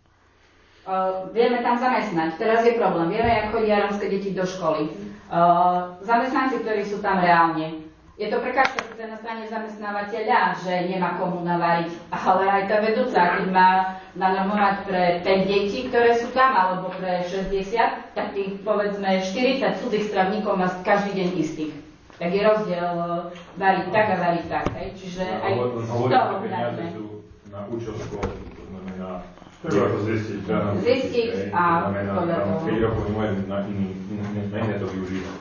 Uh, vieme tam zamestnať, teraz je problém, vieme, ako chodia rómske deti do školy. Uh, zamestnanci, ktorí sú tam reálne. Je to prekážka na strane zamestnávateľa, že nemá komu navariť, ale aj tá vedúca, keď má nanormovať pre päť detí, ktoré sú tam, alebo pre šesťdesiat, tak tých, povedzme, štyridsať cudzých stravníkov má každý deň istých. Tak je rozdiel variť tak a variť tak, hej? Čiže aj z toho hľadne. Na účel školy, to znamená, ako zistiť, zistiť a podľa toho. päť rokov nemôžem na iné to využívať.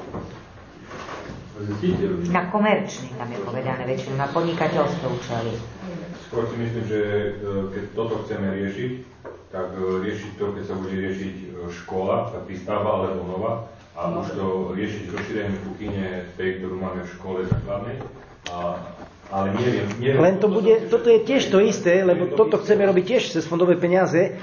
Na komerčný, tam je povedané väčšinou, na podnikateľské účely. Skôr si myslím, že keď toto chceme riešiť, tak riešiť to, keď sa bude riešiť škola, tá prístavba alebo nová, a no. Už to riešiť rozšírenie kuchyne tej, ktorú máme v škole základnej. A, ale neviem, neviem. Len to bude, toto je tiež to isté, lebo toto chceme robiť tiež cez fondové peniaze.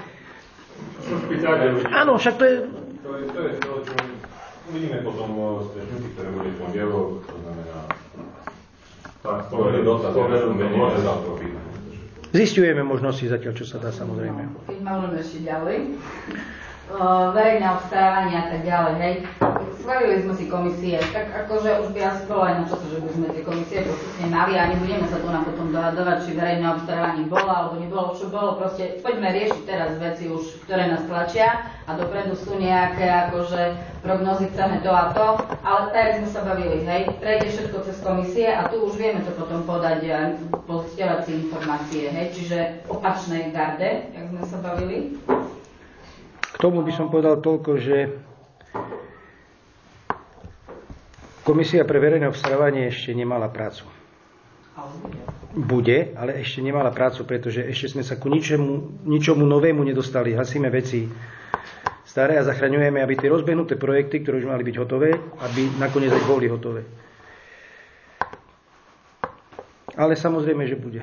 Áno, však to je... To je to, je to čo uvidíme potom stretnutí, ktoré bude v pondelok, to znamená... Tak, to je dotaz, ja som menej za to. Zisťujeme možnosti zatiaľ, čo sa dá, samozrejme. Keď môžeme ešte ďalej. Uh, verejné obstarávanie a tak ďalej, hej. Schválili sme si komisie, tak akože už by asi bolo aj na čase, že by sme tie komisie postupne mali a nebudeme sa tu na potom dohadovať, či verejné obstarávanie bolo alebo nebolo, čo bolo, proste poďme riešiť teraz veci už, ktoré nás tlačia a dopredu sú nejaké akože prognozy, chceme to a to, ale tak sme sa bavili, hej, prejde všetko cez komisie a tu už vieme to potom podať a posťovať si informácie, hej, čiže opačnej garde, jak sme sa bavili. K tomu by som povedal toľko, že Komisia pre verejné obstarávanie ešte nemala prácu. Bude, ale ešte nemala prácu, pretože ešte sme sa ku ničomu, ničomu novému nedostali. Hasíme veci staré a zachraňujeme, aby tie rozbehnuté projekty, ktoré už mali byť hotové, aby nakoniec aj boli hotové. Ale samozrejme, že bude.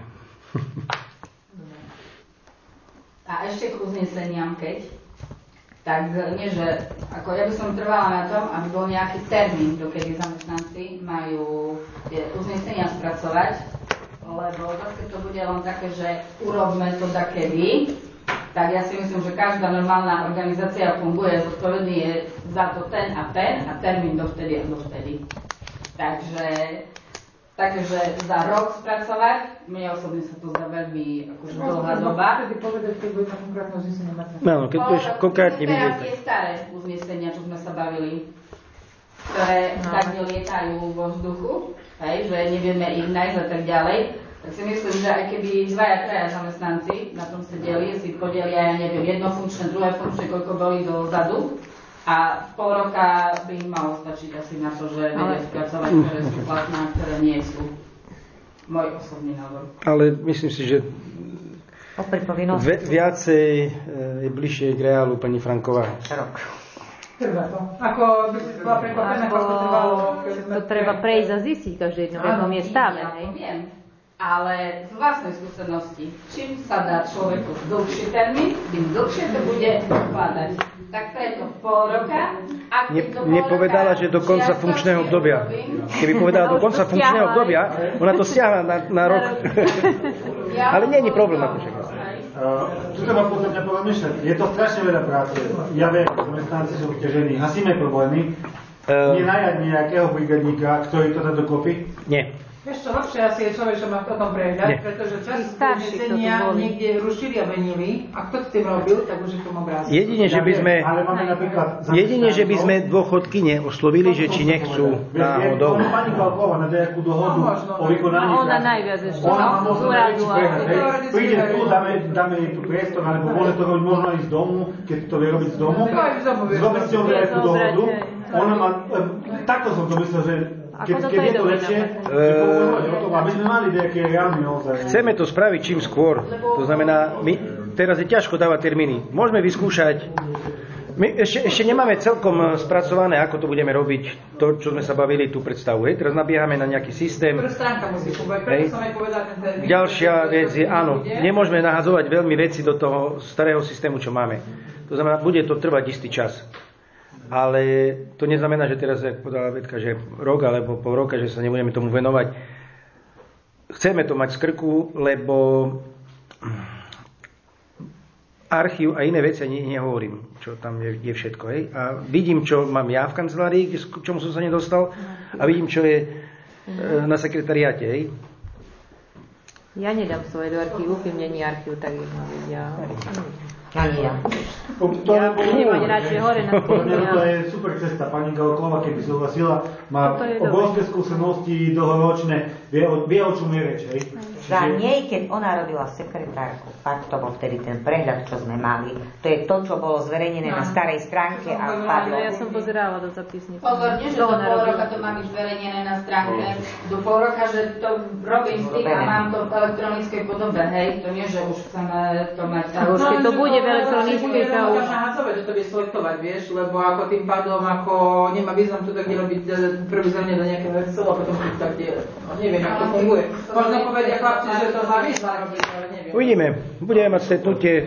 A ešte k uzneseniam, keď? Tak nie, že ako ja by som trvala na tom, aby bol nejaký termín, dokedy zamestnanci majú tie uznesenia spracovať, lebo zase to bude len také, že urobme to takedy, tak ja si myslím, že každá normálna organizácia funguje, zodpovedný je za to ten a ten a termín dovtedy a dovtedy. Takže Takže za rok spracovať, mne osobne sa to zdá veľmi akože dlhá doba. Vtedy povedať, keď bude konkrétne uznesenie mať. No, keď budeš konkrétne vidieť. Teraz tie staré uznesenia, čo sme sa bavili, ktoré no. tak nelietajú vo vzduchu, hej, že nevieme ich nájsť a tak ďalej, tak si myslím, že aj keby dvaja, traja zamestnanci na tom sedeli, si podelia, ja neviem, jedno funkčné, druhé funkčné, koľko boli dozadu, a pol roka by im malo stačiť asi na to, že vedia spracovať, ktoré sú platné a ktoré nie sú. Môj osobný názor. Ale myslím si, že vi, viacej je bližšie k reálu pani Franková. Rok. Trvá to. Ako by si bola prekvapená, ako to trvalo. To treba prejsť a zistiť každé jedno, v akom je stave. Ja to viem. Ale z vlastnej skúsenosti, čím sa dá človeku dlhší termín, tým dlhšie to bude dokladať. Tak preto pol roka. Ak ne, nepovedala, že do konca funkčného obdobia. Keby povedala do konca funkčného obdobia, ona to stiahla na, na rok. Ale nie je problém. Akože. Tu treba podľa mňa pomyšľať. Je to strašne veľa práce. Ja viem, zamestnanci sú vťažení. Hasíme problémy. Uh, Nie najať nejakého brigadníka, ktorý to dá dokopy? Nie. Vieš čo, lepšie asi je človek, že má o tom prehľad, pretože časť uznesenia niekde rušili a menili a kto s tým robil, tak už je tomu obrázok. Jedine, že by sme, ale máme napríklad jedine, že by sme dôchodky neoslovili, že či nechcú náhodou. Pani Kalková na nejakú dohodu o vykonaní práce. Ona najviac ešte. Ona má možno najväčší prehľad. Príde tu, dáme, dáme jej tu priestor, alebo môže to robiť možno aj z domu, keď to vie robiť z domu. Zrobiť si o nejakú dohodu. Ona má, takto som to myslel, že Keď, keď je to lepšie, že používať o tom, aby sme mali nejaké reálne ozaj. Chceme to spraviť čím skôr. To znamená, my, teraz je ťažko dávať termíny. Môžeme vyskúšať. My ešte, ešte nemáme celkom spracované, ako to budeme robiť, to, čo sme sa bavili, tú predstavu. Hej. Teraz nabíhame na nejaký systém. Stránka musí fungovať, preto som aj povedal ten termín. Ďalšia vec je, áno, nemôžeme nahadzovať veľmi veci do toho starého systému, čo máme. To znamená, bude to trvať istý čas. Ale to neznamená, že teraz, jak podala Betka, že rok alebo pol roka, že sa nebudeme tomu venovať. Chceme to mať z krku, lebo archív a iné veci ani nehovorím, čo tam je, je všetko. Hej? A vidím, čo mám ja v kancelárii, k čomu som sa nedostal, a vidím, čo je na sekretariáte. Hej? Ja nedám svoje do archívu, kým není archív, tak jedno vedia. Ani ja. Ja nemám radšej hore na stôl. To je super cesta. Pani Galkova, keby súhlasila, má obrovské skúsenosti dlhoročné, vie, vie o čom je reč, hej? Za nej, keď ona robila sekretárku, fakt to bol vtedy ten prehľad, čo sme mali. To je to, čo bolo zverejnené no. na starej stránke a padlo. Ja som pozerala do zapisnice. Pozor, nie, že do pol roka to má byť zverejnené na stránke. Do pol roka, že to robím s tým a mám to v elektronickej podobe, hej? To nie, že už chceme to mať. Už keď to bude v elektronickej, to už... nahadzovať, že to bude selektovať, vieš, lebo ako tým pádom, ako nemá význam to tak robiť provizorne do nejakého Excelu a potom to tak je, no neviem, ako to funguje. Možno povedia chlapci, že to má význam robiť, ale neviem. Uvidíme. Budeme mať stretnutie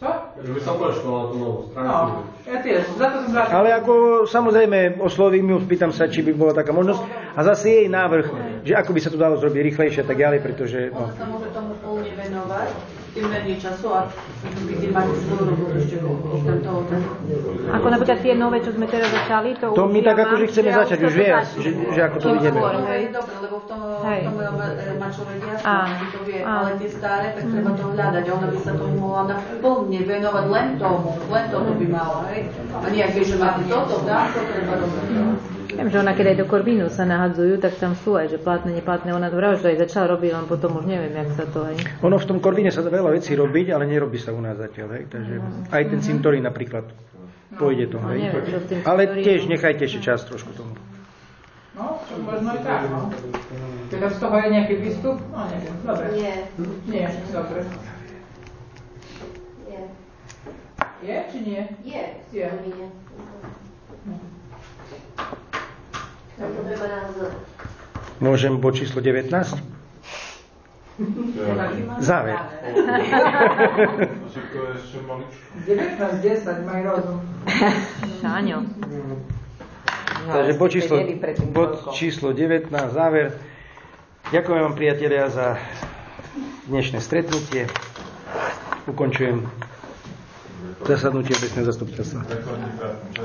Čo? Že by som počkal na tú novú stránku. No, ja tiež, za to som rád. Ale ako samozrejme oslovím ju, spýtam sa, či by bola taká možnosť. A zase jej návrh, že ako by sa to dalo zrobiť rýchlejšie a tak ďalej, pretože... No. Ona sa môže tomu plne venovať, tým menej času a bude mať svoju robotu ešte okrem toho. Ako napríklad tie nové, čo sme teraz začali, to, To už my ja tak mám, akože chceme ja začať, to už vie, začnem. že, že ako to Čím ideme. skôr, To hej. je dobre, lebo v tom, Hej. v tom mačovedia, Á. to vie, Á. ale tie staré, tak treba to hľadať. Ona by sa tomu mohla na plne venovať len tomu, len tomu by mala, hej. A nejaké, že máte toto, tamto, treba robiť. Viem, že ona keď aj do Korvinu sa nahadzujú, tak tam sú aj, že platné, neplatné. Ona vraj, že aj začala robiť, len potom už neviem, jak sa to, hej. Ono v tom Korvine sa dá veľa vecí robiť, ale nerobí sa u nás zatiaľ, hej. Takže aj ten cintorín napríklad pôjde to, No, hej. neviem, čo s tým Ale cintorínom. tiež nechajte ešte čas trošku tomu. No, čo možno aj tak, no. Teda z toho je nejaký výstup? No, neviem, dobre. Nie. Nie, dobre. Nie. Je, či nie? Je. Je. Nie. Tak to treba názor. Môžem bod číslo devätnásť? Záver. Však to je ešte maličko. devätnásť desať, maj rozum. Šáňo. Takže bod číslo, bod číslo devätnásť, záver. Ďakujem vám, priatelia, za dnešné stretnutie. Ukončujem zasadnutie obecného zastupiteľstva.